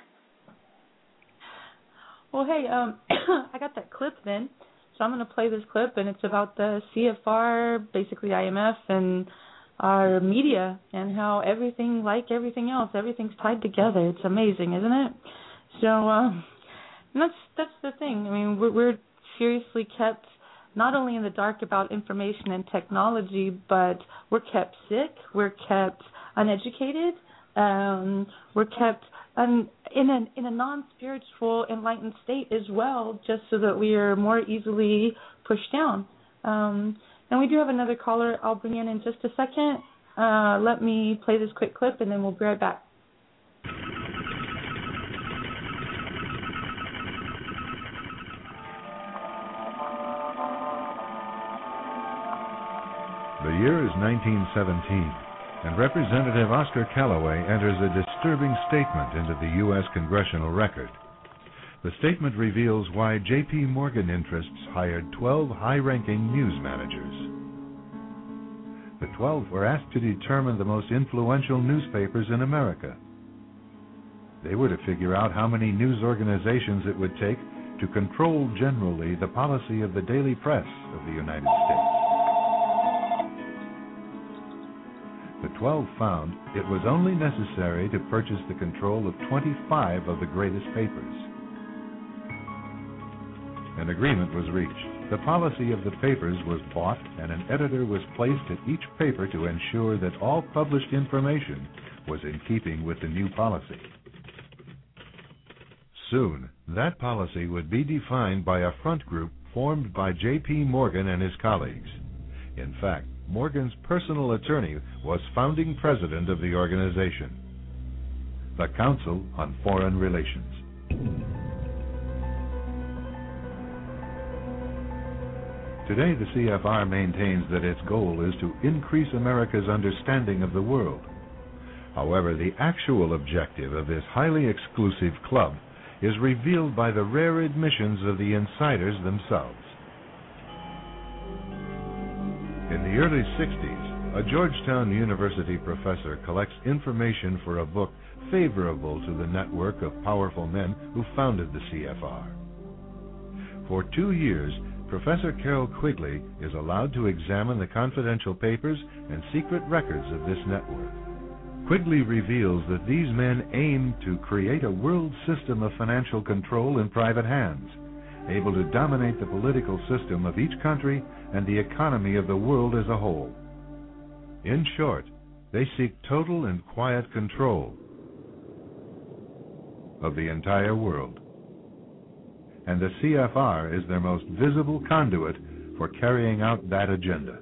Well, hey, I got that clip then, so I'm going to play this clip, and it's about the CFR, basically IMF, and our media, and how everything, like everything else, everything's tied together. It's amazing, isn't it? So that's the thing. I mean, we're seriously kept not only in the dark about information and technology, but we're kept sick, we're kept uneducated, we're kept in a non-spiritual, enlightened state as well, just so that we are more easily pushed down. And we do have another caller I'll bring in just a second. Let me play this quick clip, and then we'll be right back. The year is 1917, and Representative Oscar Callaway enters a disturbing statement into the U.S. Congressional Record. The statement reveals why J.P. Morgan interests hired 12 high-ranking news managers. The 12 were asked to determine the most influential newspapers in America. They were to figure out how many news organizations it would take to control generally the policy of the daily press of the United States. The 12 found it was only necessary to purchase the control of 25 of the greatest papers. An agreement was reached. The policy of the papers was bought, and an editor was placed at each paper to ensure that all published information was in keeping with the new policy. Soon, that policy would be defined by a front group formed by J.P. Morgan and his colleagues. In fact, Morgan's personal attorney was founding president of the organization, the Council on Foreign Relations. Today, the CFR maintains that its goal is to increase America's understanding of the world. However, the actual objective of this highly exclusive club is revealed by the rare admissions of the insiders themselves. In the early 60s, a Georgetown University professor collects information for a book favorable to the network of powerful men who founded the CFR. For 2 years, Professor Carroll Quigley is allowed to examine the confidential papers and secret records of this network. Quigley reveals that these men aim to create a world system of financial control in private hands, able to dominate the political system of each country and the economy of the world as a whole. In short, they seek total and quiet control of the entire world. And the CFR is their most visible conduit for carrying out that agenda.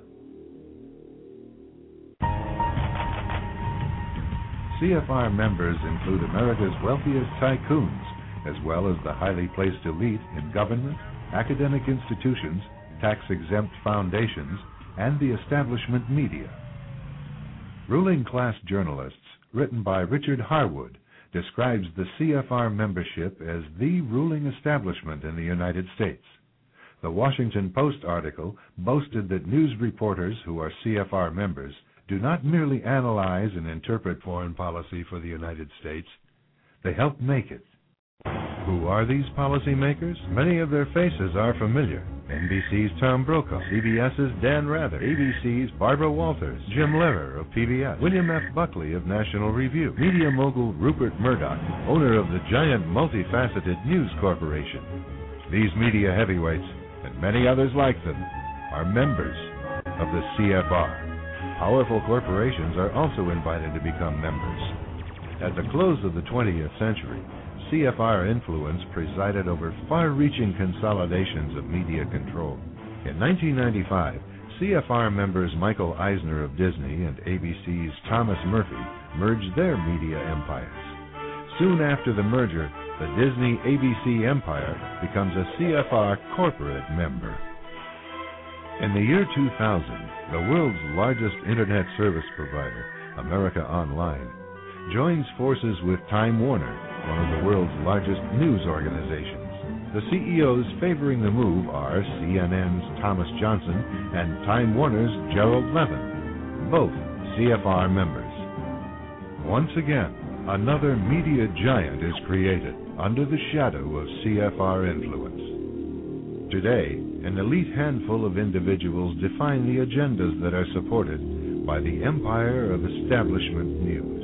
CFR members include America's wealthiest tycoons, as well as the highly placed elite in government, academic institutions, tax-exempt foundations, and the establishment media. Ruling Class Journalists, written by Richard Harwood, describes the CFR membership as the ruling establishment in the United States. The Washington Post article boasted that news reporters who are CFR members do not merely analyze and interpret foreign policy for the United States, they help make it. Who are these policymakers? Many of their faces are familiar. NBC's Tom Brokaw, CBS's Dan Rather, ABC's Barbara Walters, Jim Lehrer of PBS, William F. Buckley of National Review, media mogul Rupert Murdoch, owner of the giant multifaceted News Corporation. These media heavyweights, and many others like them, are members of the CFR. Powerful corporations are also invited to become members. At the close of the 20th century, CFR influence presided over far-reaching consolidations of media control. In 1995, CFR members Michael Eisner of Disney and ABC's Thomas Murphy merged their media empires. Soon after the merger, the Disney-ABC empire becomes a CFR corporate member. In the year 2000, the world's largest internet service provider, America Online, joins forces with Time Warner, one of the world's largest news organizations. The CEOs favoring the move are CNN's Thomas Johnson and Time Warner's Gerald Levin, both CFR members. Once again, another media giant is created under the shadow of CFR influence. Today, an elite handful of individuals define the agendas that are supported by the empire of establishment news.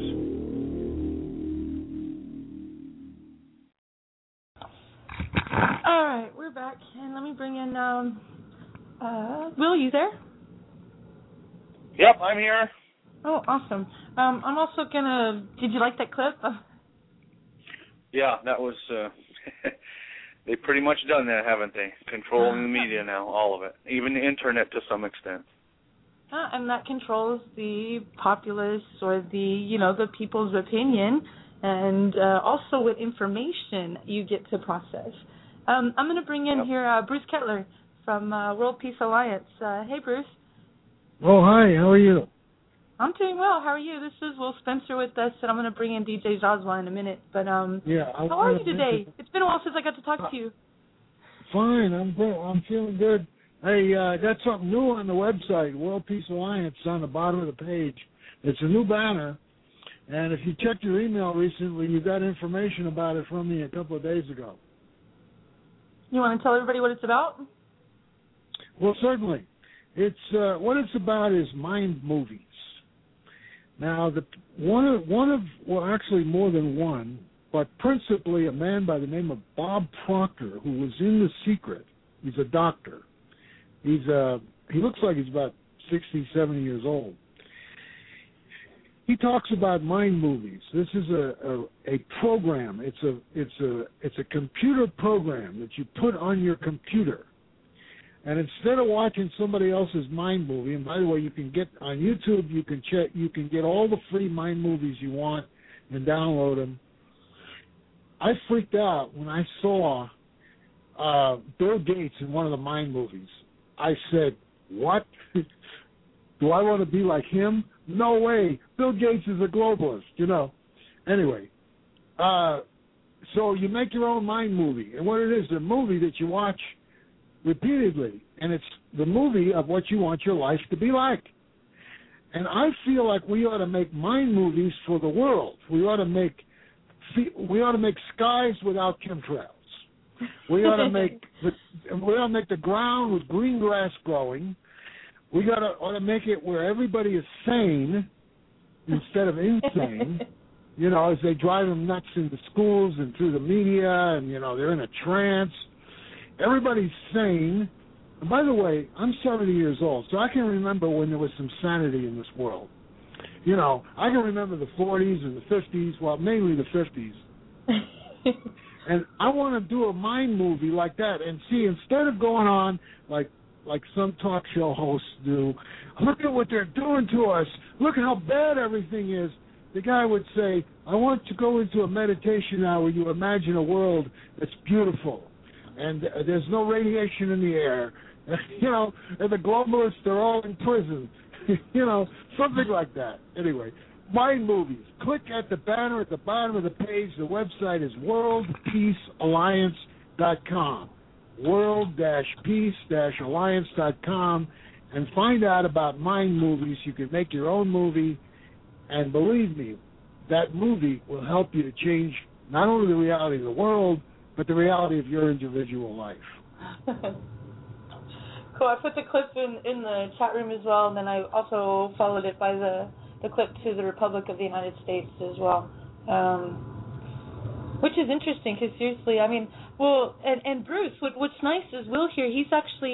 All right, we're back, and let me bring in Will. You there? Yep, I'm here. Oh, awesome. I'm also gonna. Did you like that clip? Yeah, that was. They've pretty much done that, haven't they? Controlling the media now, all of it, even the internet to some extent. And that controls the populace or the people's opinion, and also what information you get to process. I'm going to bring in here Bruce Kettler from World Peace Alliance. Hey, Bruce. Oh, hi. How are you? I'm doing well. How are you? This is Will Spencer with us, and I'm going to bring in DJ Zazwa in a minute. But how are you today? It's been a while since I got to talk to you. Fine. I'm feeling good. Hey, I got something new on the website, World Peace Alliance, on the bottom of the page. It's a new banner, and if you checked your email recently, you got information about it from me a couple of days ago. You want to tell everybody what it's about? Well, certainly. It's what it's about is mind movies. Now, actually more than one, but principally a man by the name of Bob Proctor, who was in The Secret. He's a doctor. He looks like he's about 60, 70 years old. He talks about mind movies. This is a program. It's a computer program that you put on your computer. And instead of watching somebody else's mind movie, and by the way, you can get on YouTube, you can get all the free mind movies you want and download them. I freaked out when I saw Bill Gates in one of the mind movies. I said, what? Do I want to be like him? No way. Bill Gates is a globalist, you know. Anyway, so you make your own mind movie. And what it is, a movie that you watch repeatedly. And it's the movie of what you want your life to be like. And I feel like we ought to make mind movies for the world. We ought to make skies without chemtrails. We ought to make the ground with green grass growing. We ought to make it where everybody is sane instead of insane. You know, as they drive them nuts in the schools and through the media, and you know they're in a trance. Everybody's sane. And by the way, I'm 70 years old, so I can remember when there was some sanity in this world. You know, I can remember the 40s and the 50s, well, mainly the 50s. And I want to do a mind movie like that and see, instead of going on like some talk show hosts do, look at what they're doing to us, look at how bad everything is, the guy would say, I want to go into a meditation now where you imagine a world that's beautiful and there's no radiation in the air, you know, and the globalists, they're all in prison, you know, something like that. Anyway, mind movies. Click at the banner at the bottom of the page. The website is worldpeacealliance.com. world-peace-alliance.com, and find out about mind movies. You can make your own movie, and believe me, that movie will help you to change not only the reality of the world, but the reality of your individual life. Cool. I put the clip in the chat room as well, and then I also followed it by the clip to the Republic of the United States as well, which is interesting because seriously, I mean, well, and Bruce, what's nice is Will here. He's actually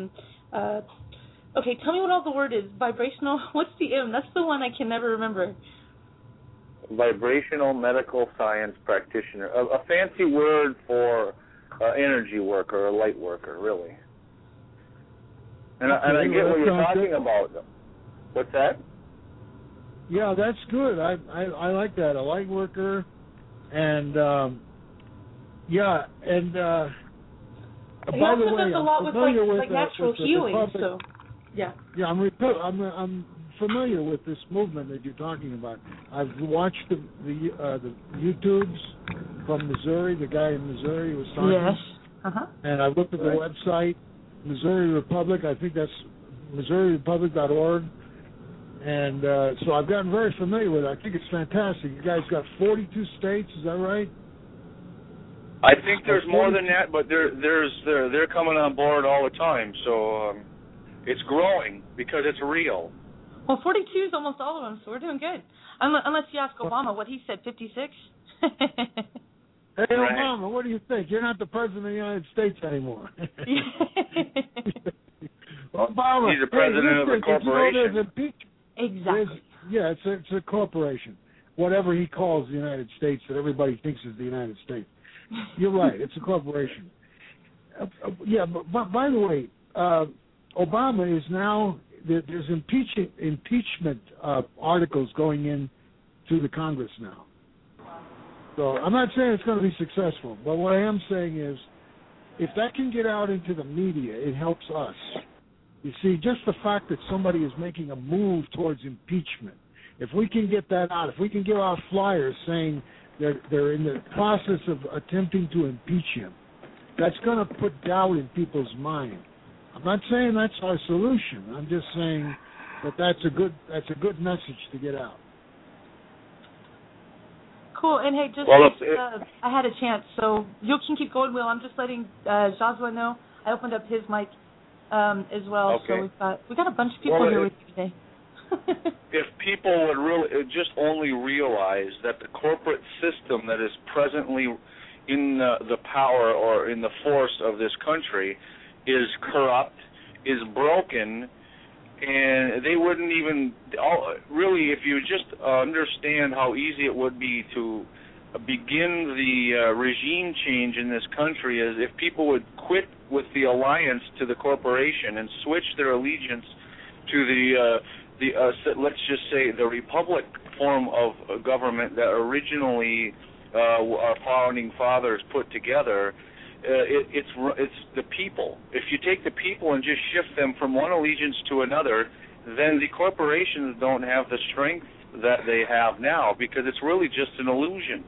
okay. Tell me what all the word is. Vibrational. What's the M? That's the one I can never remember. Vibrational medical science practitioner. A fancy word for energy worker or light worker, really. And I get what you're talking about. What's that? Yeah, that's good. I like that. A light worker, and yeah, and by the way, I'm familiar with natural healing. So, yeah. Yeah, I'm familiar with this movement that you're talking about. I've watched the YouTubes from Missouri. The guy in Missouri was talking. Yes. And I looked at the website, Missouri Republic. I think that's MissouriRepublic.org. And so I've gotten very familiar with it. I think it's fantastic. You guys got 42 states, is that right? I think there's more than that, but they're coming on board all the time. So it's growing because it's real. Well, 42 is almost all of them, so we're doing good. Unless you ask Obama what he said, 56. Hey, Obama, what do you think? You're not the president of the United States anymore. Obama, he's the president of a corporation. Exactly. Yeah, it's a corporation. Whatever he calls the United States that everybody thinks is the United States. You're right. It's a corporation. Yeah, but by the way, Obama is now, there's impeachment articles going in to the Congress now. So I'm not saying it's going to be successful, but what I am saying is if that can get out into the media, it helps us. You see, just the fact that somebody is making a move towards impeachment, if we can get that out, if we can give out flyers saying they're in the process of attempting to impeach him, that's going to put doubt in people's mind. I'm not saying that's our solution. I'm just saying that that's a good message to get out. Cool. And hey, just I had a chance, so you can keep going, Will. I'm just letting Joshua know. I opened up his mic as well, okay. So we got a bunch of people here with you today. If people would really just only realize that the corporate system that is presently in the power or in the force of this country is corrupt, is broken, and they wouldn't even really, if you just understand how easy it would be to begin the regime change in this country, is if people would quit with the alliance to the corporation and switch their allegiance to the let's just say the republic form of government that originally our founding fathers put together. It's the people. If you take the people and just shift them from one allegiance to another, then the corporations don't have the strength that they have now, because it's really just an illusion.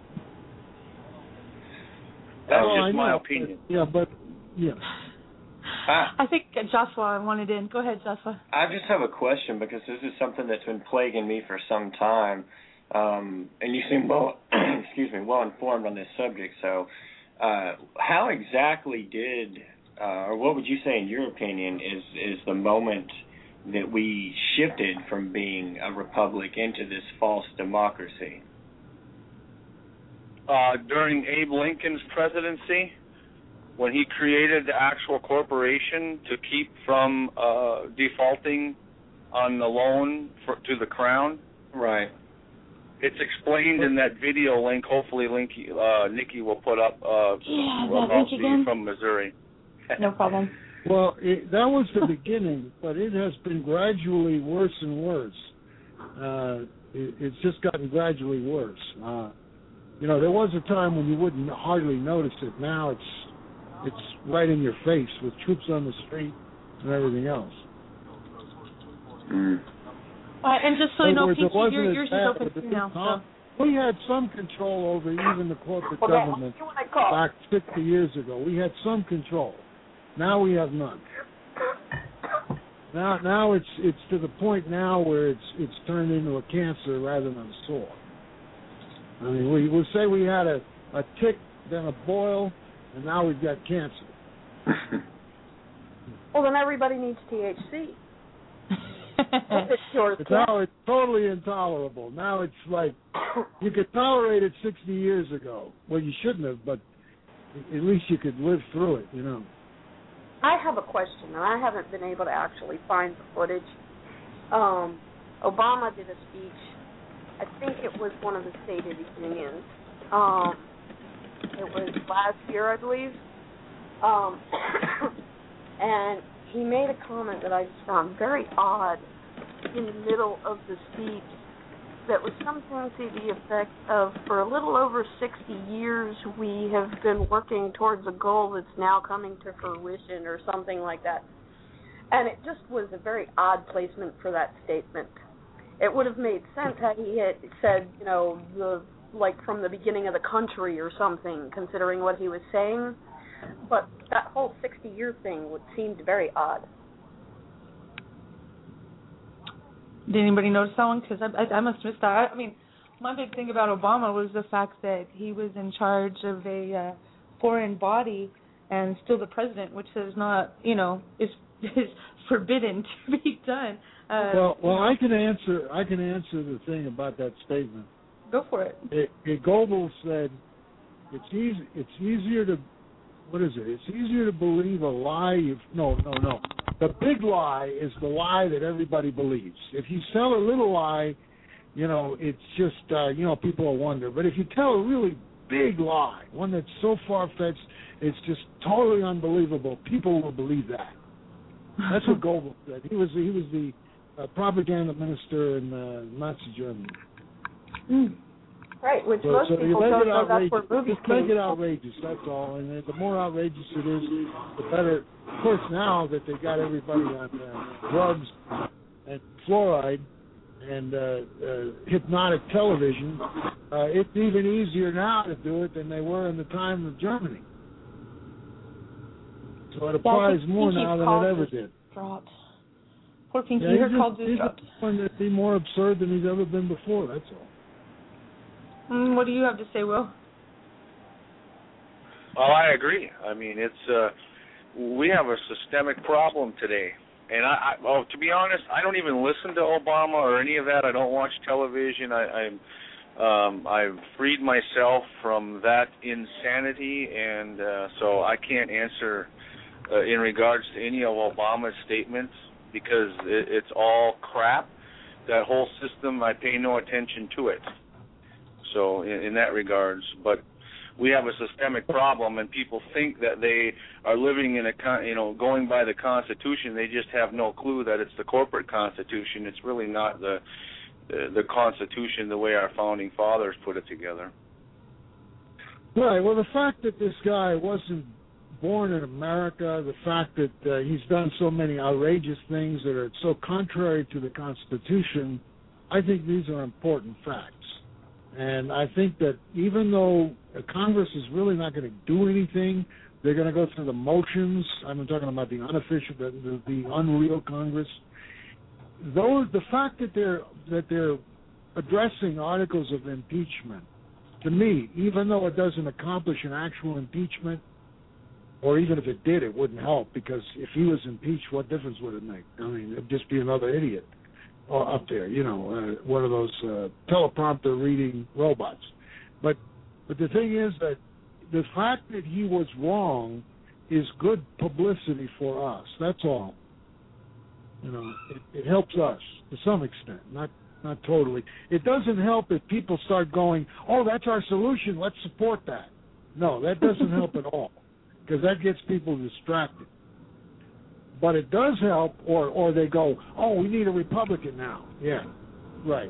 That's just my opinion. But I think Joshua wanted in. Go ahead, Joshua. I just have a question, because this is something that's been plaguing me for some time, and you seem well informed on this subject. So, how exactly or what would you say, in your opinion, is the moment that we shifted from being a republic into this false democracy? During Abe Lincoln's presidency, when he created the actual corporation to keep from defaulting on the loan to the crown. Right. It's explained in that video link. Hopefully, Nikki will put up from Missouri. No problem. Well, that was the beginning, but it has been gradually worse and worse. It's just gotten gradually worse. There was a time when you wouldn't hardly notice it. Now it's right in your face with troops on the street and everything else. And just so you know, Pinky, yours is open too now. So. We had some control over even the corporate government back 50 years ago. We had some control. Now we have none. Now it's to the point now where it's turned into a cancer rather than a sore. I mean, we'll say we had a tick, then a boil, and now we've got cancer. Well, then everybody needs THC. Now it's totally intolerable. Now it's like you could tolerate it 60 years ago. Well, you shouldn't have, but at least you could live through it, I have a question, and I haven't been able to actually find the footage. Obama did a speech. I think it was one of the State of the Unions. It was last year, I believe. And he made a comment that I just found very odd in the middle of the speech that was something to the effect of, for a little over 60 years, we have been working towards a goal that's now coming to fruition, or something like that. And it just was a very odd placement for that statement. It would have made sense had he had said, from the beginning of the country or something, considering what he was saying. But that whole 60-year thing seemed very odd. Did anybody notice that one? Because I must have missed that. I mean, my big thing about Obama was the fact that he was in charge of a foreign body and still the president, which is not, is forbidden to be done. Well, I can answer the thing about that statement. Go for it. Goebbels said it's easier to. What is it? It's easier to believe a lie. No. The big lie is the lie that everybody believes. If you tell a little lie, it's just, people will wonder. But if you tell a really big lie, one that's so far-fetched, it's just totally unbelievable, people will believe that. That's what Goebbels said. He was the propaganda minister in Nazi Germany. Right, which most people don't know that's where movies came from. Make it outrageous, that's all. And the more outrageous it is, the better. Of course, now that they got everybody on drugs and fluoride and hypnotic television, it's even easier now to do it than they were in the time of Germany. So it applies more now than it ever did. Dropped. Poor Pinky, her call just dropped. He's going to be more absurd than he's ever been before, that's all. What do you have to say, Will? Well, I agree. I mean, we have a systemic problem today. And to be honest, I don't even listen to Obama or any of that. I don't watch television. I've freed myself from that insanity, and so I can't answer in regards to any of Obama's statements because it's all crap. That whole system, I pay no attention to it. So in that regards, but we have a systemic problem, and people think that they are living in going by the Constitution. They just have no clue that it's the corporate Constitution. It's really not the Constitution the way our founding fathers put it together. Right. Well, the fact that this guy wasn't born in America, the fact that he's done so many outrageous things that are so contrary to the Constitution, I think these are important facts. And I think that even though Congress is really not going to do anything, they're going to go through the motions. I'm talking about the unofficial, the unreal Congress. The fact that they're addressing articles of impeachment, to me, even though it doesn't accomplish an actual impeachment, or even if it did, it wouldn't help, because if he was impeached, what difference would it make? I mean, it'd just be another idiot up there, one of those teleprompter reading robots. But the thing is that the fact that he was wrong is good publicity for us. That's all. It helps us to some extent, not totally. It doesn't help if people start going, "Oh, that's our solution. Let's support that." No, that doesn't help at all, because that gets people distracted. But it does help, or they go, "Oh, we need a Republican now." Yeah, right.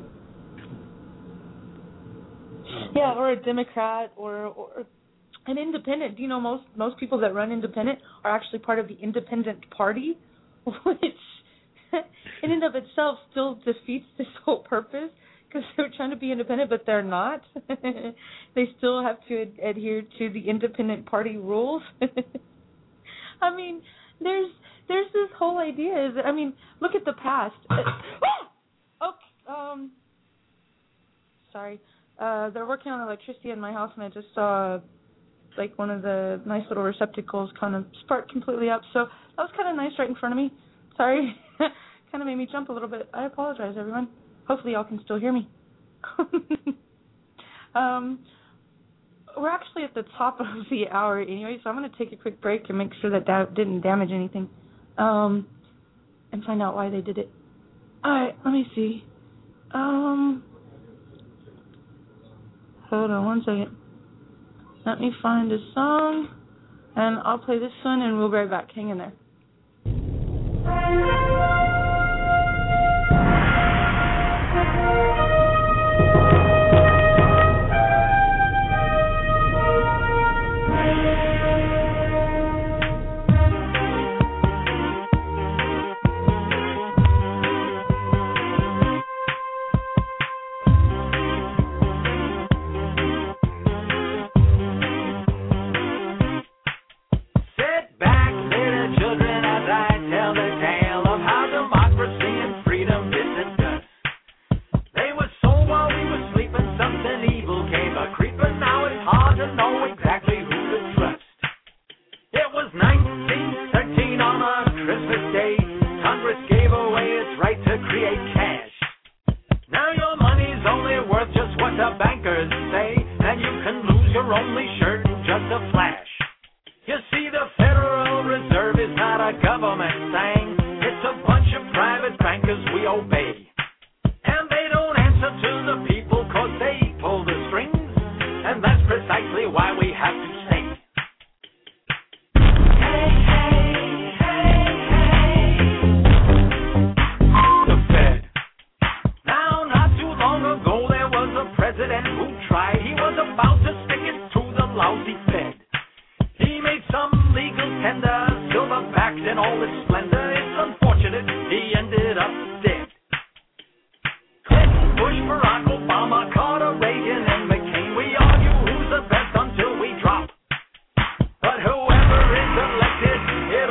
Yeah, or a Democrat, or an independent. Most people that run independent are actually part of the Independent Party, which in and of itself still defeats this whole purpose, because they're trying to be independent, but they're not. They still have to adhere to the Independent Party rules. I mean, there's this whole idea. Look at the past. Sorry. They're working on electricity in my house, and I just saw one of the nice little receptacles kind of spark completely up. So that was kind of nice right in front of me. Sorry. Kind of made me jump a little bit. I apologize, everyone. Hopefully y'all can still hear me. We're actually at the top of the hour anyway, so I'm going to take a quick break and make sure that didn't damage anything, and find out why they did it. All right, let me see. Hold on one second. Let me find a song, and I'll play this one, and we'll be right back. Hang in there. But whoever is elected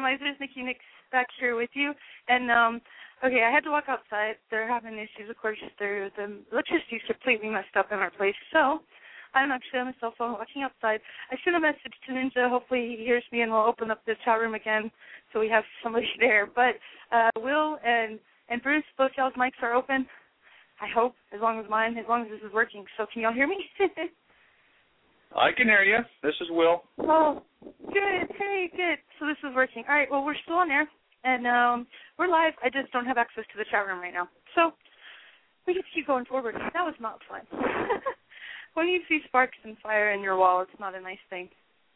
Randomizers. Nikki Nix back here with you. And, okay, I had to walk outside. They're having issues, of course. The electricity's completely messed up in our place. So I'm actually on my cell phone walking outside. I sent a message to Ninja. Hopefully he hears me and we'll open up the chat room again so we have somebody there. But Will and Bruce, both y'all's mics are open. I hope, as long as this is working. So can y'all hear me? I can hear you. This is Will. Oh, good. Hey, good. So this is working. All right, well, we're still on air, and we're live. I just don't have access to the chat room right now. So we get to keep going forward. That was not fun. When you see sparks and fire in your wall, it's not a nice thing.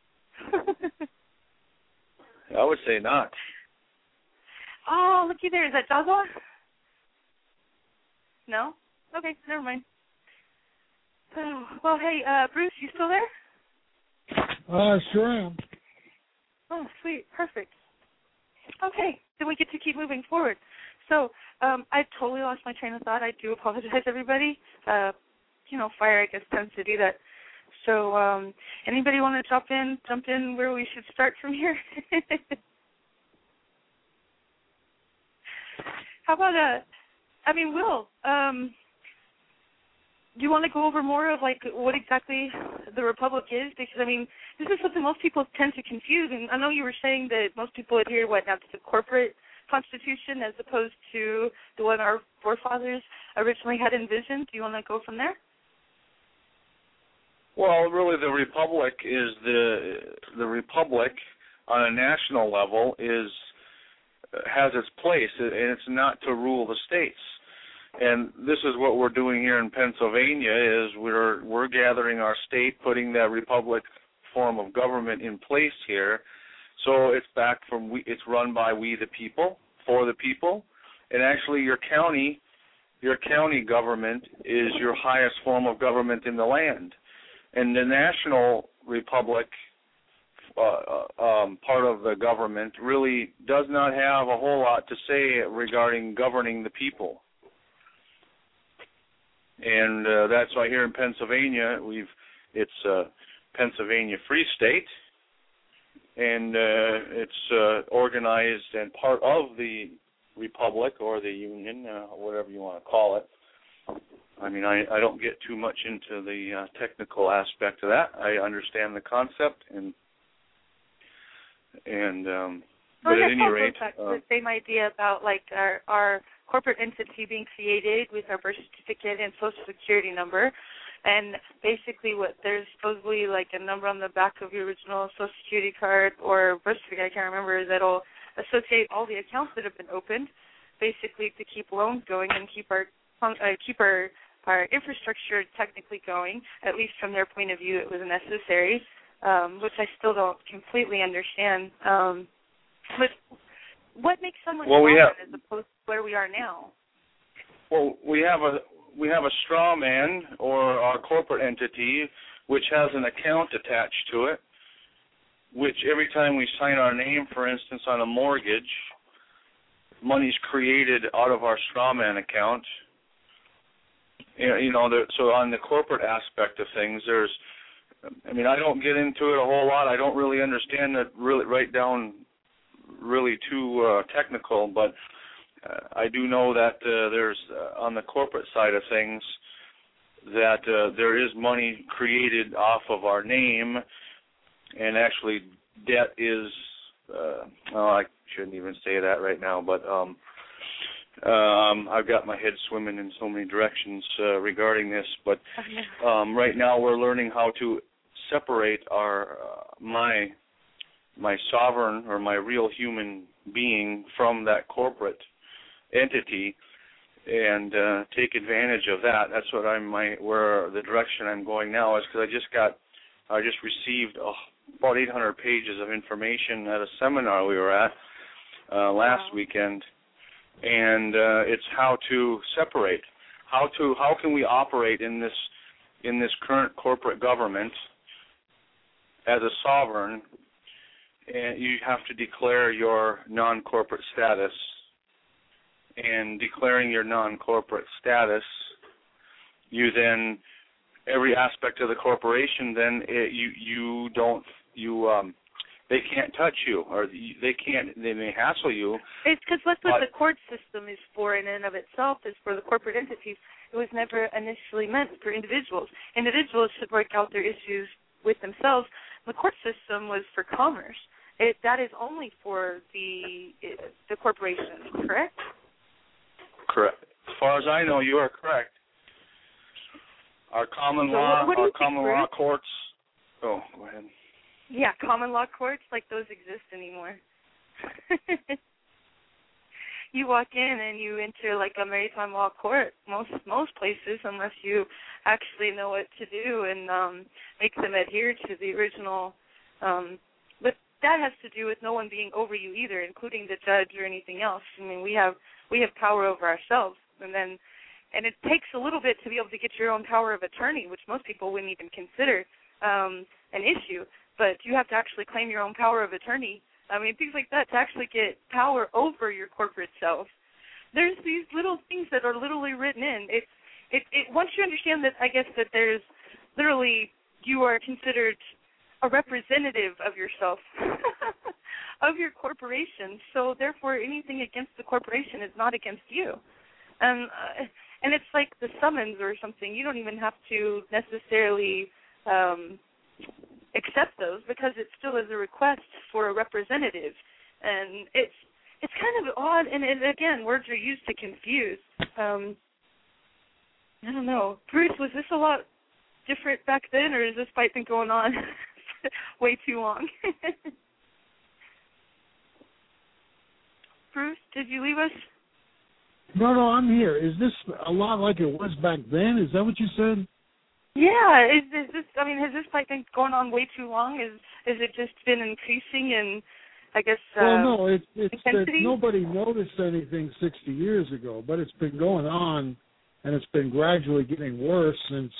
I would say not. Oh, looky there. Is that Jaza? No? Okay, never mind. Oh, well, hey, Bruce, you still there? Sure am. Oh, sweet. Perfect. Okay, then we get to keep moving forward. So I totally lost my train of thought. I do apologize, everybody. Fire, I guess, tends to do that. So anybody want to jump in where we should start from here? How about, Will, do you want to go over more of, what exactly the Republic is? Because, this is something most people tend to confuse. And I know you were saying that most people adhere, now to the corporate constitution as opposed to the one our forefathers originally had envisioned. Do you want to go from there? Well, really, the Republic is the Republic on a national level has its place, and it's not to rule the states. And this is what we're doing here in Pennsylvania: is we're gathering our state, putting that republic form of government in place here. So it's it's run by we the people, for the people, and actually your county government is your highest form of government in the land. And the national republic part of the government really does not have a whole lot to say regarding governing the people. And that's why here in Pennsylvania, it's Pennsylvania Free State, and it's organized and part of the Republic or the Union, whatever you want to call it. I don't get too much into the technical aspect of that. I understand the concept, but at any rate, the same idea about our corporate entity being created with our birth certificate and social security number, and basically there's supposedly a number on the back of your original social security card or birth certificate, I can't remember, that'll associate all the accounts that have been opened, basically to keep loans going and keep our infrastructure technically going. At least from their point of view, it was necessary, which I still don't completely understand. But what makes someone as opposed to where we are now? Well, we have a straw man or our corporate entity, which has an account attached to it, which every time we sign our name, for instance, on a mortgage, money's created out of our straw man account. So on the corporate aspect of things, I don't get into it a whole lot. I don't really understand it really too technical, but I do know that there's on the corporate side of things that there is money created off of our name, and actually debt is I shouldn't even say that right now, but I've got my head swimming in so many directions regarding this, but right now we're learning how to separate my sovereign or my real human being from that corporate entity, and take advantage of that. That's what where the direction I'm going now is, because I just received about 800 pages of information at a seminar we were at last weekend, and it's how to separate, how can we operate in this current corporate government as a sovereign. And you have to declare your non-corporate status. And declaring your non-corporate status, you then, every aspect of the corporation, then they can't touch you, or they may hassle you. It's because that's what the court system is for in and of itself, is for the corporate entities. It was never initially meant for individuals. Individuals should work out their issues with themselves. The court system was for commerce. That is only for the corporations, correct? Correct. As far as I know, you are correct. Our common law courts. Oh, go ahead. Yeah, common law courts, like those exist anymore. You walk in and you enter like a maritime law court, most places, unless you actually know what to do and make them adhere to the original. But that has to do with no one being over you either, including the judge or anything else. I mean, we have power over ourselves, and it takes a little bit to be able to get your own power of attorney, which most people wouldn't even consider an issue. But you have to actually claim your own power of attorney. I mean, things like that, to actually get power over your corporate self. There's these little things that are literally written in. Once you understand that, I guess that there's literally, you are considered a representative of yourself, of your corporation. So therefore, anything against the corporation is not against you. And it's like the summons or something. You don't even have to necessarily accept those, because it still is a request for a representative. And it's kind of odd, and again, words are used to confuse. I don't know. Bruce, was this a lot different back then, or has this fight been going on way too long? Bruce, did you leave us? No, I'm here. Is this a lot like it was back then? Is that what you said? Yeah. Is this? I mean, has this fight been going on way too long? Is it just been increasing in, I guess? Well, no. It's intensity? Nobody noticed anything 60 years ago, but it's been going on, and it's been gradually getting worse since,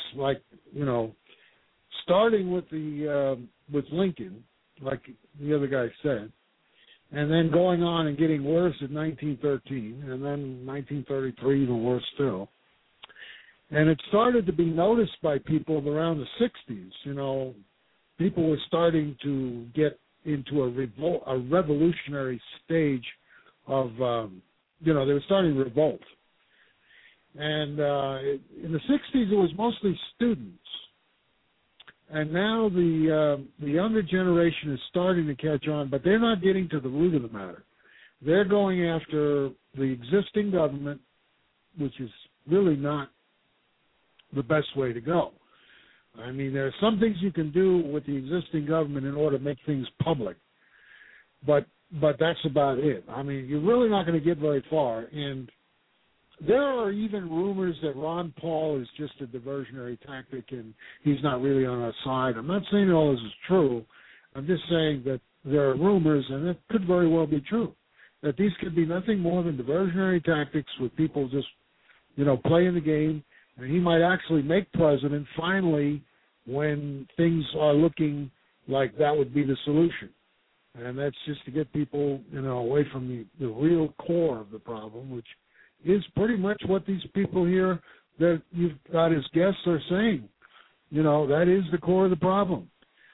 starting with with Lincoln, like the other guy said, and then going on and getting worse in 1913, and then 1933 even worse still. And it started to be noticed by people around the 60s. People were starting to get into a revolutionary stage of, they were starting to revolt. And in the 60s, it was mostly students. And now the younger generation is starting to catch on, but they're not getting to the root of the matter. They're going after the existing government, which is really not the best way to go. I mean, there are some things you can do with the existing government in order to make things public, but that's about it. I mean, you're really not going to get very far. And there are even rumors that Ron Paul is just a diversionary tactic and he's not really on our side. I'm not saying all this is true. I'm just saying that there are rumors, and it could very well be true, that these could be nothing more than diversionary tactics with people just, playing the game. And he might actually make president finally when things are looking like that would be the solution. And that's just to get people, away from the real core of the problem, which is pretty much what these people here that you've got as guests are saying. That is the core of the problem.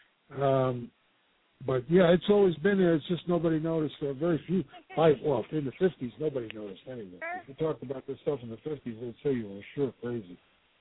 But, yeah, it's always been there. It's just nobody noticed. There are very few. In the 50s, nobody noticed anything. If you talked about this stuff in the 50s, they'd say you were sure crazy.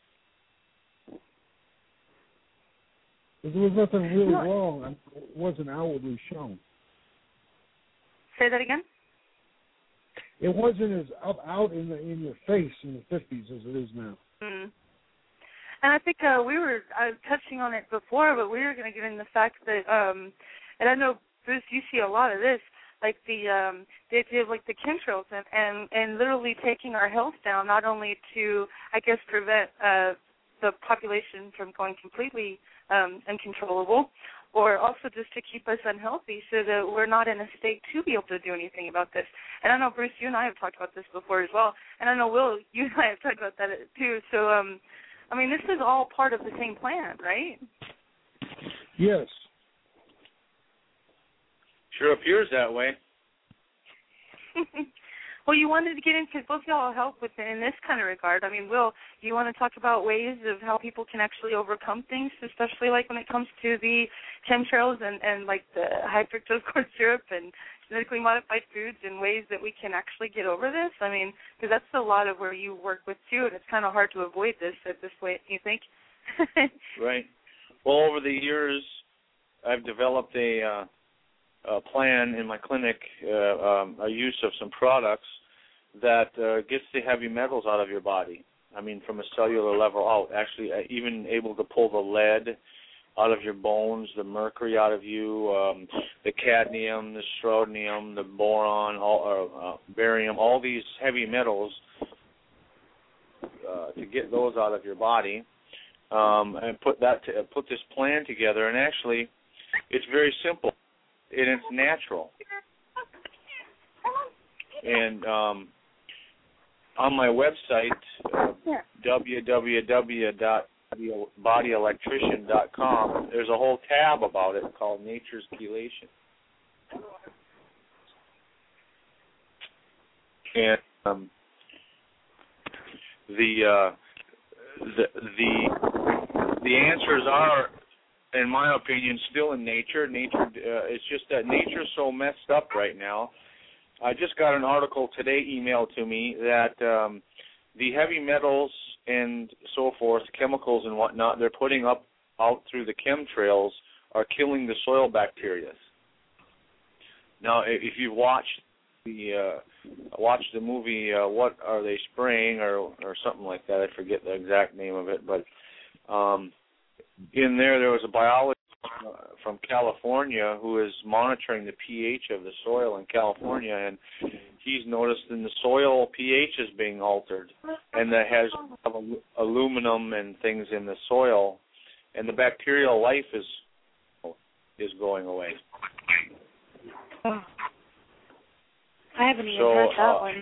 There was nothing really wrong. It wasn't outwardly shown. Say that again? It wasn't as out in your face in the 50s as it is now. Mm. And I think we were touching on it before, but we were going to get into the fact that, and I know, Bruce, you see a lot of this, like the idea of like the chemtrails and literally taking our health down, not only to, I guess, prevent the population from going completely uncontrollable, or also just to keep us unhealthy so that we're not in a state to be able to do anything about this. And I know, Bruce, you and I have talked about this before as well, and I know, Will, you and I have talked about that too. So, I mean, this is all part of the same plan, right? Yes. Sure appears that way. Well, you wanted to get in because both of y'all help with in this kind of regard. I mean, Will, do you want to talk about ways of how people can actually overcome things, especially like when it comes to the chemtrails and like the high fructose corn syrup and genetically modified foods, and ways that we can actually get over this? I mean, because that's a lot of where you work with too, and it's kind of hard to avoid this at this point. You think? Right. Well, over the years, I've developed a plan in my clinic, a use of some products that gets the heavy metals out of your body. I mean, from a cellular level out, actually even able to pull the lead out of your bones, the mercury out of you, the cadmium, the strontium, the boron, barium, all these heavy metals, to get those out of your body, and put this plan together. And actually, it's very simple. And it's natural. And on my website, www.bodyelectrician.com, there's a whole tab about it called Nature's Chelation. And the answers are, in my opinion, still in nature. It's just that nature's so messed up right now. I just got an article today emailed to me that the heavy metals and so forth, chemicals and whatnot, they're putting out through the chemtrails are killing the soil bacteria. Now, if you've watched the movie What Are They Spraying or something like that, I forget the exact name of it, but in there was a biologist from California who is monitoring the pH of the soil in California, and he's noticed in the soil pH is being altered, and that has aluminum and things in the soil, and the bacterial life is going away. I haven't even heard that one.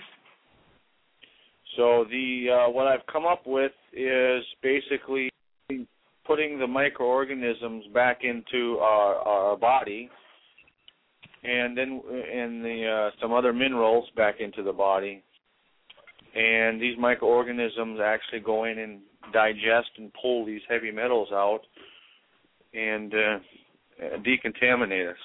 So what I've come up with is basically putting the microorganisms back into our body, and then some other minerals back into the body, and these microorganisms actually go in and digest and pull these heavy metals out and decontaminate us,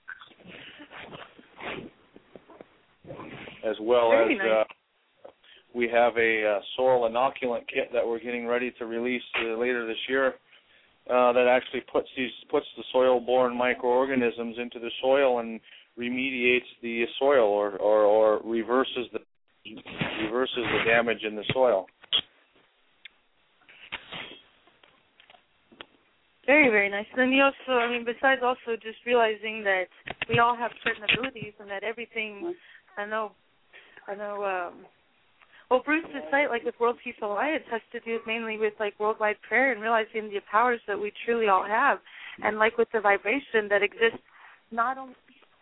as well Very as nice. we have a soil inoculant kit that we're getting ready to release later this year that actually puts the soil-borne microorganisms into the soil and remediates the soil or reverses the damage in the soil. Very, very nice. And then you also, I mean, besides also just realizing that we all have certain abilities and that everything, I know, well, Bruce's site, like with World Peace Alliance, has to do mainly with like worldwide prayer and realizing the powers that we truly all have, and like with the vibration that exists not only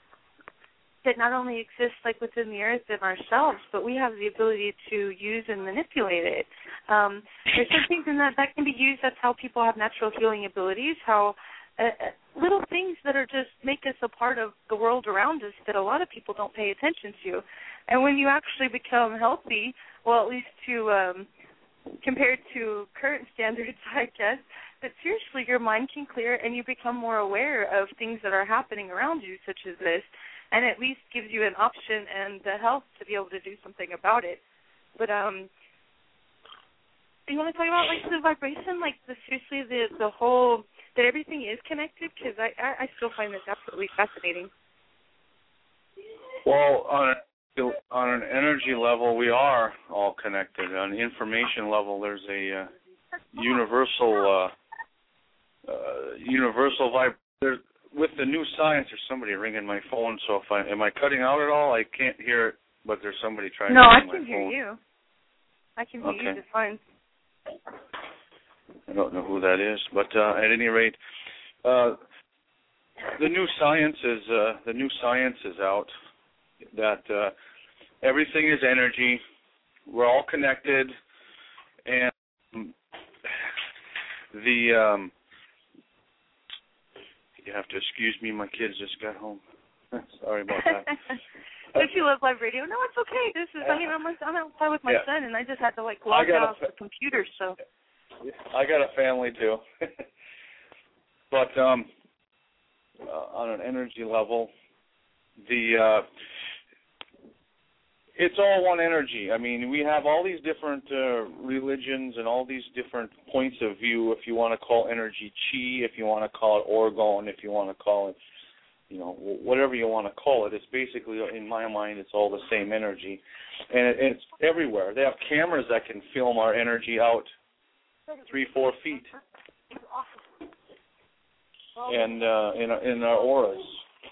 exists like within the earth and ourselves, but we have the ability to use and manipulate it. There's some things in that can be used. That's how people have natural healing abilities. How little things that are just make us a part of the world around us that a lot of people don't pay attention to. And when you actually become healthy, well, at least compared to current standards, I guess, but seriously, your mind can clear and you become more aware of things that are happening around you, such as this, and at least gives you an option and the health to be able to do something about it. But you want to talk about like the vibration, like seriously the whole, that everything is connected? Because I still find this absolutely fascinating. Well, on an energy level, we are all connected. On the information level, there's a universal vibe. With the new science, there's somebody ringing my phone. So am I cutting out at all? I can't hear it, but there's somebody trying to ring my phone. No, I can hear you. I can hear you just fine. I don't know who that is, but at any rate, the new science is out that everything is energy. We're all connected, and you have to excuse me. My kids just got home. Sorry about that. Don't you love live radio? No, it's okay. This is. I mean, I'm outside with my son, and I just had to like log out of the computer. So. I got a family too. But on an energy level, it's all one energy. I mean, we have all these different religions and all these different points of view. If you want to call energy chi, if you want to call it orgone, if you want to call it, whatever you want to call it, it's basically, in my mind, it's all the same energy, and it's everywhere. They have cameras that can film our energy out 3-4 feet, and in our auras.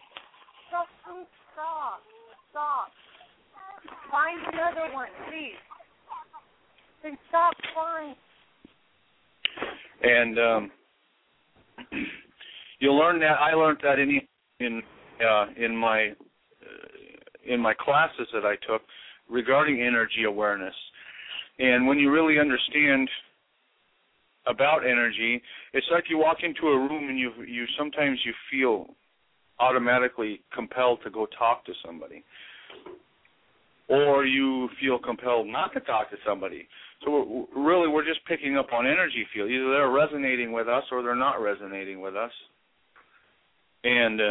Stop. Find another one, please. Then stop flying. And you learn that. I learned that in my classes that I took regarding energy awareness. And when you really understand about energy, it's like you walk into a room and you sometimes you feel automatically compelled to go talk to somebody, or you feel compelled not to talk to somebody. So we're just picking up on energy field. Either they're resonating with us or they're not resonating with us. And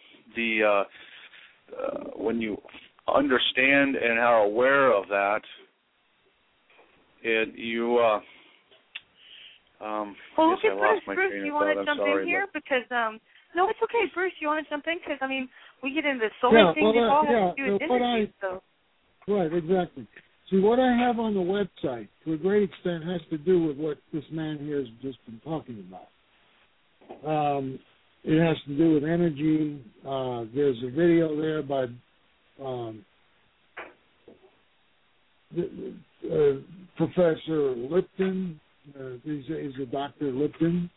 when you understand and are aware of that, well, look at Bruce. Bruce, you want to jump in here? Because, no, it's okay. Bruce, you want to jump in? Because, I mean, we get into so many things. It all has to do with energy, so. Right, exactly. See, what I have on the website, to a great extent, has to do with what this man here has just been talking about. It has to do with energy. There's a video there by Professor Lipton. He's a Dr. Lipton.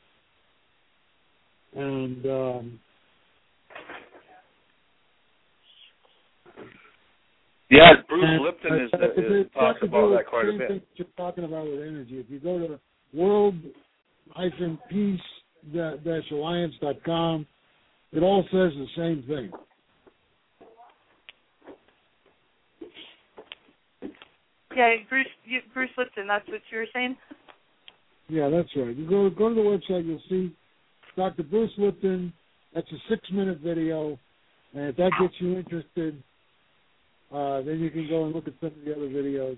And Bruce Lipton talks about that quite a bit. You're talking about with energy. If you go to world-peace-alliance.com, it all says the same thing. Yeah, Bruce Lipton, that's what you were saying? Yeah, that's right. You go to the website, you'll see Dr. Bruce Lipton. That's a 6-minute video, and if that gets you interested, then you can go and look at some of the other videos.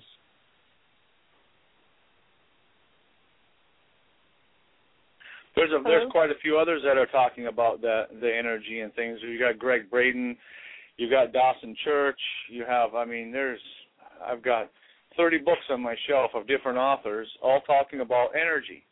There's quite a few others that are talking about the energy and things. You got Greg Braden, you got Dawson Church, you have, I've got 30 books on my shelf of different authors all talking about energy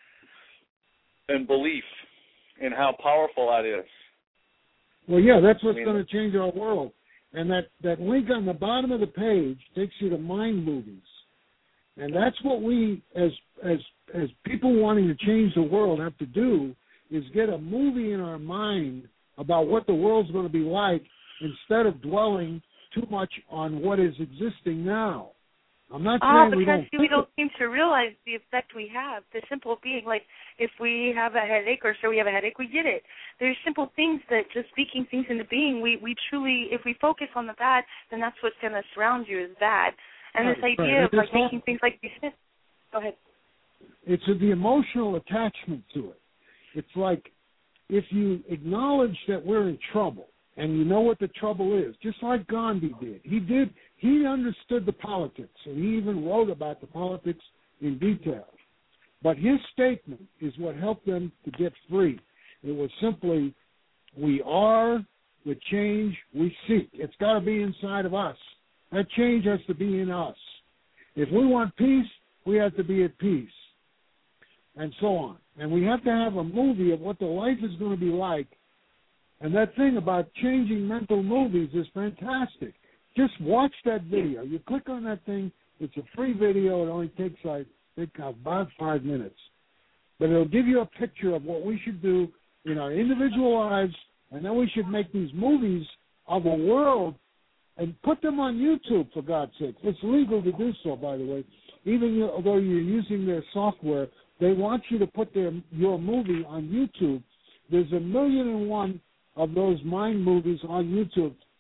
and belief and how powerful that is. Well, yeah, that's what's going to change our world. And that link on the bottom of the page takes you to Mind Movies. And that's what we, as people wanting to change the world, have to do, is get a movie in our mind about what the world's going to be like instead of dwelling too much on what is existing now. I'm not saying we don't seem to realize the effect we have. The simple being, like if we have a headache or so we have a headache, we get it. There's simple things that just speaking things into being, we truly, if we focus on the bad, then that's what's going to surround you is bad. And this idea of like making things like you said. Go ahead. It's the emotional attachment to it. It's like if you acknowledge that we're in trouble and you know what the trouble is, just like Gandhi did. He understood the politics, and he even wrote about the politics in detail. But his statement is what helped them to get free. It was simply, we are the change we seek. It's got to be inside of us. That change has to be in us. If we want peace, we have to be at peace, and so on. And we have to have a movie of what the life is going to be like. And that thing about changing mental movies is fantastic. Just watch that video. You click on that thing. It's a free video. It only takes, I think, about 5 minutes. But it'll give you a picture of what we should do in our individual lives, and then we should make these movies of a world and put them on YouTube, for God's sake. It's legal to do so, by the way. Even though you're using their software, they want you to put your movie on YouTube. There's 1,000,001 of those Mind movies on YouTube.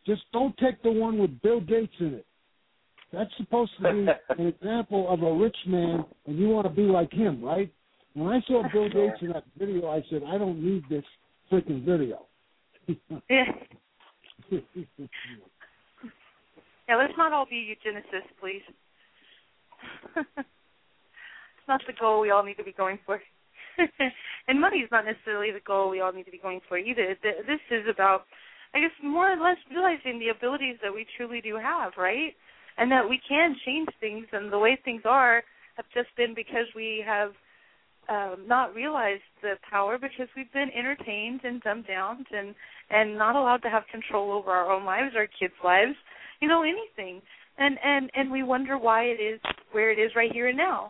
Just don't take the one with Bill Gates in it. That's supposed to be an example of a rich man, and you want to be like him, right? When I saw Bill Gates in that video, I said, I don't need this freaking video. Yeah. Yeah, let's not all be eugenicists, please. It's not the goal we all need to be going for. And money is not necessarily the goal we all need to be going for either. This is about, I guess, more or less realizing the abilities that we truly do have, right? And that we can change things, and the way things are have just been because we have not realized the power, because we've been entertained and dumbed down and not allowed to have control over our own lives, our kids' lives, anything. And we wonder why it is where it is right here and now.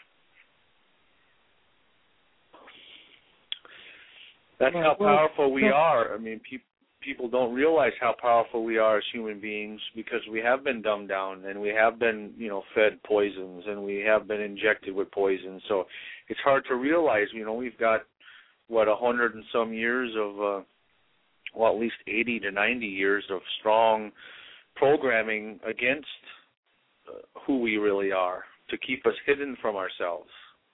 That's how powerful we are. I mean, people don't realize how powerful we are as human beings, because we have been dumbed down, and we have been, fed poisons, and we have been injected with poison. So it's hard to realize, we've got, 100 and some years of, at least 80 to 90 years of strong programming against who we really are, to keep us hidden from ourselves.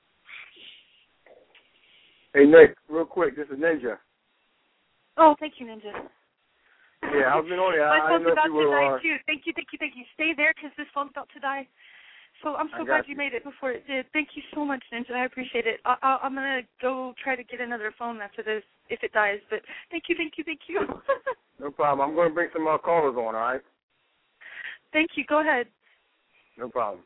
Hey, Nick, real quick, this is Ninja. Oh, thank you, Ninja. Yeah, I've been on it. My I phone's didn't know if about you to were die, too. Thank you. Stay there, because this phone's about to die. So I'm so glad you made it before it did. Thank you so much, Ninja. I appreciate it. I'm going to go try to get another phone after this if it dies. But thank you. No problem. I'm going to bring some more callers on, all right? Thank you. Go ahead. No problem.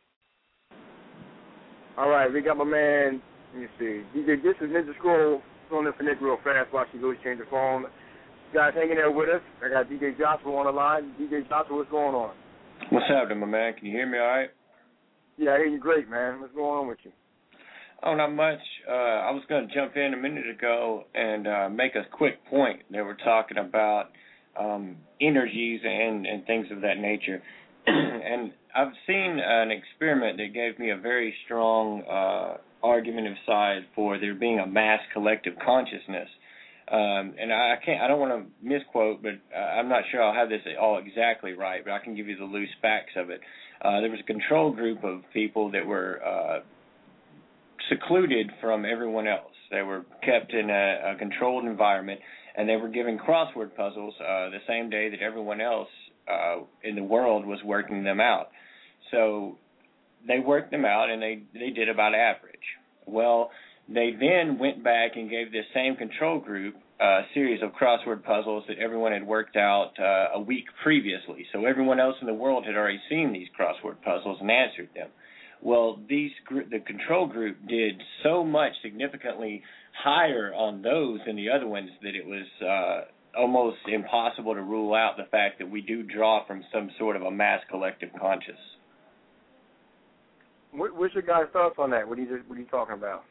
All right, we got my man, let me see. DJ, this is Ninja Scroll. On in for Nick real fast while she goes change the phone. Guys hanging there with us. I got DJ Joshua on the line. DJ Joshua, what's going on? What's happening, my man? Can you hear me all right? Yeah, I hear you great, man. What's going on with you? Oh, not much. I was going to jump in a minute ago and make a quick point. They were talking about energies and things of that nature. And I've seen an experiment that gave me a very strong argumentative side for there being a mass collective consciousness. And I don't want to misquote, but I'm not sure I'll have this all exactly right, but I can give you the loose facts of it. There was a control group of people that were secluded from everyone else. They were kept in a controlled environment, and they were given crossword puzzles the same day that everyone else in the world was working them out. So they worked them out, and they did about average. Well, they then went back and gave this same control group a series of crossword puzzles that everyone had worked out a week previously. So everyone else in the world had already seen these crossword puzzles and answered them. Well, the control group did so much significantly higher on those than the other ones that it was almost impossible to rule out the fact that we do draw from some sort of a mass collective conscious. What's your guys' thoughts on that? What are you talking about?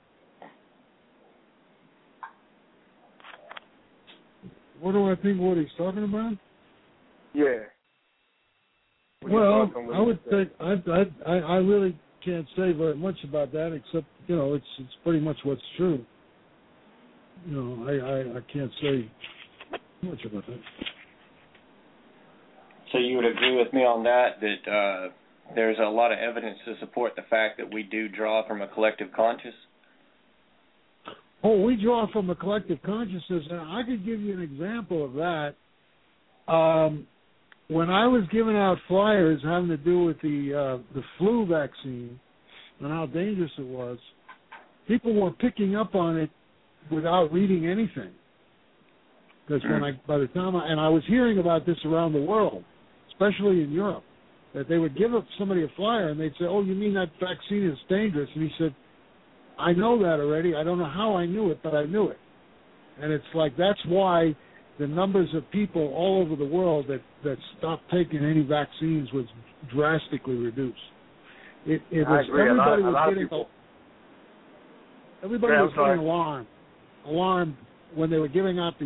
What do I think what he's talking about? Yeah. Well, I would think I really can't say very much about that, except it's pretty much what's true. I can't say much about that. So you would agree with me on that there's a lot of evidence to support the fact that we do draw from a collective conscious? Oh, we draw from a collective consciousness, and I could give you an example of that. When I was giving out flyers having to do with the flu vaccine and how dangerous it was, people were picking up on it without reading anything. Because by the time I was hearing about this around the world, especially in Europe, that they would give somebody a flyer and they'd say, "Oh, you mean that vaccine is dangerous?" And he said, "I know that already. I don't know how I knew it, but I knew it." And it's like that's why the numbers of people all over the world that stopped taking any vaccines was drastically reduced. It was everybody was getting alarmed when they were giving out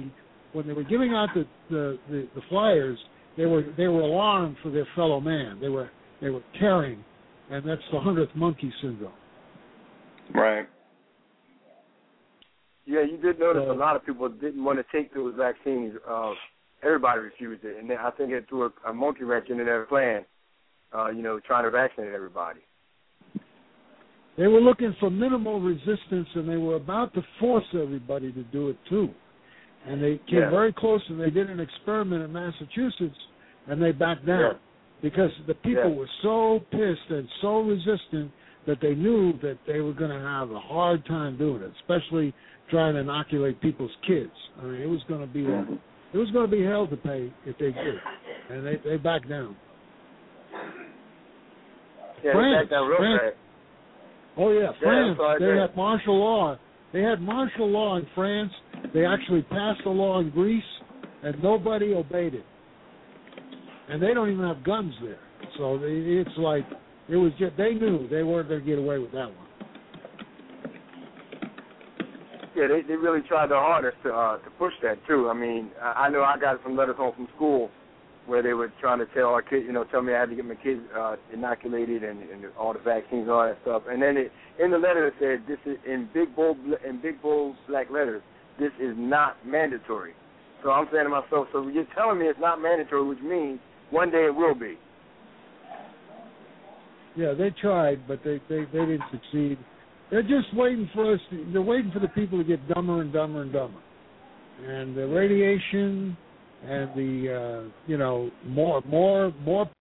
the flyers. They were alarmed for their fellow man. They were caring, and that's the 100th monkey syndrome. Right. Yeah, you did notice a lot of people didn't want to take those vaccines everybody refused it, and then I think it threw a monkey wrench into their plan. Trying to vaccinate everybody. They were looking for minimal resistance, and they were about to force everybody to do it too. And they came very close, and they did an experiment in Massachusetts, and they backed down because the people were so pissed and so resistant that they knew that they were going to have a hard time doing it, especially trying to inoculate people's kids. I mean, it was going to be hell to pay if they did, and they backed down. Yeah, France, they backed down real fast. Oh yeah, France. They had had martial law. They had martial law in France. They actually passed a law in Greece, and nobody obeyed it. And they don't even have guns there. So it's like it was just they knew they weren't going to get away with that one. Yeah, they really tried their hardest to push that too. I mean, I know I got some letters home from school where they were trying to tell our kids, tell me I had to get my kids inoculated and all the vaccines and all that stuff. And then in the letter it said, this is in big bold black letters, this is not mandatory. So I'm saying to myself, so you're telling me it's not mandatory, which means one day it will be. Yeah, they tried, but they didn't succeed. They're just waiting for us. They're waiting for the people to get dumber and dumber and dumber. And the radiation and the more